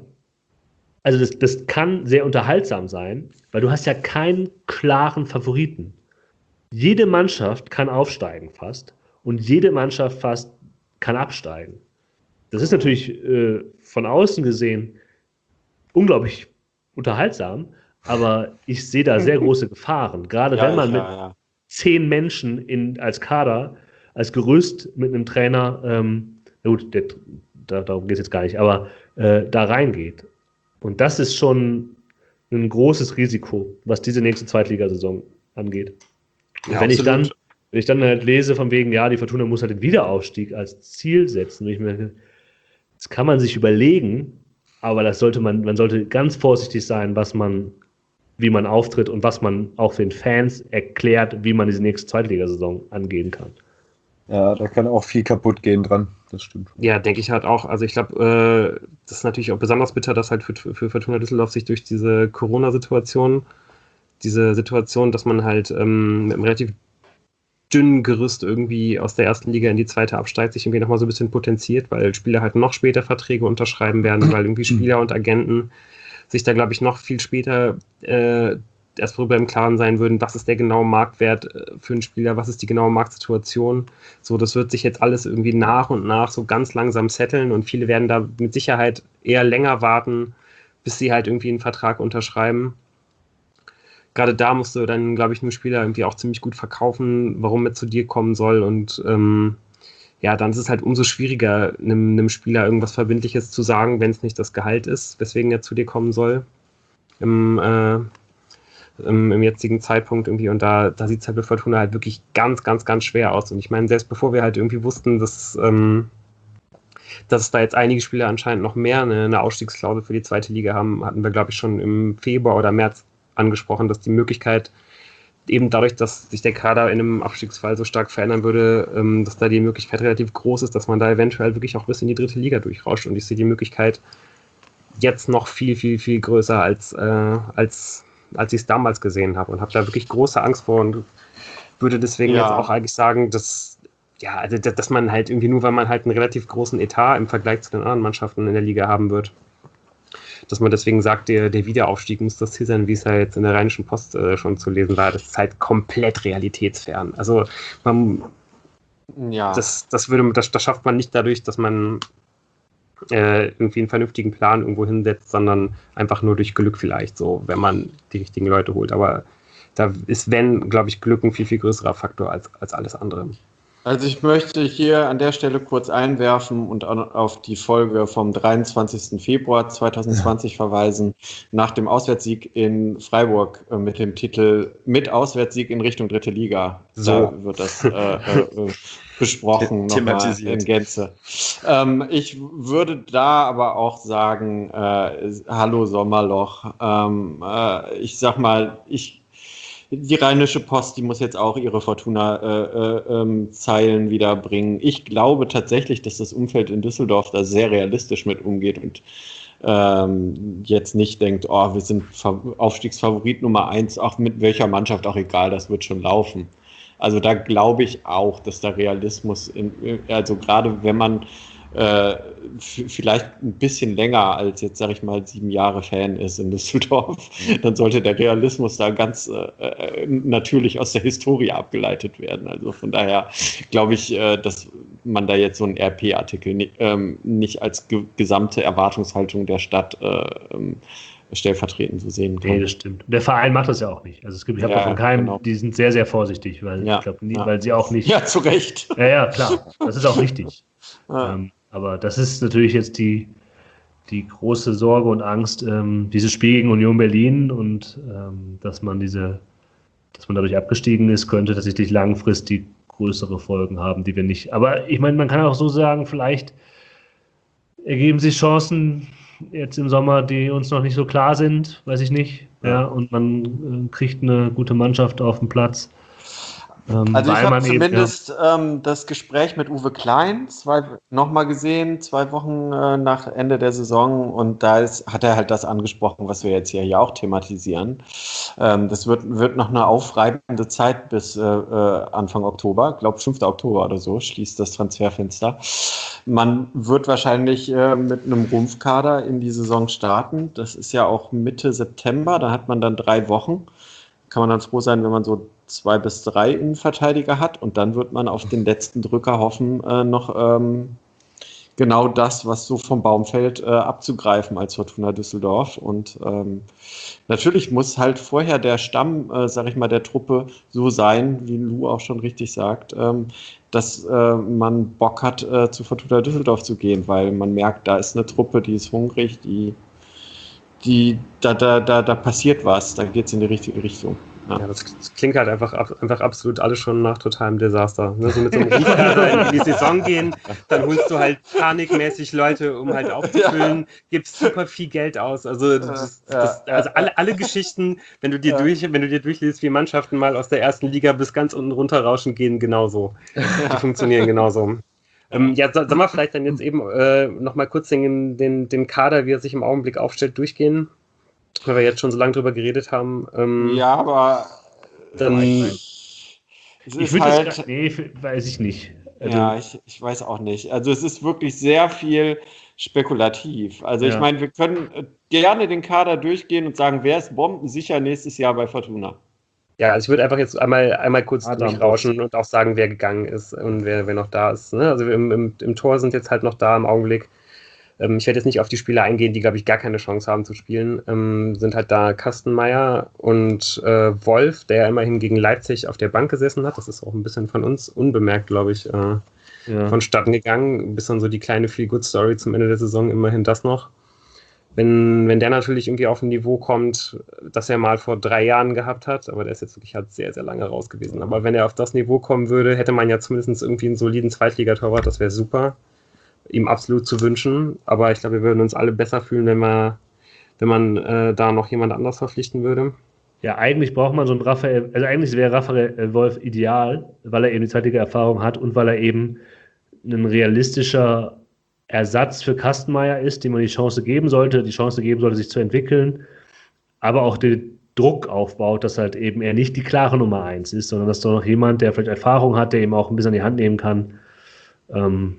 also das, das kann sehr unterhaltsam sein, weil du hast ja keinen klaren Favoriten. Jede Mannschaft kann aufsteigen fast und jede Mannschaft fast kann absteigen. Das ist natürlich äh, von außen gesehen unglaublich unterhaltsam, aber ich sehe da sehr große Gefahren, gerade ja, wenn man ja, mit ja. zehn Menschen in, als Kader, als Gerüst mit einem Trainer, ähm, na gut, der, da, darum geht es jetzt gar nicht, aber äh, da reingeht. Und das ist schon ein großes Risiko, was diese nächste Zweitligasaison angeht. Ja, wenn, ich dann, wenn ich dann halt lese von wegen, ja, die Fortuna muss halt den Wiederaufstieg als Ziel setzen, ich mir, das kann man sich überlegen, aber das sollte man, man sollte ganz vorsichtig sein, was man wie man auftritt und was man auch den Fans erklärt, wie man diese nächste Zweitligasaison angehen kann. Ja, da kann auch viel kaputt gehen dran, das stimmt. Ja, denke ich halt auch. Also ich glaube, äh, das ist natürlich auch besonders bitter, dass halt für, für Fortuna Düsseldorf sich durch diese Corona-Situation, diese Situation, dass man halt ähm, mit einem relativ dünnen Gerüst irgendwie aus der ersten Liga in die zweite absteigt, sich irgendwie nochmal so ein bisschen potenziert, weil Spieler halt noch später Verträge unterschreiben werden, weil irgendwie Spieler und Agenten sich da, glaube ich, noch viel später äh, erst darüber im Klaren sein würden, was ist der genaue Marktwert äh, für einen Spieler, was ist die genaue Marktsituation. So, das wird sich jetzt alles irgendwie nach und nach so ganz langsam setteln und viele werden da mit Sicherheit eher länger warten, bis sie halt irgendwie einen Vertrag unterschreiben. gerade da musst du dann, glaube ich, einem Spieler irgendwie auch ziemlich gut verkaufen, warum er zu dir kommen soll. Und ähm, ja, dann ist es halt umso schwieriger, einem, einem Spieler irgendwas Verbindliches zu sagen, wenn es nicht das Gehalt ist, weswegen er zu dir kommen soll. Im, äh, im, im jetzigen Zeitpunkt irgendwie. Und da, da sieht es halt bei Fortuna halt wirklich ganz, ganz, ganz schwer aus. Und ich meine, selbst bevor wir halt irgendwie wussten, dass, ähm, dass es da jetzt einige Spieler anscheinend noch mehr eine, eine Ausstiegsklausel für die zweite Liga haben, hatten wir, glaube ich, schon im Februar oder März angesprochen, dass die Möglichkeit eben dadurch, dass sich der Kader in einem Abstiegsfall so stark verändern würde, ähm, dass da die Möglichkeit relativ groß ist, dass man da eventuell wirklich auch bis in die dritte Liga durchrauscht. Und ich sehe die Möglichkeit jetzt noch viel, viel, viel größer, als, äh, als, als ich es damals gesehen habe. Und habe da wirklich große Angst vor und würde deswegen ja. jetzt auch eigentlich sagen, dass, ja, also, dass man halt irgendwie nur, weil man halt einen relativ großen Etat im Vergleich zu den anderen Mannschaften in der Liga haben wird, dass man deswegen sagt, der, der Wiederaufstieg muss das Ziel sein, wie es ja jetzt in der Rheinischen Post äh, schon zu lesen war. Das ist halt komplett realitätsfern. Also man, ja. das, das, würde, das, das schafft man nicht dadurch, dass man äh, irgendwie einen vernünftigen Plan irgendwo hinsetzt, sondern einfach nur durch Glück vielleicht, so, wenn man die richtigen Leute holt. Aber da ist, wenn, glaube ich, Glück ein viel, viel größerer Faktor als, als alles andere. Also ich möchte hier an der Stelle kurz einwerfen und auf die Folge vom dreiundzwanzigsten Februar zweitausendzwanzig verweisen, nach dem Auswärtssieg in Freiburg äh, mit dem Titel „Mit Auswärtssieg in Richtung dritte Liga". So da wird das äh, äh, besprochen, nochmal in Gänze. Ähm, ich würde da aber auch sagen, äh, hallo Sommerloch. Ähm, äh, ich sag mal, ich Die Rheinische Post, die muss jetzt auch ihre Fortuna-Zeilen äh, äh, wiederbringen. Ich glaube tatsächlich, dass das Umfeld in Düsseldorf da sehr realistisch mit umgeht und ähm, jetzt nicht denkt, oh, wir sind Aufstiegsfavorit Nummer eins, auch mit welcher Mannschaft auch egal, das wird schon laufen. Also da glaube ich auch, dass der Realismus, in, also gerade wenn man äh, f- vielleicht ein bisschen länger als jetzt, sag ich mal, sieben Jahre Fan ist in Düsseldorf, dann sollte der Realismus da ganz äh, natürlich aus der Historie abgeleitet werden. Also von daher glaube ich, äh, dass man da jetzt so einen R P-Artikel ni- ähm, nicht als ge- gesamte Erwartungshaltung der Stadt äh, ähm, stellvertretend so sehen kann. Nee, das stimmt. Der Verein macht das ja auch nicht. Also es gibt, ich habe Ja, davon keinen, genau. die sind sehr, sehr vorsichtig, weil Ja, ich glaube, ja. weil sie auch nicht. Ja, zu Recht. Ja, ja, klar. Das ist auch richtig. Ja. Ähm, aber das ist natürlich jetzt die, die große Sorge und Angst, ähm, dieses Spiel gegen Union Berlin und ähm, dass man diese, dass man dadurch abgestiegen ist, könnte tatsächlich langfristig größere Folgen haben, die wir nicht. Aber ich meine, man kann auch so sagen, vielleicht ergeben sich Chancen jetzt im Sommer, die uns noch nicht so klar sind, weiß ich nicht. Ja, ja und man äh, kriegt eine gute Mannschaft auf den Platz. Ähm, also ich habe zumindest eben, ja. ähm, das Gespräch mit Uwe Klein zwei, nochmal gesehen, zwei Wochen äh, nach Ende der Saison, und da ist, hat er halt das angesprochen, was wir jetzt hier, hier auch thematisieren. Ähm, das wird, wird noch eine aufreibende Zeit bis äh, Anfang Oktober, ich glaube fünften Oktober oder so, schließt das Transferfenster. Man wird wahrscheinlich äh, mit einem Rumpfkader in die Saison starten. Das ist ja auch Mitte September, da hat man dann drei Wochen. Kann man dann froh sein, wenn man so zwei bis drei Innenverteidiger hat, und dann wird man auf den letzten Drücker hoffen, äh, noch ähm, genau das, was so vom Baum fällt, äh, abzugreifen als Fortuna Düsseldorf. Und ähm, natürlich muss halt vorher der Stamm, äh, sag ich mal, der Truppe so sein, wie Lou auch schon richtig sagt, ähm, dass äh, man Bock hat, äh, zu Fortuna Düsseldorf zu gehen, weil man merkt, da ist eine Truppe, die ist hungrig, die, die da, da, da, da passiert was, da geht es in die richtige Richtung. Ja, ja das, das klingt halt einfach, einfach absolut alles schon nach totalem Desaster. Ne? So mit so einem Rumpfkader in die Saison gehen, dann holst du halt panikmäßig Leute, um halt aufzufüllen, ja. gibst super viel Geld aus. Also, das, das, also alle, alle Geschichten, wenn du dir durch, wenn du dir durchliest, wie Mannschaften mal aus der ersten Liga bis ganz unten runterrauschen, gehen genauso. Die funktionieren genauso. Ähm, ja, sollen wir vielleicht dann jetzt eben äh, nochmal kurz den, den, den Kader, wie er sich im Augenblick aufstellt, durchgehen? Weil wir jetzt schon so lange drüber geredet haben. Ähm, ja, aber dann. Ich, ich würde halt, das, nee, weiß ich nicht. Also, ja, ich, ich weiß auch nicht. Also es ist wirklich sehr viel spekulativ. Also ja. ich meine, wir können gerne den Kader durchgehen und sagen, wer ist bombensicher nächstes Jahr bei Fortuna? Ja, also ich würde einfach jetzt einmal, einmal kurz Adam durchrauschen und auch sagen, wer gegangen ist und wer, wer noch da ist. Ne? Also im, im, im Tor sind jetzt halt noch da im Augenblick Ähm, ich werde jetzt nicht auf die Spieler eingehen, die, glaube ich, gar keine Chance haben zu spielen. Ähm, sind halt da Kastenmeier und äh, Wolf, der ja immerhin gegen Leipzig auf der Bank gesessen hat. Das ist auch ein bisschen von uns unbemerkt, glaube ich, äh, ja. vonstatten gegangen. Bis dann so die kleine Feel-Good-Story zum Ende der Saison, immerhin das noch. Wenn, wenn der natürlich irgendwie auf ein Niveau kommt, das er mal vor drei Jahren gehabt hat, aber der ist jetzt wirklich halt sehr, sehr lange raus gewesen. Aber wenn er auf das Niveau kommen würde, hätte man ja zumindest irgendwie einen soliden Zweitligatorwart, das wäre super. Ihm absolut zu wünschen. Aber ich glaube, wir würden uns alle besser fühlen, wenn man, wenn man äh, da noch jemand anders verpflichten würde. Ja, eigentlich braucht man so einen Raphael, also eigentlich wäre Raphael Wolf ideal, weil er eben die Zweitliga-Erfahrung hat und weil er eben ein realistischer Ersatz für Kastenmeier ist, dem man die Chance geben sollte, die Chance geben sollte, sich zu entwickeln, aber auch den Druck aufbaut, dass halt eben er nicht die klare Nummer eins ist, sondern dass da noch jemand, der vielleicht Erfahrung hat, der eben auch ein bisschen an die Hand nehmen kann, ähm,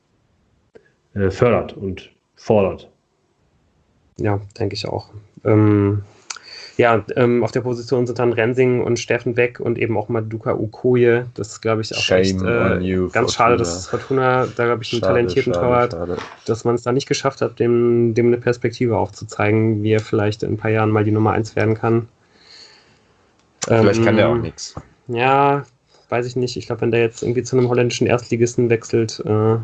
äh, fördert und fordert. Ja, denke ich auch. Ähm, ja, ähm, auf der Position sind dann Rensing und Steffen weg und eben auch Maduka Okoye. Das ist, glaube ich, auch Shame echt äh, you, ganz Fortuna. schade, dass Fortuna da, glaube ich, einen schade, talentierten Torwart, dass man es da nicht geschafft hat, dem, dem eine Perspektive aufzuzeigen, wie er vielleicht in ein paar Jahren mal die Nummer eins werden kann. Vielleicht ähm, kann der auch nichts. Ja, weiß ich nicht. Ich glaube, wenn der jetzt irgendwie zu einem holländischen Erstligisten wechselt, äh,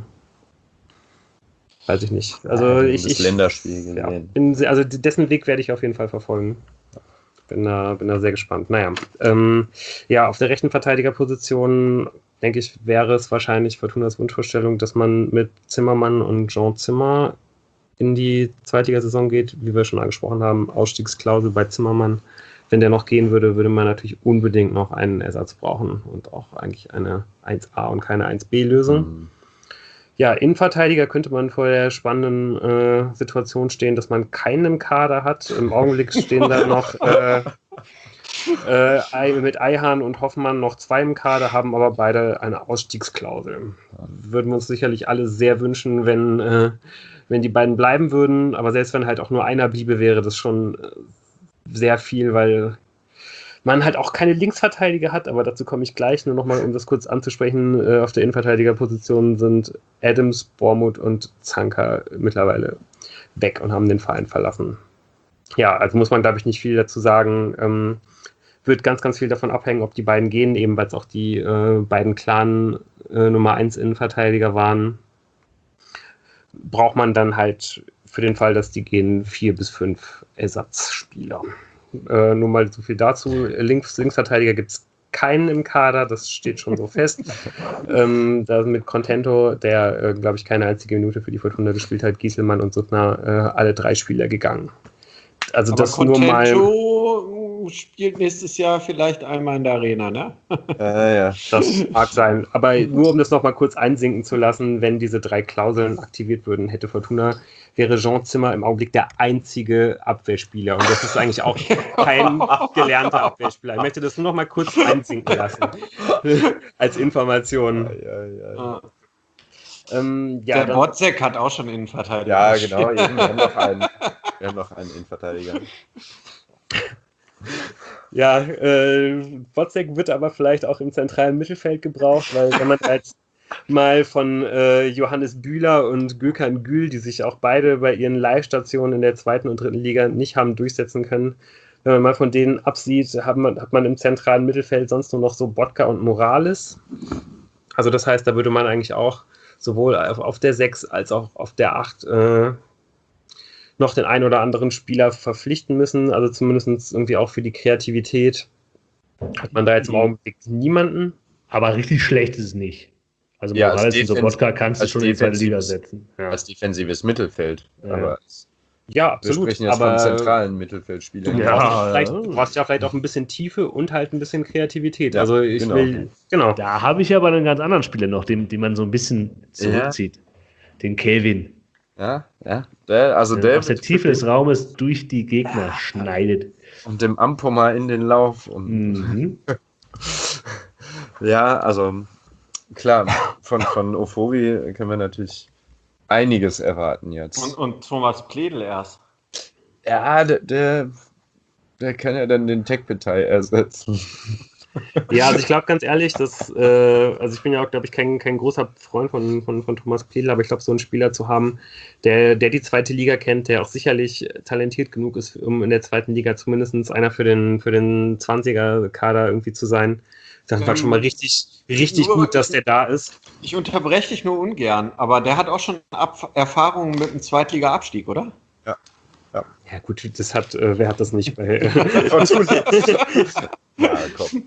weiß ich nicht. Also ja, ich, das ich Länderspiel ja, bin, also dessen Weg werde ich auf jeden Fall verfolgen. Bin da, bin da sehr gespannt. Naja, ähm, ja, auf der rechten Verteidigerposition, denke ich, wäre es wahrscheinlich Fortunas Wunschvorstellung, dass man mit Zimmermann und Jean Zimmer in die Zweitligasaison geht, wie wir schon angesprochen haben, Ausstiegsklausel bei Zimmermann. Wenn der noch gehen würde, würde man natürlich unbedingt noch einen Ersatz brauchen und auch eigentlich eine eins a und keine eins b Lösung. Mhm. Ja, Innenverteidiger könnte man vor der spannenden äh, Situation stehen, dass man keinen im Kader hat. Im Augenblick stehen da noch äh, äh, mit Eihan und Hoffmann noch zwei im Kader, haben aber beide eine Ausstiegsklausel. Würden wir uns sicherlich alle sehr wünschen, wenn, äh, wenn die beiden bleiben würden. Aber selbst wenn halt auch nur einer bliebe, wäre das schon sehr viel, weil man halt auch keine Linksverteidiger hat, aber dazu komme ich gleich. Nur nochmal, um das kurz anzusprechen, äh, auf der Innenverteidigerposition sind Adams, Bormuth und Zanka mittlerweile weg und haben den Verein verlassen. Ja, also muss man, glaube ich, nicht viel dazu sagen. Ähm, wird ganz, ganz viel davon abhängen, ob die beiden gehen, eben weil es auch die äh, beiden klaren äh, Nummer eins Innenverteidiger waren. Braucht man dann halt für den Fall, dass die gehen, vier bis fünf Ersatzspieler. Äh, nur mal so viel dazu. Links, Linksverteidiger gibt es keinen im Kader, das steht schon so fest. ähm, da mit Contento, der, äh, glaube ich, keine einzige Minute für die Fortuna gespielt hat, Gieselmann und Suttner, äh, alle drei Spieler gegangen. Also aber das Contento nur mal. Spielt nächstes Jahr vielleicht einmal in der Arena, ne? Äh, ja. Das mag sein. Aber nur um das nochmal kurz einsinken zu lassen, wenn diese drei Klauseln aktiviert würden, hätte Fortuna, wäre Jean Zimmer im Augenblick der einzige Abwehrspieler. Und das ist eigentlich auch kein gelernter Abwehrspieler. Ich möchte das nur noch mal kurz einsinken lassen. Als Information. Ja, ja, ja. Ah. Ähm, ja, der Wozzeck hat auch schon Innenverteidiger. Ja, genau. Wir haben noch einen, wir haben noch einen Innenverteidiger. Ja, äh, Wozzeck wird aber vielleicht auch im zentralen Mittelfeld gebraucht, weil wenn man halt mal von äh, Johannes Bühler und Gökhan Gül, die sich auch beide bei ihren Live-Stationen in der zweiten und dritten Liga nicht haben durchsetzen können, wenn man mal von denen absieht, hat man, hat man im zentralen Mittelfeld sonst nur noch so Botka und Morales. Also das heißt, da würde man eigentlich auch sowohl auf, auf der sechs als auch auf der acht äh, noch den einen oder anderen Spieler verpflichten müssen, also zumindest irgendwie auch für die Kreativität hat man da jetzt im Augenblick niemanden. Aber richtig schlecht ist es nicht. Also ja, Morales und Sobotka kannst du schon in die zweite Liga setzen. Ja. Als defensives Mittelfeld. Ja. Aber ja, absolut. Wir sprechen jetzt aber von zentralen Mittelfeldspielern. Du, ja, brauchst vielleicht, du brauchst ja vielleicht auch ein bisschen Tiefe und halt ein bisschen Kreativität. Ja, also ich genau. will, genau. Da habe ich aber einen ganz anderen Spieler noch, den, den man so ein bisschen zurückzieht. Ja. Den Kelvin. Ja, ja. Der, also der der aus der Tiefe des Raumes durch die Gegner ja. schneidet. Und dem Ampoma in den Lauf. Und mhm. Ja, also klar, von, von Ofovi können wir natürlich einiges erwarten jetzt. Und, und Thomas Pledl erst. Ja, der, der, der kann ja dann den Tech-Partei ersetzen. Ja, also ich glaube ganz ehrlich, dass, äh, also ich bin ja auch, glaube ich, kein, kein großer Freund von, von, von Thomas Plehl, aber ich glaube, so einen Spieler zu haben, der, der die zweite Liga kennt, der auch sicherlich talentiert genug ist, um in der zweiten Liga zumindest einer für den, für den zwanziger-Kader irgendwie zu sein. Das war ähm, schon mal richtig, richtig nur, gut, dass der da ist. Ich unterbreche dich nur ungern, aber der hat auch schon Ab- Erfahrungen mit einem Zweitliga-Abstieg, oder? Ja. Ja. Ja, gut, das hat, äh, wer hat das nicht bei. Ja, komm.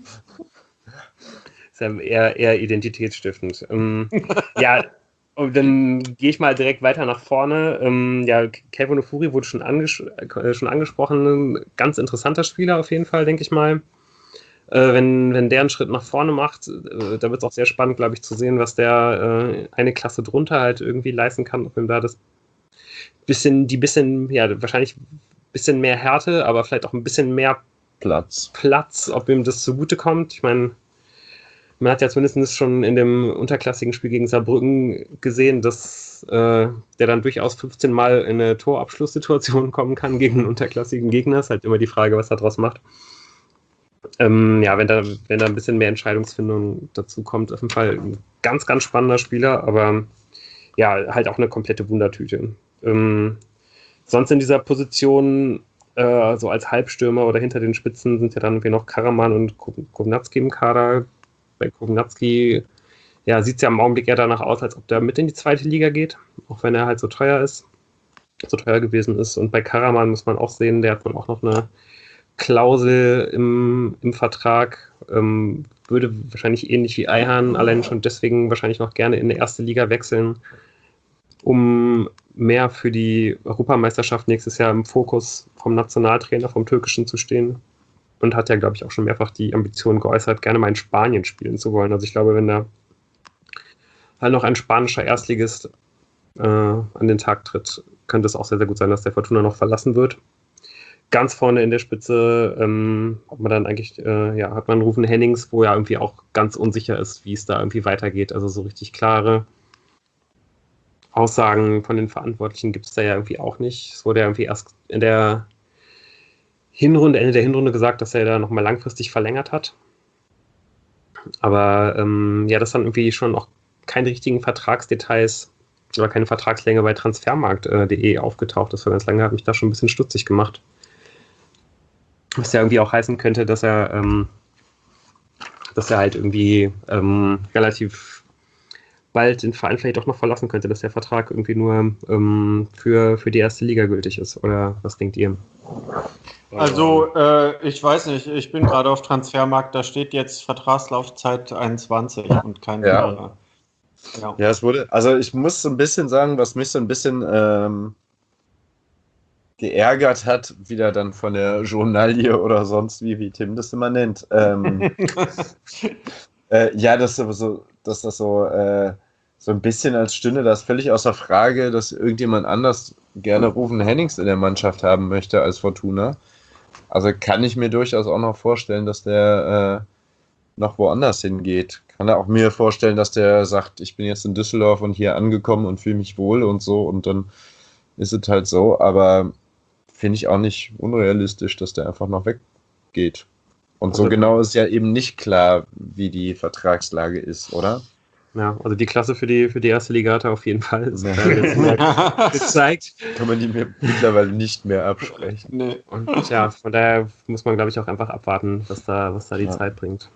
Ist ja eher, eher identitätsstiftend. Ähm, ja, und dann gehe ich mal direkt weiter nach vorne. Ähm, ja, Kelvin Ofuri wurde schon, anges- äh, schon angesprochen. Ganz interessanter Spieler auf jeden Fall, denke ich mal. Äh, wenn, wenn der einen Schritt nach vorne macht, äh, da wird es auch sehr spannend, glaube ich, zu sehen, was der äh, eine Klasse drunter halt irgendwie leisten kann, ob ihm da das bisschen, die bisschen, ja, wahrscheinlich ein bisschen mehr Härte, aber vielleicht auch ein bisschen mehr Platz. Platz, ob ihm das zugutekommt. Ich meine, man hat ja zumindest schon in dem unterklassigen Spiel gegen Saarbrücken gesehen, dass äh, der dann durchaus fünfzehn Mal in eine Torabschlusssituation kommen kann gegen einen unterklassigen Gegner. Ist halt immer die Frage, was er daraus macht. Ähm, ja, wenn da, wenn da ein bisschen mehr Entscheidungsfindung dazu kommt, auf jeden Fall ein ganz, ganz spannender Spieler, aber ja, halt auch eine komplette Wundertüte. Ähm, sonst in dieser Position, äh, so als Halbstürmer oder hinter den Spitzen, sind ja dann irgendwie noch Karaman und Kovnatski im Kader. Bei Kovnatski, ja, sieht es ja im Augenblick eher danach aus, als ob der mit in die zweite Liga geht, auch wenn er halt so teuer ist, so teuer gewesen ist. Und bei Karaman muss man auch sehen, der hat wohl auch noch eine Klausel im, im Vertrag, ähm, würde wahrscheinlich ähnlich wie Eihan allein schon deswegen wahrscheinlich noch gerne in die erste Liga wechseln, um mehr für die Europameisterschaft nächstes Jahr im Fokus vom Nationaltrainer, vom Türkischen zu stehen. Und hat ja, glaube ich, auch schon mehrfach die Ambition geäußert, gerne mal in Spanien spielen zu wollen. Also ich glaube, wenn da halt noch ein spanischer Erstligist äh, an den Tag tritt, könnte es auch sehr, sehr gut sein, dass der Fortuna noch verlassen wird. Ganz vorne in der Spitze ähm, hat man dann eigentlich, äh, ja, hat man Rufen Hennings, wo ja irgendwie auch ganz unsicher ist, wie es da irgendwie weitergeht. Also so richtig klare Aussagen von den Verantwortlichen gibt es da ja irgendwie auch nicht. Es wurde ja irgendwie erst in der Hinrunde, Ende der Hinrunde gesagt, dass er da nochmal langfristig verlängert hat. Aber ähm, ja, das dann irgendwie schon auch keine richtigen Vertragsdetails oder keine Vertragslänge bei transfermarkt punkt de aufgetaucht ist. Für ganz lange hat mich da schon ein bisschen stutzig gemacht. Was ja irgendwie auch heißen könnte, dass er, ähm, dass er halt irgendwie ähm, relativ bald den Verein vielleicht auch noch verlassen könnte, dass der Vertrag irgendwie nur ähm, für, für die erste Liga gültig ist. Oder was denkt ihr? Also, äh, ich weiß nicht, ich bin gerade auf Transfermarkt, da steht jetzt Vertragslaufzeit einundzwanzig und kein ja. ja. Ja, es wurde, also ich muss so ein bisschen sagen, was mich so ein bisschen ähm, geärgert hat, wieder dann von der Journalie oder sonst wie, wie Tim das immer nennt. Ähm, äh, ja, dass so, dass das so, äh, so ein bisschen als stünde das völlig außer Frage, dass irgendjemand anders gerne Rufen Hennings in der Mannschaft haben möchte als Fortuna. Also kann ich mir durchaus auch noch vorstellen, dass der äh, noch woanders hingeht. Kann auch mir vorstellen, dass der sagt, ich bin jetzt in Düsseldorf und hier angekommen und fühle mich wohl und so und dann ist es halt so, aber finde ich auch nicht unrealistisch, dass der einfach noch weggeht. Und also so genau ist ja eben nicht klar, wie die Vertragslage ist, oder? Ja, also die Klasse für die, für die erste Liga hat er auf jeden Fall ja. gezeigt. Kann man die mir mittlerweile nicht mehr absprechen. Nee. Und ja, von daher muss man, glaube ich, auch einfach abwarten, was da, was da die ja. Zeit bringt.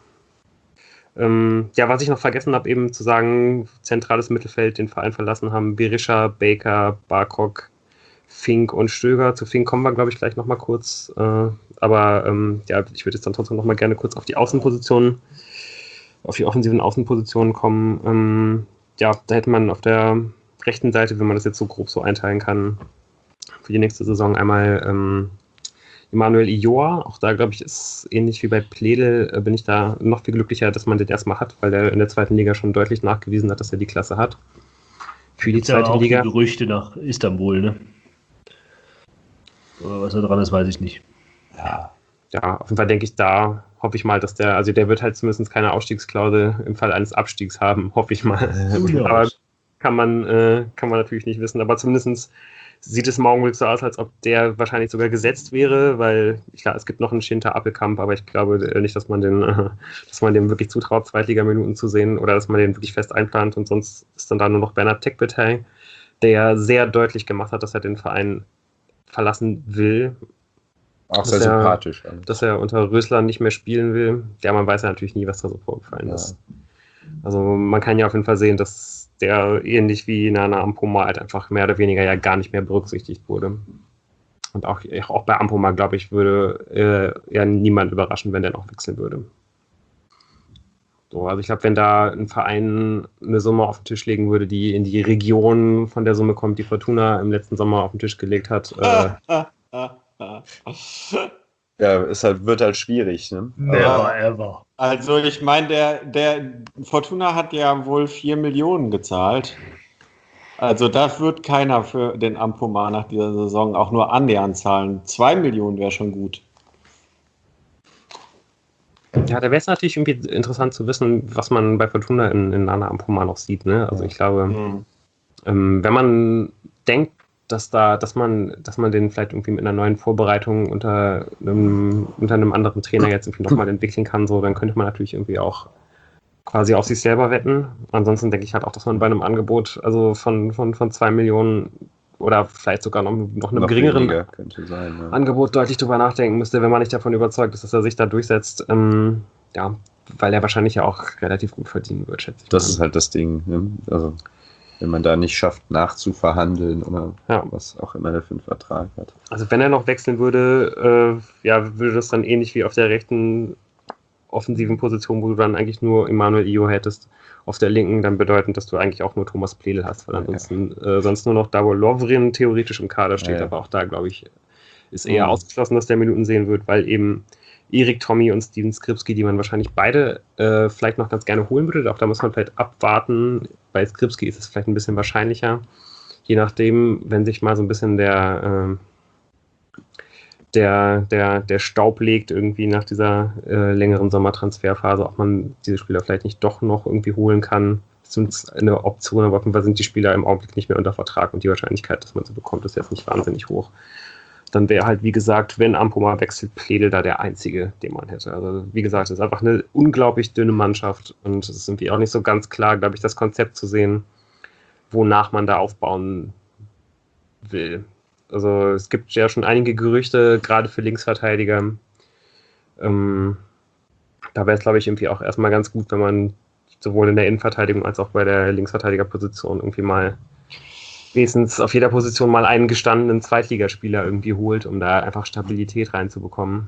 Ähm, ja, was ich noch vergessen habe, eben zu sagen, zentrales Mittelfeld, den Verein verlassen haben Berisha, Baker, Barkok, Fink und Stöger. Zu Fink kommen wir, glaube ich, gleich nochmal kurz. Äh, aber ähm, ja, ich würde jetzt dann trotzdem nochmal gerne kurz auf die Außenpositionen, auf die offensiven Außenpositionen kommen. Ähm, ja, da hätte man auf der rechten Seite, wenn man das jetzt so grob so einteilen kann, für die nächste Saison einmal ähm, Emanuel Ijoa. Auch da, glaube ich, ist ähnlich wie bei Pledel, äh, bin ich da noch viel glücklicher, dass man den erstmal hat, weil der in der zweiten Liga schon deutlich nachgewiesen hat, dass er die Klasse hat. Für die zweite ja auch Liga. Die Gerüchte nach Istanbul, ne? Oder was da dran ist, weiß ich nicht. Ja, ja, auf jeden Fall denke ich, da hoffe ich mal, dass der, also der wird halt zumindest keine Ausstiegsklausel im Fall eines Abstiegs haben, hoffe ich mal. Ja, aber kann man, äh, kann man natürlich nicht wissen. Aber zumindest sieht es im Augenblick so aus, als ob der wahrscheinlich sogar gesetzt wäre, weil, klar, es gibt noch einen Shinta Appelkamp, aber ich glaube nicht, dass man den, äh, dass man dem wirklich zutraut, Zweitliga-Minuten zu sehen oder dass man den wirklich fest einplant und sonst ist dann da nur noch Bernard Tekbetey, der ja sehr deutlich gemacht hat, dass er den Verein verlassen will. Auch sehr er, sympathisch. Dass er unter Rösler nicht mehr spielen will. Ja, man weiß ja natürlich nie, was da so vorgefallen ja. ist. Also man kann ja auf jeden Fall sehen, dass der ähnlich wie Nana Ampoma halt einfach mehr oder weniger ja gar nicht mehr berücksichtigt wurde. Und auch, auch bei Ampoma, glaube ich, würde äh, ja niemand überraschen, wenn der noch wechseln würde. So, also ich glaube, wenn da ein Verein eine Summe auf den Tisch legen würde, die in die Region von der Summe kommt, die Fortuna im letzten Sommer auf den Tisch gelegt hat. Äh, ja, es halt, wird halt schwierig. Ne? Never ever. Also ich meine, der, der Fortuna hat ja wohl vier Millionen gezahlt. Also das wird keiner für den Ampoma nach dieser Saison auch nur annähernd zahlen. Zwei Millionen wäre schon gut. Ja, da wäre es natürlich irgendwie interessant zu wissen, was man bei Fortuna in, in Nana Ampoma noch sieht. Ne? Also ich glaube, mhm. ähm, wenn man denkt, dass da, dass man, dass man den vielleicht irgendwie mit einer neuen Vorbereitung unter einem, unter einem anderen Trainer jetzt irgendwie nochmal entwickeln kann, so, dann könnte man natürlich irgendwie auch quasi auf sich selber wetten. Ansonsten denke ich halt auch, dass man bei einem Angebot, also von, von, von zwei Millionen oder vielleicht sogar noch, noch einem noch geringeren sein, ja. Angebot deutlich drüber nachdenken müsste, wenn man nicht davon überzeugt ist, dass er sich da durchsetzt. Ähm, ja, weil er wahrscheinlich ja auch relativ gut verdienen wird, schätze ich. Das mal. Ist halt das Ding, ne? Also wenn man da nicht schafft, nachzuverhandeln oder ja. was auch immer der für einen Vertrag hat. Also wenn er noch wechseln würde, äh, ja, würde das dann ähnlich wie auf der rechten offensiven Position, wo du dann eigentlich nur Emanuel Io hättest, auf der linken dann bedeutend, dass du eigentlich auch nur Thomas Pledl hast, weil ansonsten ja. äh, sonst nur noch Davor Lovren theoretisch im Kader steht, ja, ja. aber auch da, glaube ich, ist eher mhm. ausgeschlossen, dass der Minuten sehen wird, weil eben Erik Tommy und Steven Skripski, die man wahrscheinlich beide äh, vielleicht noch ganz gerne holen würde. Auch da muss man vielleicht abwarten. Bei Skripski ist es vielleicht ein bisschen wahrscheinlicher. Je nachdem, wenn sich mal so ein bisschen der, äh, der, der, der Staub legt irgendwie nach dieser äh, längeren Sommertransferphase, ob man diese Spieler vielleicht nicht doch noch irgendwie holen kann. Das ist eine Option, aber offenbar sind die Spieler im Augenblick nicht mehr unter Vertrag und die Wahrscheinlichkeit, dass man sie bekommt, ist jetzt nicht wahnsinnig hoch. Dann wäre halt, wie gesagt, wenn Ampoma wechselt, Pledl da der Einzige, den man hätte. Also wie gesagt, es ist einfach eine unglaublich dünne Mannschaft und es ist irgendwie auch nicht so ganz klar, glaube ich, das Konzept zu sehen, wonach man da aufbauen will. Also es gibt ja schon einige Gerüchte, gerade für Linksverteidiger. Ähm, da wäre es, glaube ich, irgendwie auch erstmal ganz gut, wenn man sowohl in der Innenverteidigung als auch bei der Linksverteidigerposition irgendwie mal wenigstens auf jeder Position mal einen gestandenen Zweitligaspieler irgendwie holt, um da einfach Stabilität reinzubekommen.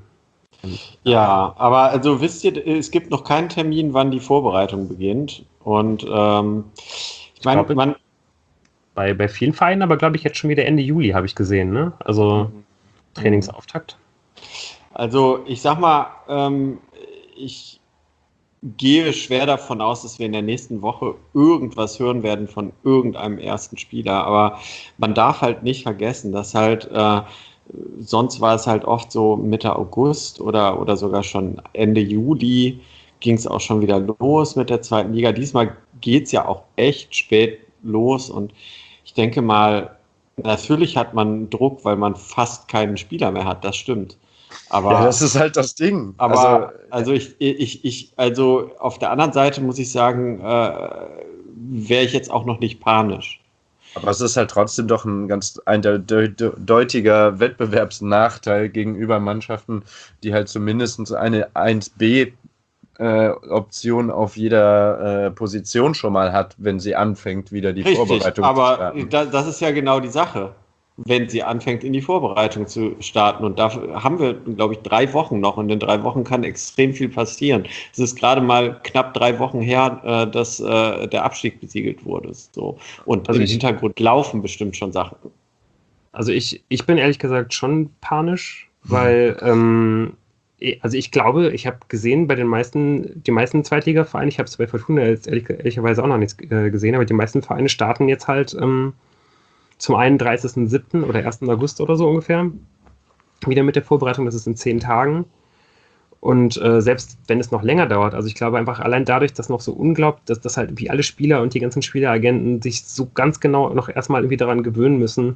Ja, aber also wisst ihr, es gibt noch keinen Termin, wann die Vorbereitung beginnt. Und ähm, ich meine, man. Bei, bei vielen Vereinen, aber glaube ich jetzt schon wieder Ende Juli, habe ich gesehen, ne? Also mhm. Trainingsauftakt. Also ich sag mal, ähm, ich gehe schwer davon aus, dass wir in der nächsten Woche irgendwas hören werden von irgendeinem ersten Spieler. Aber man darf halt nicht vergessen, dass halt äh, sonst war es halt oft so Mitte August oder, oder sogar schon Ende Juli ging es auch schon wieder los mit der zweiten Liga. Diesmal geht es ja auch echt spät los und ich denke mal, natürlich hat man Druck, weil man fast keinen Spieler mehr hat, das stimmt. Aber, ja, das ist halt das Ding. Aber also, also ich, ich, ich, also auf der anderen Seite muss ich sagen, äh, wäre ich jetzt auch noch nicht panisch. Aber es ist halt trotzdem doch ein ganz eindeutiger Wettbewerbsnachteil gegenüber Mannschaften, die halt zumindest eine eins B äh, Option auf jeder äh, Position schon mal hat, wenn sie anfängt, wieder die Richtig, Vorbereitung aber zu starten. Da, das ist ja genau die Sache. Wenn sie anfängt, in die Vorbereitung zu starten. Und dafür haben wir, glaube ich, drei Wochen noch. Und in drei Wochen kann extrem viel passieren. Es ist gerade mal knapp drei Wochen her, äh, dass äh, der Abstieg besiegelt wurde. So. Und also im ich, Hintergrund laufen bestimmt schon Sachen. Also ich, ich bin ehrlich gesagt schon panisch, weil ähm, also ich glaube, ich habe gesehen, bei den meisten, die meisten Zweitliga-Vereine, ich habe es bei Fortuna jetzt ehrlich, ehrlicherweise auch noch nichts äh, gesehen, aber die meisten Vereine starten jetzt halt ähm, zum einunddreißigsten siebten oder ersten August oder so ungefähr wieder mit der Vorbereitung, das ist in zehn Tagen. Und äh, selbst wenn es noch länger dauert, also ich glaube einfach allein dadurch, dass noch so unglaublich, dass das halt wie alle Spieler und die ganzen Spieleragenten sich so ganz genau noch erstmal irgendwie daran gewöhnen müssen,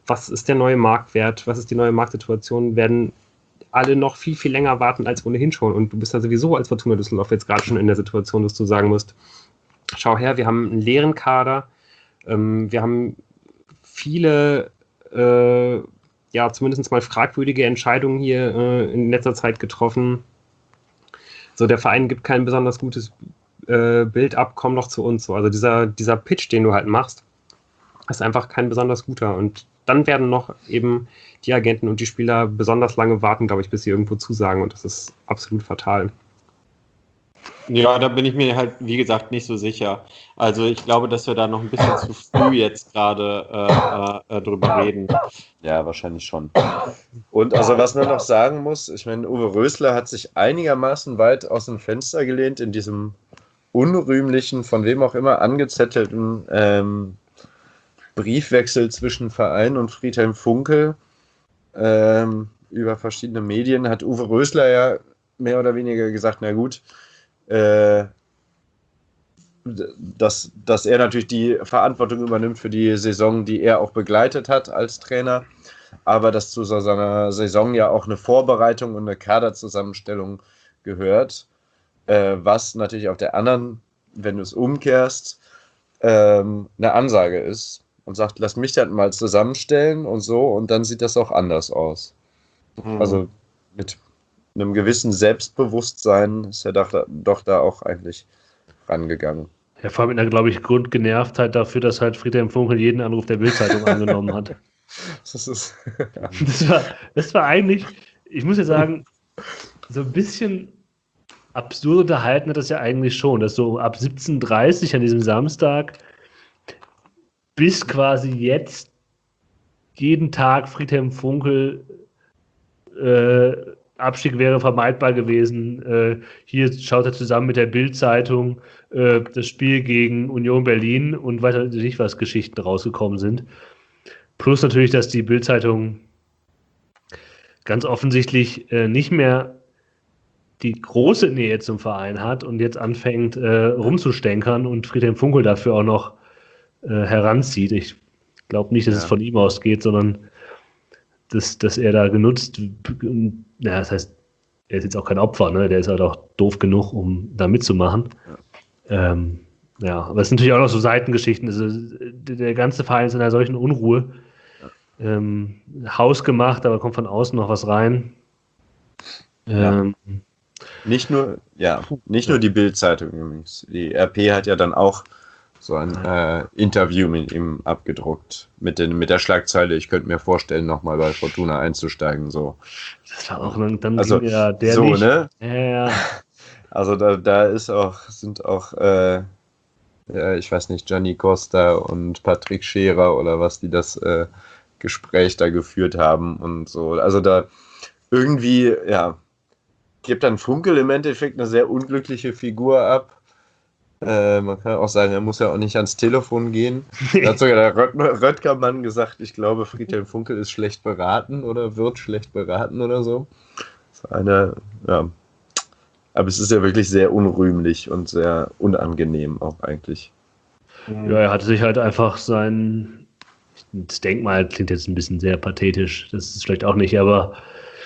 was ist der neue Marktwert, was ist die neue Marktsituation, werden alle noch viel, viel länger warten als ohnehin schon. Und du bist ja sowieso als Fortuna Düsseldorf jetzt gerade schon in der Situation, dass du sagen musst, schau her, wir haben einen leeren Kader, ähm, wir haben viele, äh, ja, zumindest mal fragwürdige Entscheidungen hier äh, in letzter Zeit getroffen. So, der Verein gibt kein besonders gutes äh, Bild ab, komm doch zu uns. So, also dieser, dieser Pitch, den du halt machst, ist einfach kein besonders guter. Und dann werden noch eben die Agenten und die Spieler besonders lange warten, glaube ich, bis sie irgendwo zusagen. Und das ist absolut fatal. Ja, da bin ich mir halt, wie gesagt, nicht so sicher. Also ich glaube, dass wir da noch ein bisschen zu früh jetzt gerade äh, äh, drüber reden. Ja, wahrscheinlich schon. Und also was man noch sagen muss, ich meine, Uwe Rösler hat sich einigermaßen weit aus dem Fenster gelehnt in diesem unrühmlichen, von wem auch immer angezettelten ähm, Briefwechsel zwischen Verein und Friedhelm Funkel ähm, über verschiedene Medien, hat Uwe Rösler ja mehr oder weniger gesagt, na gut, äh, dass, dass er natürlich die Verantwortung übernimmt für die Saison, die er auch begleitet hat als Trainer, aber dass zu so seiner Saison ja auch eine Vorbereitung und eine Kaderzusammenstellung gehört, äh, was natürlich auf der anderen, wenn du es umkehrst, ähm, eine Ansage ist. Und sagt, lass mich das mal zusammenstellen und so, und dann sieht das auch anders aus. Mhm. Also mit einem gewissen Selbstbewusstsein ist er doch, doch da auch eigentlich rangegangen. Ja, vor allem mit einer, glaube ich, Grundgenervtheit dafür, dass halt Friedhelm Funkel jeden Anruf der Bild-Zeitung angenommen hat. Das ist das, war, das war eigentlich, ich muss ja sagen, so ein bisschen absurd unterhalten hat das ja eigentlich schon, dass so ab siebzehn Uhr dreißig an diesem Samstag bis quasi jetzt jeden Tag Friedhelm Funkel äh, Abstieg wäre vermeidbar gewesen. Äh, hier schaut er zusammen mit der Bild-Zeitung äh, das Spiel gegen Union Berlin und weiter nicht, was Geschichten rausgekommen sind. Plus natürlich, dass die Bild-Zeitung ganz offensichtlich äh, nicht mehr die große Nähe zum Verein hat und jetzt anfängt äh, rumzustänkern und Friedhelm Funkel dafür auch noch heranzieht. Ich glaube nicht, dass ja. es von ihm ausgeht, sondern dass, dass er da genutzt, ja, das heißt, er ist jetzt auch kein Opfer, ne? Der ist halt auch doof genug, um da mitzumachen. Ja, ähm, ja, aber es sind natürlich auch noch so Seitengeschichten. Also, der ganze Verein ist in einer solchen Unruhe. Ja. Ähm, hausgemacht, aber kommt von außen noch was rein. Ähm, ja. Nicht nur, ja, nicht nur die Bild-Zeitung übrigens. Die R P hat ja dann auch so ein äh, Interview mit ihm abgedruckt, mit, den, mit der Schlagzeile, ich könnte mir vorstellen, nochmal bei Fortuna einzusteigen. So. Das war auch dann, dann also, ja der so, nicht. Ne? Ja, ja. Also da, da ist auch, sind auch, äh, ja, ich weiß nicht, Gianni Costa und Patrick Scherer oder was, die das äh, Gespräch da geführt haben und so. Also da irgendwie, ja, gibt dann Funkel im Endeffekt eine sehr unglückliche Figur ab. Äh, man kann auch sagen, er muss ja auch nicht ans Telefon gehen. Da hat sogar der Röt- Röttgermann gesagt, ich glaube, Friedhelm Funkel ist schlecht beraten oder wird schlecht beraten oder so. Das war eine, ja. Aber es ist ja wirklich sehr unrühmlich und sehr unangenehm auch eigentlich. Ja, er hatte sich halt einfach sein, das Denkmal klingt jetzt ein bisschen sehr pathetisch, das ist vielleicht auch nicht, aber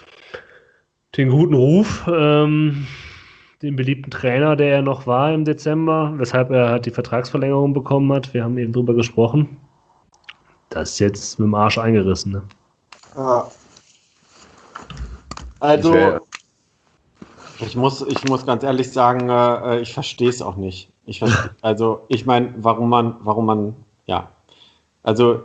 den guten Ruf, ähm, den beliebten Trainer, der er noch war im Dezember, weshalb er halt die Vertragsverlängerung bekommen hat. Wir haben eben drüber gesprochen. Das ist jetzt mit dem Arsch eingerissen. Ne? Ja. Also, ich muss, ich muss ganz ehrlich sagen, äh, ich verstehe es auch nicht. Ich versteh, also, ich meine, warum man, warum man, ja, also,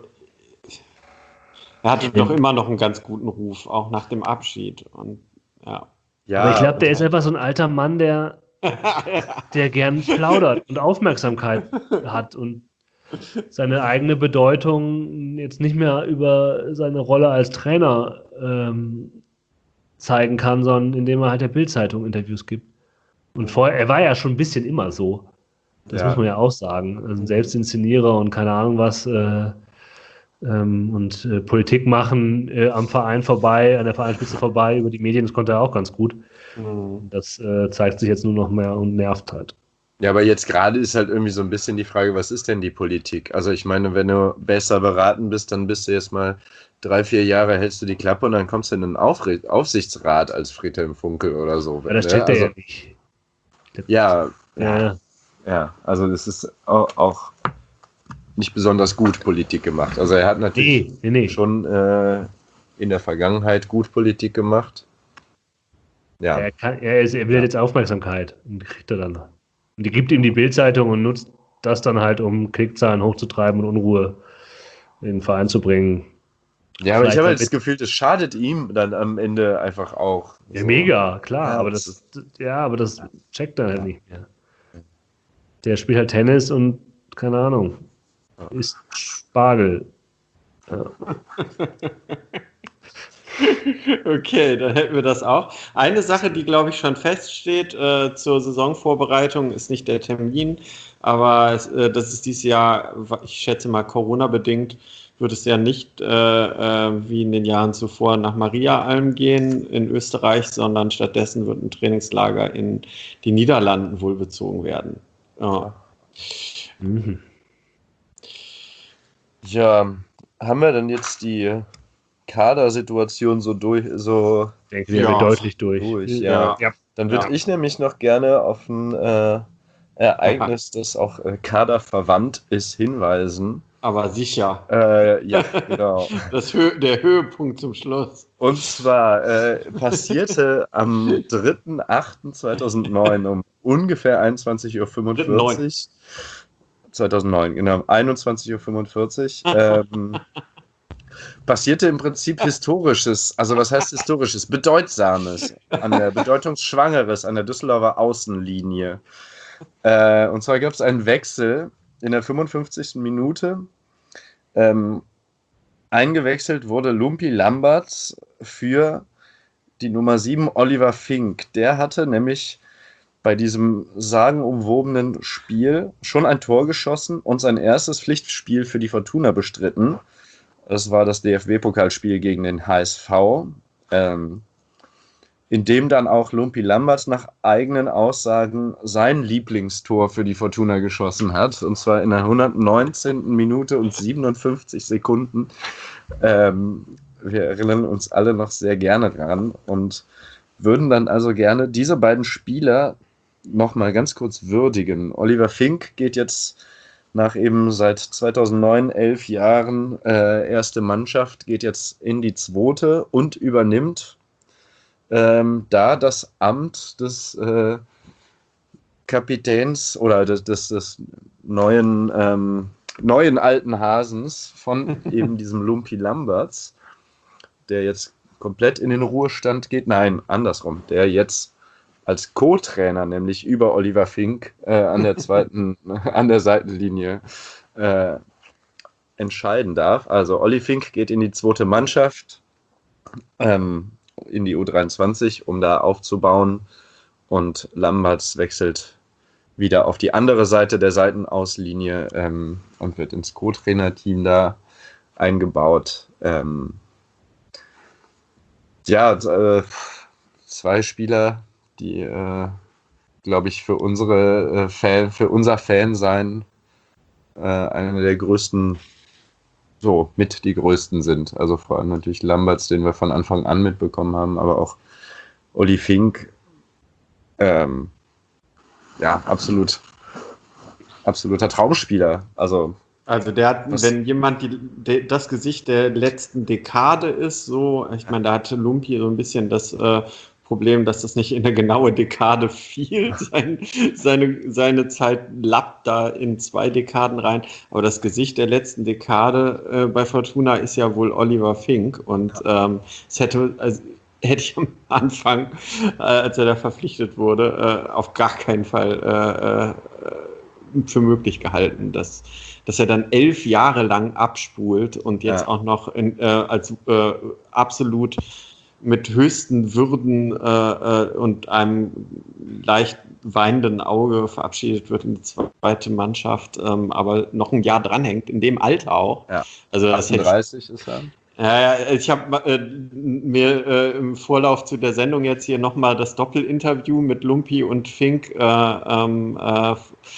er hatte doch immer noch einen ganz guten Ruf, auch nach dem Abschied. Und ja. Ja, aber ich glaube, der ist einfach so ein alter Mann, der, der gern plaudert und Aufmerksamkeit hat und seine eigene Bedeutung jetzt nicht mehr über seine Rolle als Trainer ähm, zeigen kann, sondern indem er halt der Bild-Zeitung Interviews gibt. Und vorher, er war ja schon ein bisschen immer so. Das ja. muss man ja auch sagen. Also ein Selbstinszenierer und keine Ahnung was äh, ähm, und äh, Politik machen äh, am Verein vorbei, an der Vereinsspitze vorbei, über die Medien, das konnte er auch ganz gut. Mhm. Das äh, zeigt sich jetzt nur noch mehr und nervt halt. Ja, aber jetzt gerade ist halt irgendwie so ein bisschen die Frage, was ist denn die Politik? Also ich meine, wenn du besser beraten bist, dann bist du jetzt mal drei, vier Jahre, hältst du die Klappe und dann kommst du in einen Aufre- Aufsichtsrat als Friedhelm Funkel oder so. Aber das steht also, ja nicht. Ja, Ja, ja. ja, also das ist auch, auch nicht besonders gut Politik gemacht. Also er hat natürlich Nee, nee, nee. schon äh, in der Vergangenheit gut Politik gemacht. Ja. Er, kann, er, ist, er will Ja. jetzt Aufmerksamkeit und die kriegt er dann. Und die gibt ihm die Bildzeitung und nutzt das dann halt, um Klickzahlen hochzutreiben und Unruhe in den Verein zu bringen. Ja, aber ich Vielleicht habe halt damit- das Gefühl, das schadet ihm dann am Ende einfach auch. Ja, so. mega, klar, Ja, aber das das, ja, aber das checkt er halt nicht mehr. Der spielt halt Tennis und, keine Ahnung, isst Spargel. Ja. Okay, dann hätten wir das auch. Eine Sache, die, glaube ich, schon feststeht äh, zur Saisonvorbereitung, ist nicht der Termin, aber es, äh, das ist dieses Jahr, ich schätze mal Corona-bedingt, wird es ja nicht äh, äh, wie in den Jahren zuvor nach Mariaalm gehen in Österreich, sondern stattdessen wird ein Trainingslager in die Niederlanden wohl bezogen werden. Ja. Mhm. Ja, haben wir denn jetzt die Kadersituation so durch, so Ich denke, der Ja. wird deutlich durch. durch? Ja. Ja. Dann würde Ja. ich nämlich noch gerne auf ein äh, Ereignis, das auch äh, kaderverwandt ist, hinweisen. Aber sicher. Äh, ja, genau. Das Hö- der Höhepunkt zum Schluss. Und zwar äh, passierte am dritten achten zweitausendneun um ungefähr einundzwanzig Uhr fünfundvierzig. zweitausendneun, genau, einundzwanzig Uhr fünfundvierzig. ähm, passierte im Prinzip Historisches, also was heißt Historisches? Bedeutsames, an der Bedeutungsschwangeres an der Düsseldorfer Außenlinie. Äh, und zwar gab es einen Wechsel in der fünfundfünfzigsten Minute. Ähm, eingewechselt wurde Lumpi Lamberts für die Nummer sieben Oliver Fink. Der hatte nämlich bei diesem sagenumwobenen Spiel schon ein Tor geschossen und sein erstes Pflichtspiel für die Fortuna bestritten. Das war das D F B-Pokalspiel gegen den H S V, ähm, in dem dann auch Lumpi Lamberts nach eigenen Aussagen sein Lieblingstor für die Fortuna geschossen hat. Und zwar in der hundertneunzehnten Minute und siebenundfünfzig Sekunden. Ähm, wir erinnern uns alle noch sehr gerne dran und würden dann also gerne diese beiden Spieler noch mal ganz kurz würdigen. Oliver Fink geht jetzt nach eben seit zweitausendneun, elf Jahren äh, erste Mannschaft, geht jetzt in die zweite und übernimmt ähm, da das Amt des äh, Kapitäns oder des, des, des neuen, ähm, neuen alten Hasens von eben diesem Lumpi Lamberts, der jetzt komplett in den Ruhestand geht. Nein, andersrum, der jetzt als Co-Trainer, nämlich über Oliver Fink äh, an der zweiten, an der Seitenlinie äh, entscheiden darf. Also Olli Fink geht in die zweite Mannschaft, ähm, in die U dreiundzwanzig, um da aufzubauen, und Lamberts wechselt wieder auf die andere Seite der Seitenauslinie ähm, und wird ins Co-Trainer-Team da eingebaut. Ähm, ja, äh, zwei Spieler, die, äh, glaube ich, für unsere äh, Fan, für unser Fan-Sein äh, eine der größten, so mit die größten sind. Also vor allem natürlich Lamberts, den wir von Anfang an mitbekommen haben, aber auch Olli Fink. Ähm, ja, absolut, absoluter Traumspieler. Also Also der hat, Was? wenn jemand die, de, das Gesicht der letzten Dekade ist, so, ich meine, da hatte Lumpi so ein bisschen das äh, Problem, dass das nicht in eine genaue Dekade fiel. Sein, seine, seine Zeit lappt da in zwei Dekaden rein. Aber das Gesicht der letzten Dekade äh, bei Fortuna ist ja wohl Oliver Fink. Und ähm, es hätte, also, hätte ich am Anfang, äh, als er da verpflichtet wurde, äh, auf gar keinen Fall äh, äh, für möglich gehalten, dass dass er dann elf Jahre lang abspult und jetzt Ja. auch noch in, äh, als äh, absolut mit höchsten Würden äh, äh, und einem leicht weinenden Auge verabschiedet wird in die zweite Mannschaft, ähm, aber noch ein Jahr dranhängt, in dem Alter auch. Ja. Also das hätte ich, achtunddreißig ist er. Ja, ja, ich habe äh, mir äh, im Vorlauf zu der Sendung jetzt hier nochmal das Doppelinterview mit Lumpi und Fink äh, ähm, äh,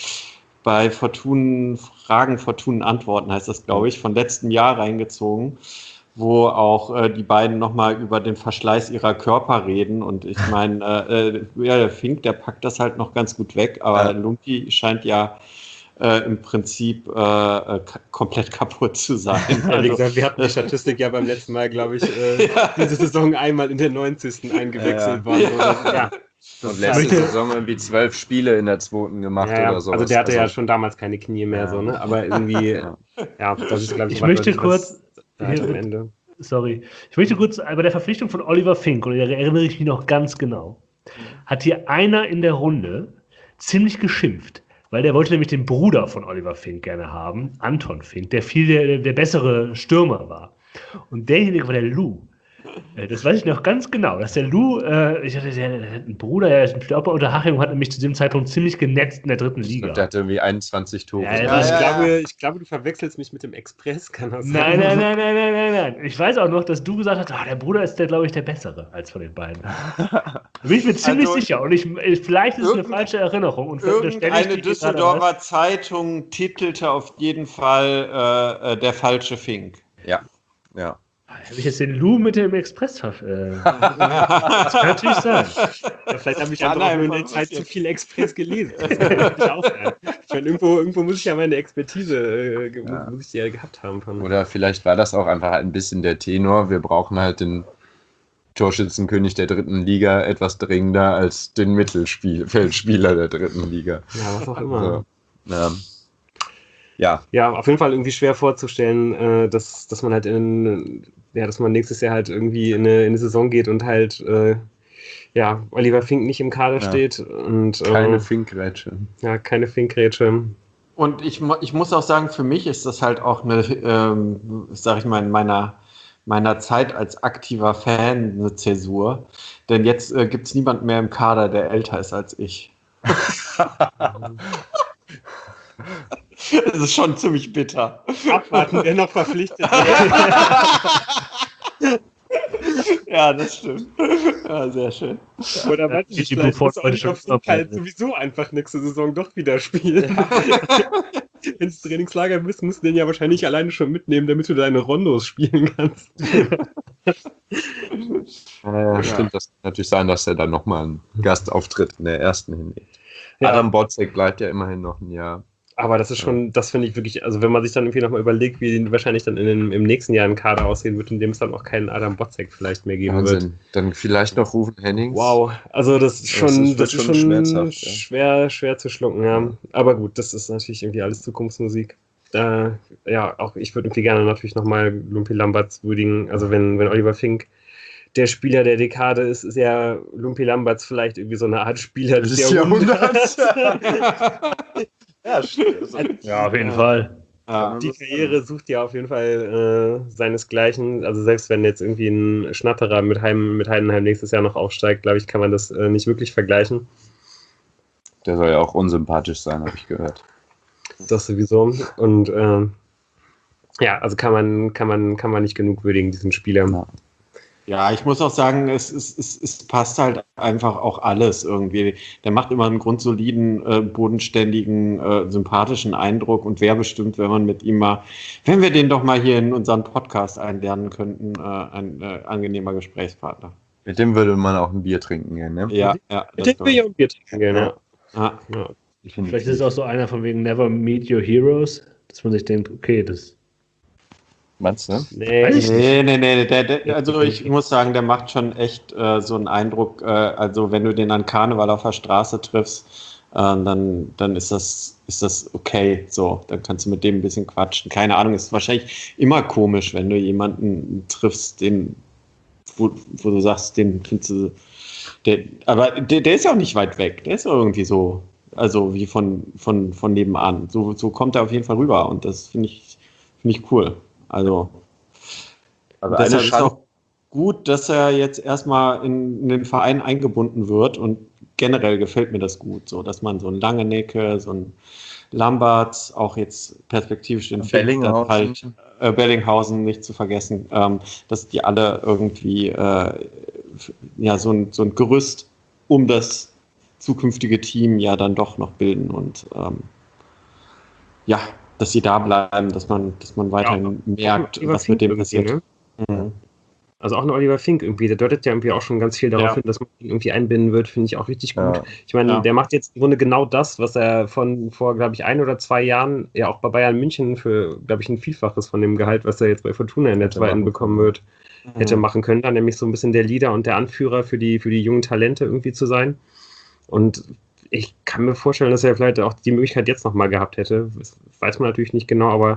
bei Fortunen Fragen, Fortunen Antworten heißt das, glaube ich, von letztem Jahr reingezogen, wo auch äh, die beiden nochmal über den Verschleiß ihrer Körper reden. Und ich meine, äh, ja, der Fink, der packt das halt noch ganz gut weg, aber ja. Lumpi scheint ja Äh, im Prinzip äh, äh, k- komplett kaputt zu sein. Ja, wie gesagt, wir hatten die Statistik ja beim letzten Mal, glaube ich, äh, ja. diese Saison einmal in der neunzigsten eingewechselt ja, ja. worden. Ja. Und letzte Saison irgendwie zwölf Spiele in der zweiten gemacht ja, ja. oder so. Also der hatte also, ja schon damals keine Knie mehr, ja. so, ne? Aber irgendwie, ja, ja das ist, glaube ich, ich möchte kurz hier am Ende. Sorry. Ich möchte kurz bei der Verpflichtung von Oliver Fink, und da erinnere ich mich noch ganz genau, hat hier einer in der Runde ziemlich geschimpft. Weil der wollte nämlich den Bruder von Oliver Fink gerne haben, Anton Fink, der viel der, der bessere Stürmer war. Und derjenige war der Lou. Das weiß ich noch ganz genau, dass der Lou, äh, ich hatte der, der hat einen Bruder, der spielt auch bei Unterhaching und hat nämlich zu dem Zeitpunkt ziemlich genetzt in der dritten Liga. Der hatte irgendwie einundzwanzig Tore. Ja, ja, ich, ja, glaube, ja. ich glaube, du verwechselst mich mit dem Express, kann das sein? Nein, nein, nein, nein, nein, nein, nein. Ich weiß auch noch, dass du gesagt hast, oh, der Bruder ist der, glaube ich, der bessere als von den beiden. Da bin ich mir ziemlich also, sicher und ich, vielleicht ist es eine falsche Erinnerung. Und irgendeine Düsseldorfer Zeitung titelte auf jeden Fall äh, der falsche Fink. Ja, ja. Habe ich jetzt den Lou mit dem Express äh, das kann natürlich sein. Ja, vielleicht habe ich einfach nur in der Zeit zu viel Express gelesen. ich auch, ja. ich meine, irgendwo, irgendwo muss ich ja meine Expertise äh, ja. muss ich die ja gehabt haben. Von. Oder vielleicht war das auch einfach ein bisschen der Tenor. Wir brauchen halt den Torschützenkönig der dritten Liga etwas dringender als den Mittelfeldspieler der dritten Liga. Ja, was auch immer. Also, ja. Ja. ja, auf jeden Fall irgendwie schwer vorzustellen, äh, dass, dass man halt in, ja, dass man nächstes Jahr halt irgendwie in eine, in eine Saison geht und halt, äh, ja, Oliver Fink nicht im Kader ja. steht. Und, äh, keine Finkgrätsche. Ja, keine Finkgrätsche. Und ich, ich muss auch sagen, für mich ist das halt auch eine, ähm, sag ich mal, in meiner, meiner Zeit als aktiver Fan eine Zäsur. Denn jetzt äh, gibt es niemand mehr im Kader, der älter ist als ich. Das ist schon ziemlich bitter. Abwarten, wer noch verpflichtet wird. Ja, das stimmt. Ja, sehr schön. Oder weiß ich, die vielleicht muss Oliver Fink halt sowieso einfach nächste Saison doch wieder spielen. Ja. Wenn es Trainingslager bist, musst du den ja wahrscheinlich alleine schon mitnehmen, damit du deine Rondos spielen kannst. Ja, stimmt, das kann natürlich sein, dass er dann nochmal einen Gastauftritt in der ersten hinlegt. Ja. Adam Botzek bleibt ja immerhin noch ein Jahr. Aber das ist schon, das finde ich wirklich, also wenn man sich dann irgendwie nochmal überlegt, wie wahrscheinlich dann in den, im nächsten Jahr ein Kader aussehen wird, in dem es dann auch keinen Adam Botzek vielleicht mehr geben Wahnsinn. wird. Dann vielleicht noch Rufen Hennings. Wow, also das ist schon, das ist, das ist schon, schon schwer, ja. schwer zu schlucken, ja. Aber gut, das ist natürlich irgendwie alles Zukunftsmusik. Äh, ja, auch ich würde irgendwie gerne natürlich nochmal Lumpi Lamberts würdigen, also wenn, wenn Oliver Fink der Spieler der Dekade ist, ist ja Lumpi Lamberts vielleicht irgendwie so eine Art Spieler des, des Jahrhunderts. Jahrhunderts. Ja, stimmt. Ja, auf jeden ja. Fall. Ja. Die Karriere sucht ja auf jeden Fall äh, seinesgleichen. Also selbst wenn jetzt irgendwie ein Schnatterer mit, Heim, mit Heidenheim nächstes Jahr noch aufsteigt, glaube ich, kann man das äh, nicht wirklich vergleichen. Der soll ja auch unsympathisch sein, habe ich gehört. Das sowieso. Und äh, ja, also kann man, kann man, kann man nicht genug würdigen, diesen Spieler. Ja. Ja, ich muss auch sagen, es, es, es, es passt halt einfach auch alles irgendwie. Der macht immer einen grundsoliden, äh, bodenständigen, äh, sympathischen Eindruck und wäre bestimmt, wenn man mit ihm mal, wenn wir den doch mal hier in unseren Podcast einlernen könnten, äh, ein äh, angenehmer Gesprächspartner. Mit dem würde man auch ein Bier trinken gehen, ne? Ja, ja. Mit dem würde ich auch ein Bier trinken gehen, ja. ja. ja. Vielleicht ist es auch so einer von wegen Never Meet Your Heroes, dass man sich denkt, okay, das meinst du? Nee, nee, nee, nee. Der, der, also ich muss sagen, der macht schon echt äh, so einen Eindruck. Äh, also wenn du den an Karneval auf der Straße triffst, äh, dann, dann ist das, ist das okay. So, dann kannst du mit dem ein bisschen quatschen. Keine Ahnung, ist wahrscheinlich immer komisch, wenn du jemanden triffst, den, wo, wo du sagst, den findest du. Der, aber der, der ist ja auch nicht weit weg. Der ist irgendwie so, also wie von, von, von nebenan. So, so kommt er auf jeden Fall rüber und das finde ich, finde ich cool. Also, aber deshalb ist auch gut, dass er jetzt erstmal in, in den Verein eingebunden wird und generell gefällt mir das gut, so dass man so ein Langenecke, so ein Lamberts, auch jetzt perspektivisch den Bellinghausen. halt äh, Bellinghausen nicht zu vergessen, ähm, dass die alle irgendwie äh, ja so ein, so ein Gerüst um das zukünftige Team ja dann doch noch bilden und ähm, ja, dass sie da bleiben, dass man, dass man weiterhin ja, merkt, was mit dem passiert. Ne? Mhm. Also auch ein Oliver Fink irgendwie, der deutet ja irgendwie auch schon ganz viel darauf ja. hin, dass man ihn irgendwie einbinden wird, finde ich auch richtig gut. Ja. Ich meine, ja. der macht jetzt im Grunde genau das, was er von vor, glaube ich, ein oder zwei Jahren ja auch bei Bayern München für, glaube ich, ein Vielfaches von dem Gehalt, was er jetzt bei Fortuna in der hätte zweiten bekommen wird, mhm. hätte machen können, dann nämlich so ein bisschen der Leader und der Anführer für die, für die jungen Talente irgendwie zu sein. Und ich kann mir vorstellen, dass er vielleicht auch die Möglichkeit jetzt nochmal gehabt hätte. Das weiß man natürlich nicht genau, aber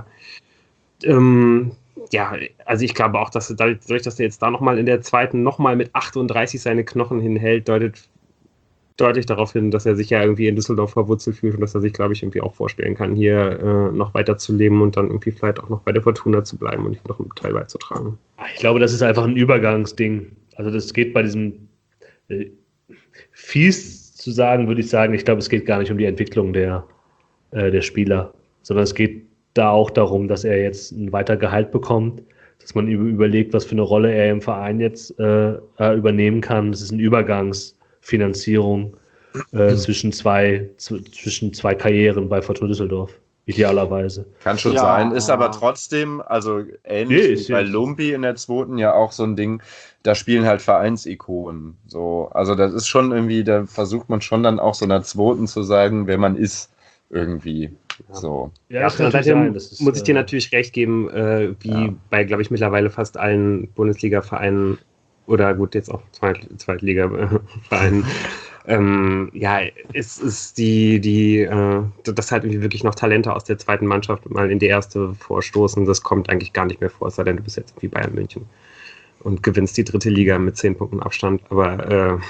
ähm, ja, also ich glaube auch, dass dadurch, dass er jetzt da nochmal in der zweiten nochmal mit achtunddreißig seine Knochen hinhält, deutet deutlich darauf hin, dass er sich ja irgendwie in Düsseldorf verwurzelt fühlt und dass er sich, glaube ich, irgendwie auch vorstellen kann, hier äh, noch weiter zu leben und dann irgendwie vielleicht auch noch bei der Fortuna zu bleiben und noch einen Teil beizutragen. Ich glaube, das ist einfach ein Übergangsding. Also das geht bei diesem äh, fies zu sagen, würde ich sagen, ich glaube, es geht gar nicht um die Entwicklung der, äh, der Spieler, sondern es geht da auch darum, dass er jetzt ein weiter Gehalt bekommt, dass man überlegt, was für eine Rolle er im Verein jetzt äh, übernehmen kann. Das ist eine Übergangsfinanzierung äh, zwischen zwei z- zwischen zwei Karrieren bei Fortuna Düsseldorf, idealerweise. Kann schon ja. sein, ist aber trotzdem, also ähnlich nee, wie bei Lumpi in der zweiten ja auch so ein Ding, da spielen halt Vereinsikonen. So, also das ist schon irgendwie, da versucht man schon dann auch so in der zweiten zu sagen, wer man ist irgendwie. Ja. So. Ja, auf der anderen Seite sein, ist, muss ich dir natürlich recht geben, äh, wie ja. bei, glaube ich, mittlerweile fast allen Bundesliga-Vereinen oder gut, jetzt auch Zweit- Zweitliga-Vereinen. ähm, ja, es ist die, die, äh, dass halt irgendwie wirklich noch Talente aus der zweiten Mannschaft mal in die erste vorstoßen, das kommt eigentlich gar nicht mehr vor, es sei denn, du bist jetzt wie Bayern München und gewinnst die dritte Liga mit zehn Punkten Abstand, aber äh,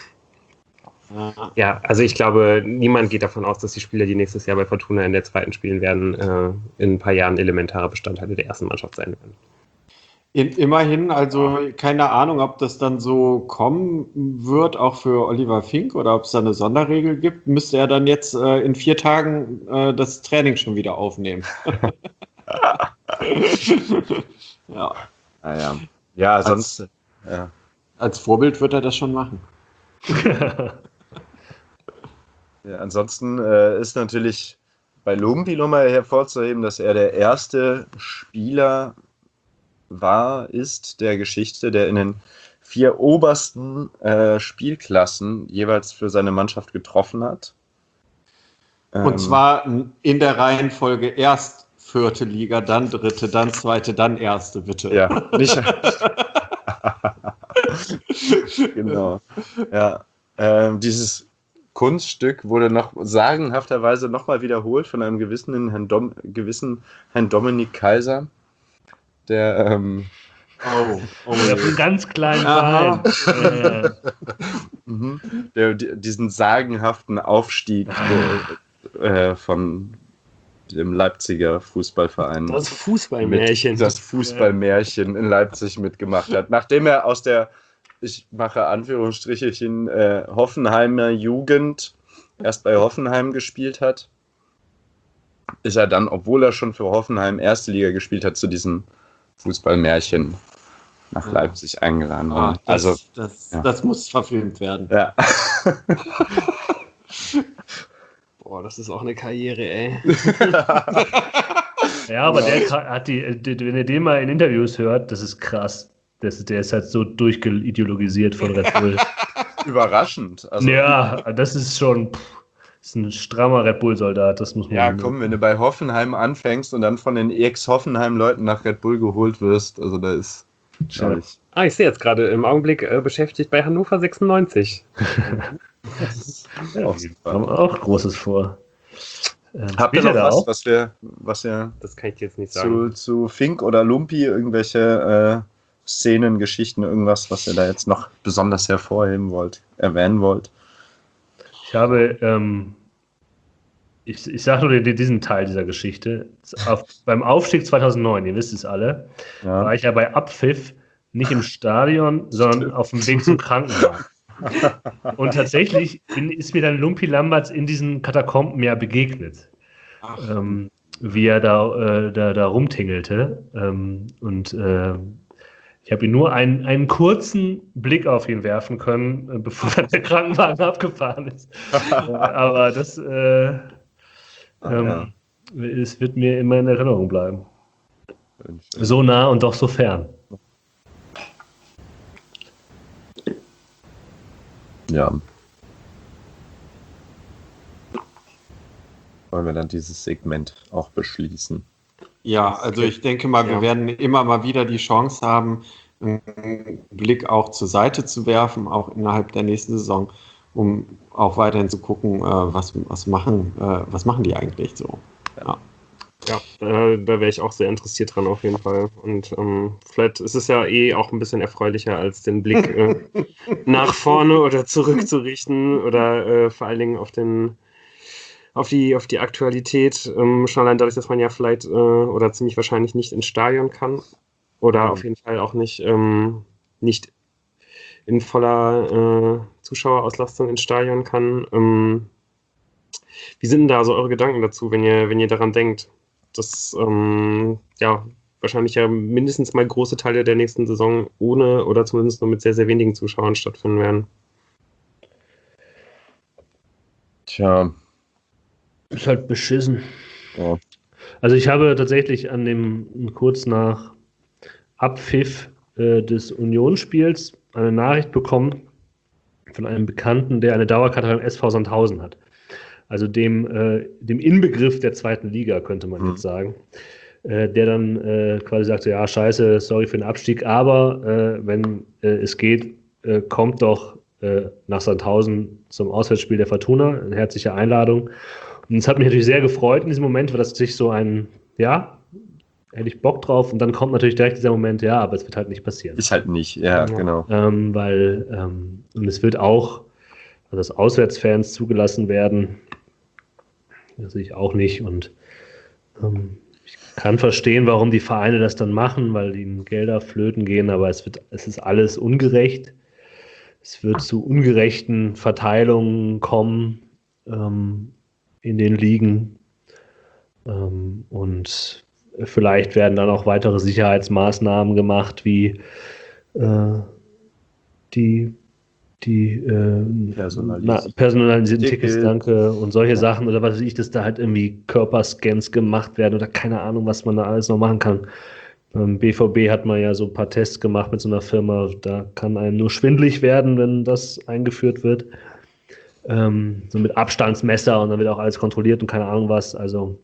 ja, also ich glaube, niemand geht davon aus, dass die Spieler, die nächstes Jahr bei Fortuna in der zweiten spielen werden, äh, in ein paar Jahren elementarer Bestandteile der ersten Mannschaft sein werden. Immerhin, also keine Ahnung, ob das dann so kommen wird, auch für Oliver Fink, oder ob es da eine Sonderregel gibt, müsste er dann jetzt äh, in vier Tagen äh, das Training schon wieder aufnehmen. ja. Ah, ja. Ja, sonst. Als, ja. als Vorbild wird er das schon machen. Ja, ansonsten äh, ist natürlich bei Lumpi nochmal hervorzuheben, dass er der erste Spieler war, ist der Geschichte, der in den vier obersten äh, Spielklassen jeweils für seine Mannschaft getroffen hat. Und ähm, zwar in der Reihenfolge erst vierte Liga, dann dritte, dann zweite, dann erste, bitte. Ja, nicht. Genau. Ja, ähm, dieses Kunststück wurde noch sagenhafterweise nochmal wiederholt von einem gewissen Herrn, Dom, gewissen Herrn Dominik Kaiser, der ähm, oh, oh, der von ganz kleinen Verein, äh. mhm. der diesen sagenhaften Aufstieg äh, von dem Leipziger Fußballverein. Das Fußballmärchen. Mit, das Fußballmärchen in Leipzig mitgemacht hat. Nachdem er aus der, ich mache Anführungsstrichelchen, äh, Hoffenheimer Jugend erst bei Hoffenheim gespielt hat, ist er dann, obwohl er schon für Hoffenheim erste Liga gespielt hat, zu diesem Fußballmärchen nach ja. Leipzig eingeladen worden. Ah, das, also, das, ja. das muss verfilmt werden. Ja. Boah, das ist auch eine Karriere, ey. Ja, aber der hat die, wenn ihr den mal in Interviews hört, das ist krass. Das, der ist halt so durchideologisiert von Red Bull. Überraschend. Also, ja, das ist schon pff, das ist ein strammer Red Bull-Soldat, das muss man. Ja, komm, wenn du bei Hoffenheim anfängst und dann von den Ex-Hoffenheim-Leuten nach Red Bull geholt wirst, also da ist schwierig. Ja. Ah, ich sehe jetzt gerade im Augenblick äh, beschäftigt bei Hannover sechsundneunzig. Ja, auch, haben auch Großes vor. Ähm, Habt ihr noch was, auch? was wir, was wir das kann ich dir jetzt nicht sagen. Zu, zu Fink oder Lumpi, irgendwelche äh, Szenen, Geschichten, irgendwas, was ihr da jetzt noch besonders hervorheben wollt, erwähnen wollt? Ich habe, ähm, ich, ich sage nur diesen Teil dieser Geschichte. Auf, beim Aufstieg zweitausendneun, ihr wisst es alle, ja. war ich ja bei Abpfiff nicht im Stadion, sondern auf dem Weg zum Krankenhaus. Und tatsächlich bin, ist mir dann Lumpi Lamberts in diesen Katakomben ja begegnet. Ähm, wie er da, äh, da, da rumtingelte. Ähm, und äh, ich habe ihn nur einen, einen kurzen Blick auf ihn werfen können, äh, bevor der Krankenwagen abgefahren ist. äh, aber das äh, ähm, ja. es wird mir immer in Erinnerung bleiben. So nah und doch so fern. Ja. Wollen wir dann dieses Segment auch beschließen? Ja, also ich denke mal, wir ja. werden immer mal wieder die Chance haben, einen Blick auch zur Seite zu werfen, auch innerhalb der nächsten Saison, um auch weiterhin zu gucken, äh, was, was, machen, äh, was machen die eigentlich so. Ja, ja äh, da wäre ich auch sehr interessiert dran auf jeden Fall. Und ähm, vielleicht ist es ja eh auch ein bisschen erfreulicher, als den Blick äh, nach vorne oder zurück zu richten oder äh, vor allen Dingen auf den Auf die, auf die Aktualität, ähm, schon allein dadurch, dass man ja vielleicht äh, oder ziemlich wahrscheinlich nicht ins Stadion kann oder mhm. auf jeden Fall auch nicht, ähm, nicht in voller äh, Zuschauerauslastung ins Stadion kann. Ähm, wie sind denn da so eure Gedanken dazu, wenn ihr, wenn ihr daran denkt, dass ähm, ja wahrscheinlich ja mindestens mal große Teile der nächsten Saison ohne oder zumindest nur mit sehr, sehr wenigen Zuschauern stattfinden werden? Tja, ist halt beschissen. Ja. Also ich habe tatsächlich an dem kurz nach Abpfiff äh, des Unionsspiels eine Nachricht bekommen von einem Bekannten, der eine Dauerkarte beim S V Sandhausen hat. Also dem, äh, dem Inbegriff der zweiten Liga, könnte man mhm. jetzt sagen. Äh, der dann äh, quasi sagt, so, ja, scheiße, sorry für den Abstieg, aber äh, wenn äh, es geht, äh, kommt doch äh, nach Sandhausen zum Auswärtsspiel der Fortuna. Eine herzliche Einladung. Und es hat mich natürlich sehr gefreut in diesem Moment, weil das sich so ein, ja, hätte ich Bock drauf. Und dann kommt natürlich direkt dieser Moment, ja, aber es wird halt nicht passieren. Ist halt nicht, ja, ja. genau. Ähm, weil, ähm, und es wird auch, also dass Auswärtsfans zugelassen werden, das sehe ich auch nicht. Und ähm, ich kann verstehen, warum die Vereine das dann machen, weil ihnen Gelder flöten gehen, aber es wird, es ist alles ungerecht. Es wird zu ungerechten Verteilungen kommen, ähm, in den Ligen ähm, und vielleicht werden dann auch weitere Sicherheitsmaßnahmen gemacht, wie äh, die, die äh, Personalis- personalisierten Tickets, danke, und solche ja. Sachen oder was weiß ich, dass da halt irgendwie Körperscans gemacht werden oder keine Ahnung, was man da alles noch machen kann. Beim B V B hat man ja so ein paar Tests gemacht mit so einer Firma, da kann einem nur schwindelig werden, wenn das eingeführt wird. Ähm, so mit Abstandsmesser und dann wird auch alles kontrolliert und keine Ahnung was, also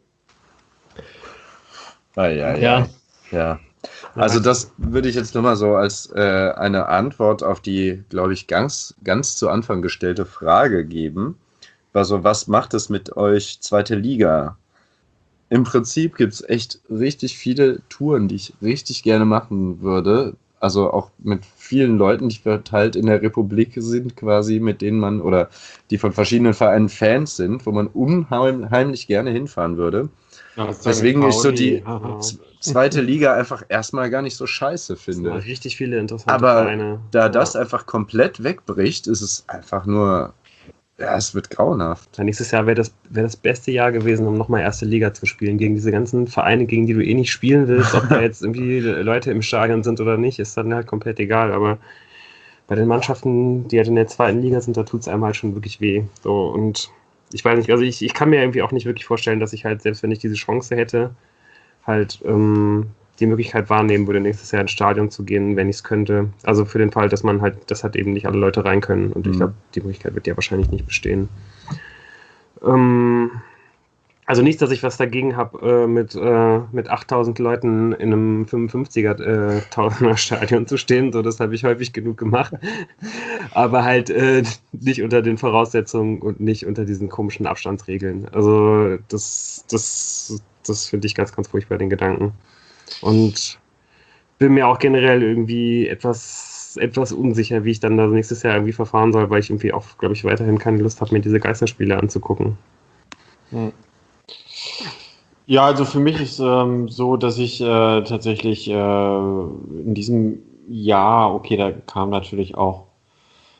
ah, ja, ja, ja. Also das würde ich jetzt nochmal so als äh, eine Antwort auf die, glaube ich, ganz, ganz zu Anfang gestellte Frage geben. Also was macht es mit euch zweite Liga? Im Prinzip gibt es echt richtig viele Touren, die ich richtig gerne machen würde. Also auch mit vielen Leuten, die verteilt in der Republik sind quasi, mit denen man, oder die von verschiedenen Vereinen Fans sind, wo man unheimlich gerne hinfahren würde. Ja, deswegen ich so die Aha. zweite Liga einfach erstmal gar nicht so scheiße finde. Das sind richtig viele interessante Aber Vereine. da ja. das einfach komplett wegbricht, ist es einfach nur, ja, es wird grauenhaft. Nächstes Jahr wäre das, wär das beste Jahr gewesen, um nochmal erste Liga zu spielen. Gegen diese ganzen Vereine, gegen die du eh nicht spielen willst, ob da jetzt irgendwie Leute im Stadion sind oder nicht, ist dann halt komplett egal. Aber bei den Mannschaften, die halt in der zweiten Liga sind, da tut es einem halt schon wirklich weh. So, und ich weiß nicht, also ich, ich kann mir irgendwie auch nicht wirklich vorstellen, dass ich halt, selbst wenn ich diese Chance hätte, halt ähm, die Möglichkeit wahrnehmen würde, nächstes Jahr ins Stadion zu gehen, wenn ich es könnte. Also für den Fall, dass man halt, dass halt eben nicht alle Leute rein können. Und mhm. ich glaube, die Möglichkeit wird ja wahrscheinlich nicht bestehen. Ähm, also nicht, dass ich was dagegen habe, äh, mit, äh, mit achttausend Leuten in einem fünfundfünfziger-Tausender-Stadion zu stehen. So, das habe ich häufig genug gemacht. Aber halt äh, nicht unter den Voraussetzungen und nicht unter diesen komischen Abstandsregeln. Also das, das, das finde ich ganz, ganz furchtbar, den Gedanken. Und bin mir auch generell irgendwie etwas, etwas unsicher, wie ich dann da nächstes Jahr irgendwie verfahren soll, weil ich irgendwie auch, glaube ich, weiterhin keine Lust habe, mir diese Geisterspiele anzugucken. Hm. Ja, also für mich ist ähm, so, dass ich äh, tatsächlich äh, in diesem Jahr, okay, da kam natürlich auch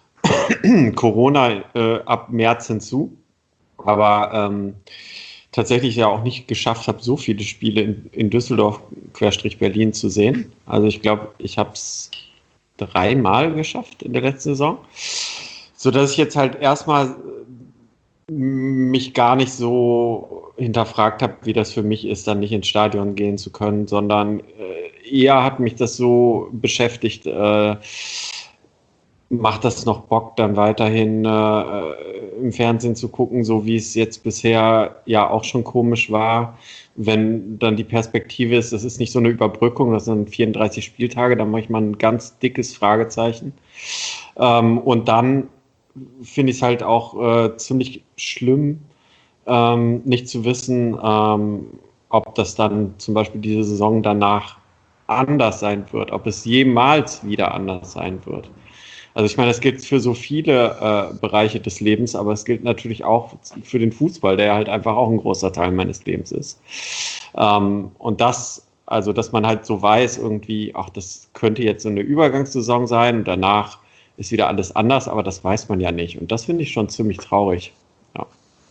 Corona äh, ab März hinzu. Aber ähm, tatsächlich ja auch nicht geschafft habe, so viele Spiele in, in Düsseldorf Querstrich Berlin zu sehen. Also ich glaube, ich habe es dreimal geschafft in der letzten Saison. Sodass ich jetzt halt erstmal mich gar nicht so hinterfragt habe, wie das für mich ist, dann nicht ins Stadion gehen zu können, sondern äh, eher hat mich das so beschäftigt, äh, macht das noch Bock, dann weiterhin äh, im Fernsehen zu gucken, so wie es jetzt bisher ja auch schon komisch war, wenn dann die Perspektive ist, das ist nicht so eine Überbrückung, das sind vierunddreißig Spieltage, da mache ich mal ein ganz dickes Fragezeichen. Ähm, und dann finde ich es halt auch äh, ziemlich schlimm, ähm, nicht zu wissen, ähm, ob das dann zum Beispiel diese Saison danach anders sein wird, ob es jemals wieder anders sein wird. Also ich meine, das gilt für so viele äh, Bereiche des Lebens, aber es gilt natürlich auch für den Fußball, der halt einfach auch ein großer Teil meines Lebens ist. Ähm, und das, also dass man halt so weiß irgendwie, ach, das könnte jetzt so eine Übergangssaison sein und danach ist wieder alles anders, aber das weiß man ja nicht. Und das finde ich schon ziemlich traurig. Ja.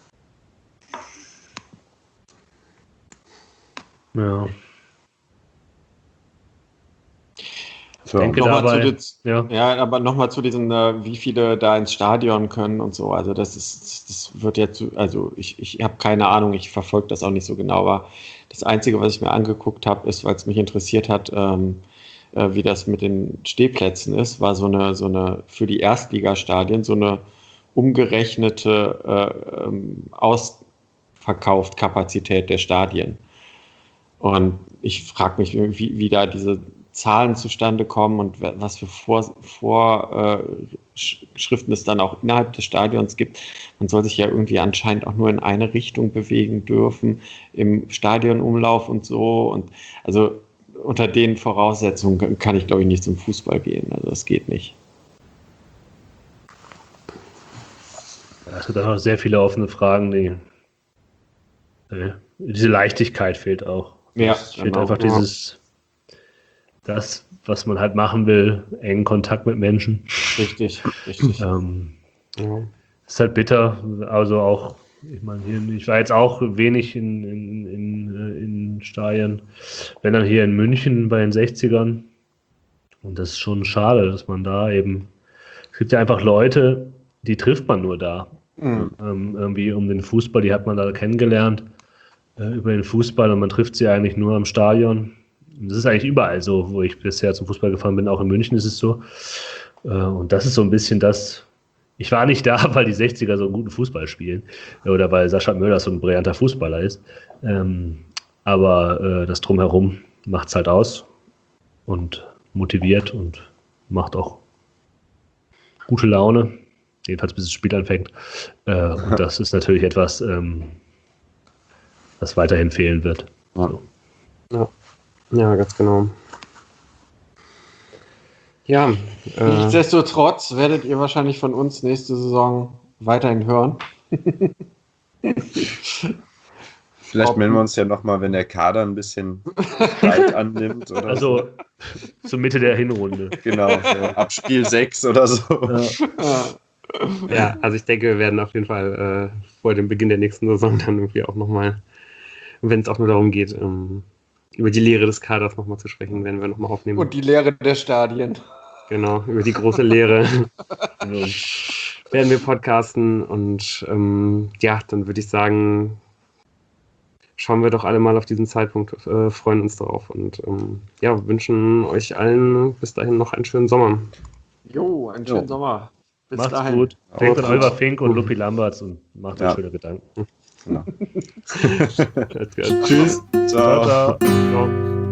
Ja. So. Denke nochmal dabei, zu den, ja. ja, aber nochmal zu diesen, äh, wie viele da ins Stadion können und so. Also das ist, das wird ja zu, also ich, ich habe keine Ahnung, ich verfolge das auch nicht so genau, aber das Einzige, was ich mir angeguckt habe, ist, weil es mich interessiert hat, ähm, äh, wie das mit den Stehplätzen ist, war so eine, so eine für die Erstligastadien so eine umgerechnete äh, ähm, Ausverkauftkapazität der Stadien. Und ich frage mich, wie, wie da diese Zahlen zustande kommen und was für Vorschriften Vor, äh, es dann auch innerhalb des Stadions gibt. Man soll sich ja irgendwie anscheinend auch nur in eine Richtung bewegen dürfen im Stadionumlauf und so. Und also unter den Voraussetzungen kann ich, glaube ich, nicht zum Fußball gehen. Also das geht nicht. Es gibt einfach sehr viele offene Fragen, die äh, diese Leichtigkeit fehlt auch. Ja, es fehlt genau, einfach ja. dieses das, was man halt machen will, engen Kontakt mit Menschen. Richtig, richtig. ähm, ja. Ist halt bitter, also auch, ich meine, hier, ich war jetzt auch wenig in, in, in, in Stadien, wenn dann hier in München bei den sechzigern und das ist schon schade, dass man da eben, es gibt ja einfach Leute, die trifft man nur da, mhm. ähm, irgendwie um den Fußball, die hat man da kennengelernt, äh, über den Fußball und man trifft sie eigentlich nur am Stadion. Das ist eigentlich überall so, wo ich bisher zum Fußball gefahren bin, auch in München ist es so. Und das ist so ein bisschen das, ich war nicht da, weil die sechziger so einen guten Fußball spielen oder weil Sascha Möller so ein brillanter Fußballer ist. Aber das Drumherum macht es halt aus und motiviert und macht auch gute Laune, jedenfalls bis das Spiel anfängt. Und das ist natürlich etwas, was weiterhin fehlen wird. So. Ja. Ja, ganz genau. Ja. Äh, Nichtsdestotrotz werdet ihr wahrscheinlich von uns nächste Saison weiterhin hören. Vielleicht Ob, melden wir uns ja nochmal, wenn der Kader ein bisschen Zeit annimmt. Oder also so. Zur Mitte der Hinrunde. Genau, so ab Spiel sechs oder so. Ja. Ja, also ich denke, wir werden auf jeden Fall äh, vor dem Beginn der nächsten Saison dann irgendwie auch nochmal, wenn es auch nur darum geht, ähm, über die Lehre des Kaders nochmal zu sprechen, werden wir nochmal aufnehmen. Und die Lehre der Stadien. Genau, über die große Lehre werden wir podcasten und ähm, ja, dann würde ich sagen, schauen wir doch alle mal auf diesen Zeitpunkt, äh, freuen uns darauf und ähm, ja, wünschen euch allen bis dahin noch einen schönen Sommer. Jo, einen schönen jo. Sommer. Bis Macht's dahin. Gut. Denkt an Oliver Fink und Lupi Lamberts und macht euch ja. schöne Gedanken. Ja. Tschüss. Ciao. Ciao, ciao. Ciao.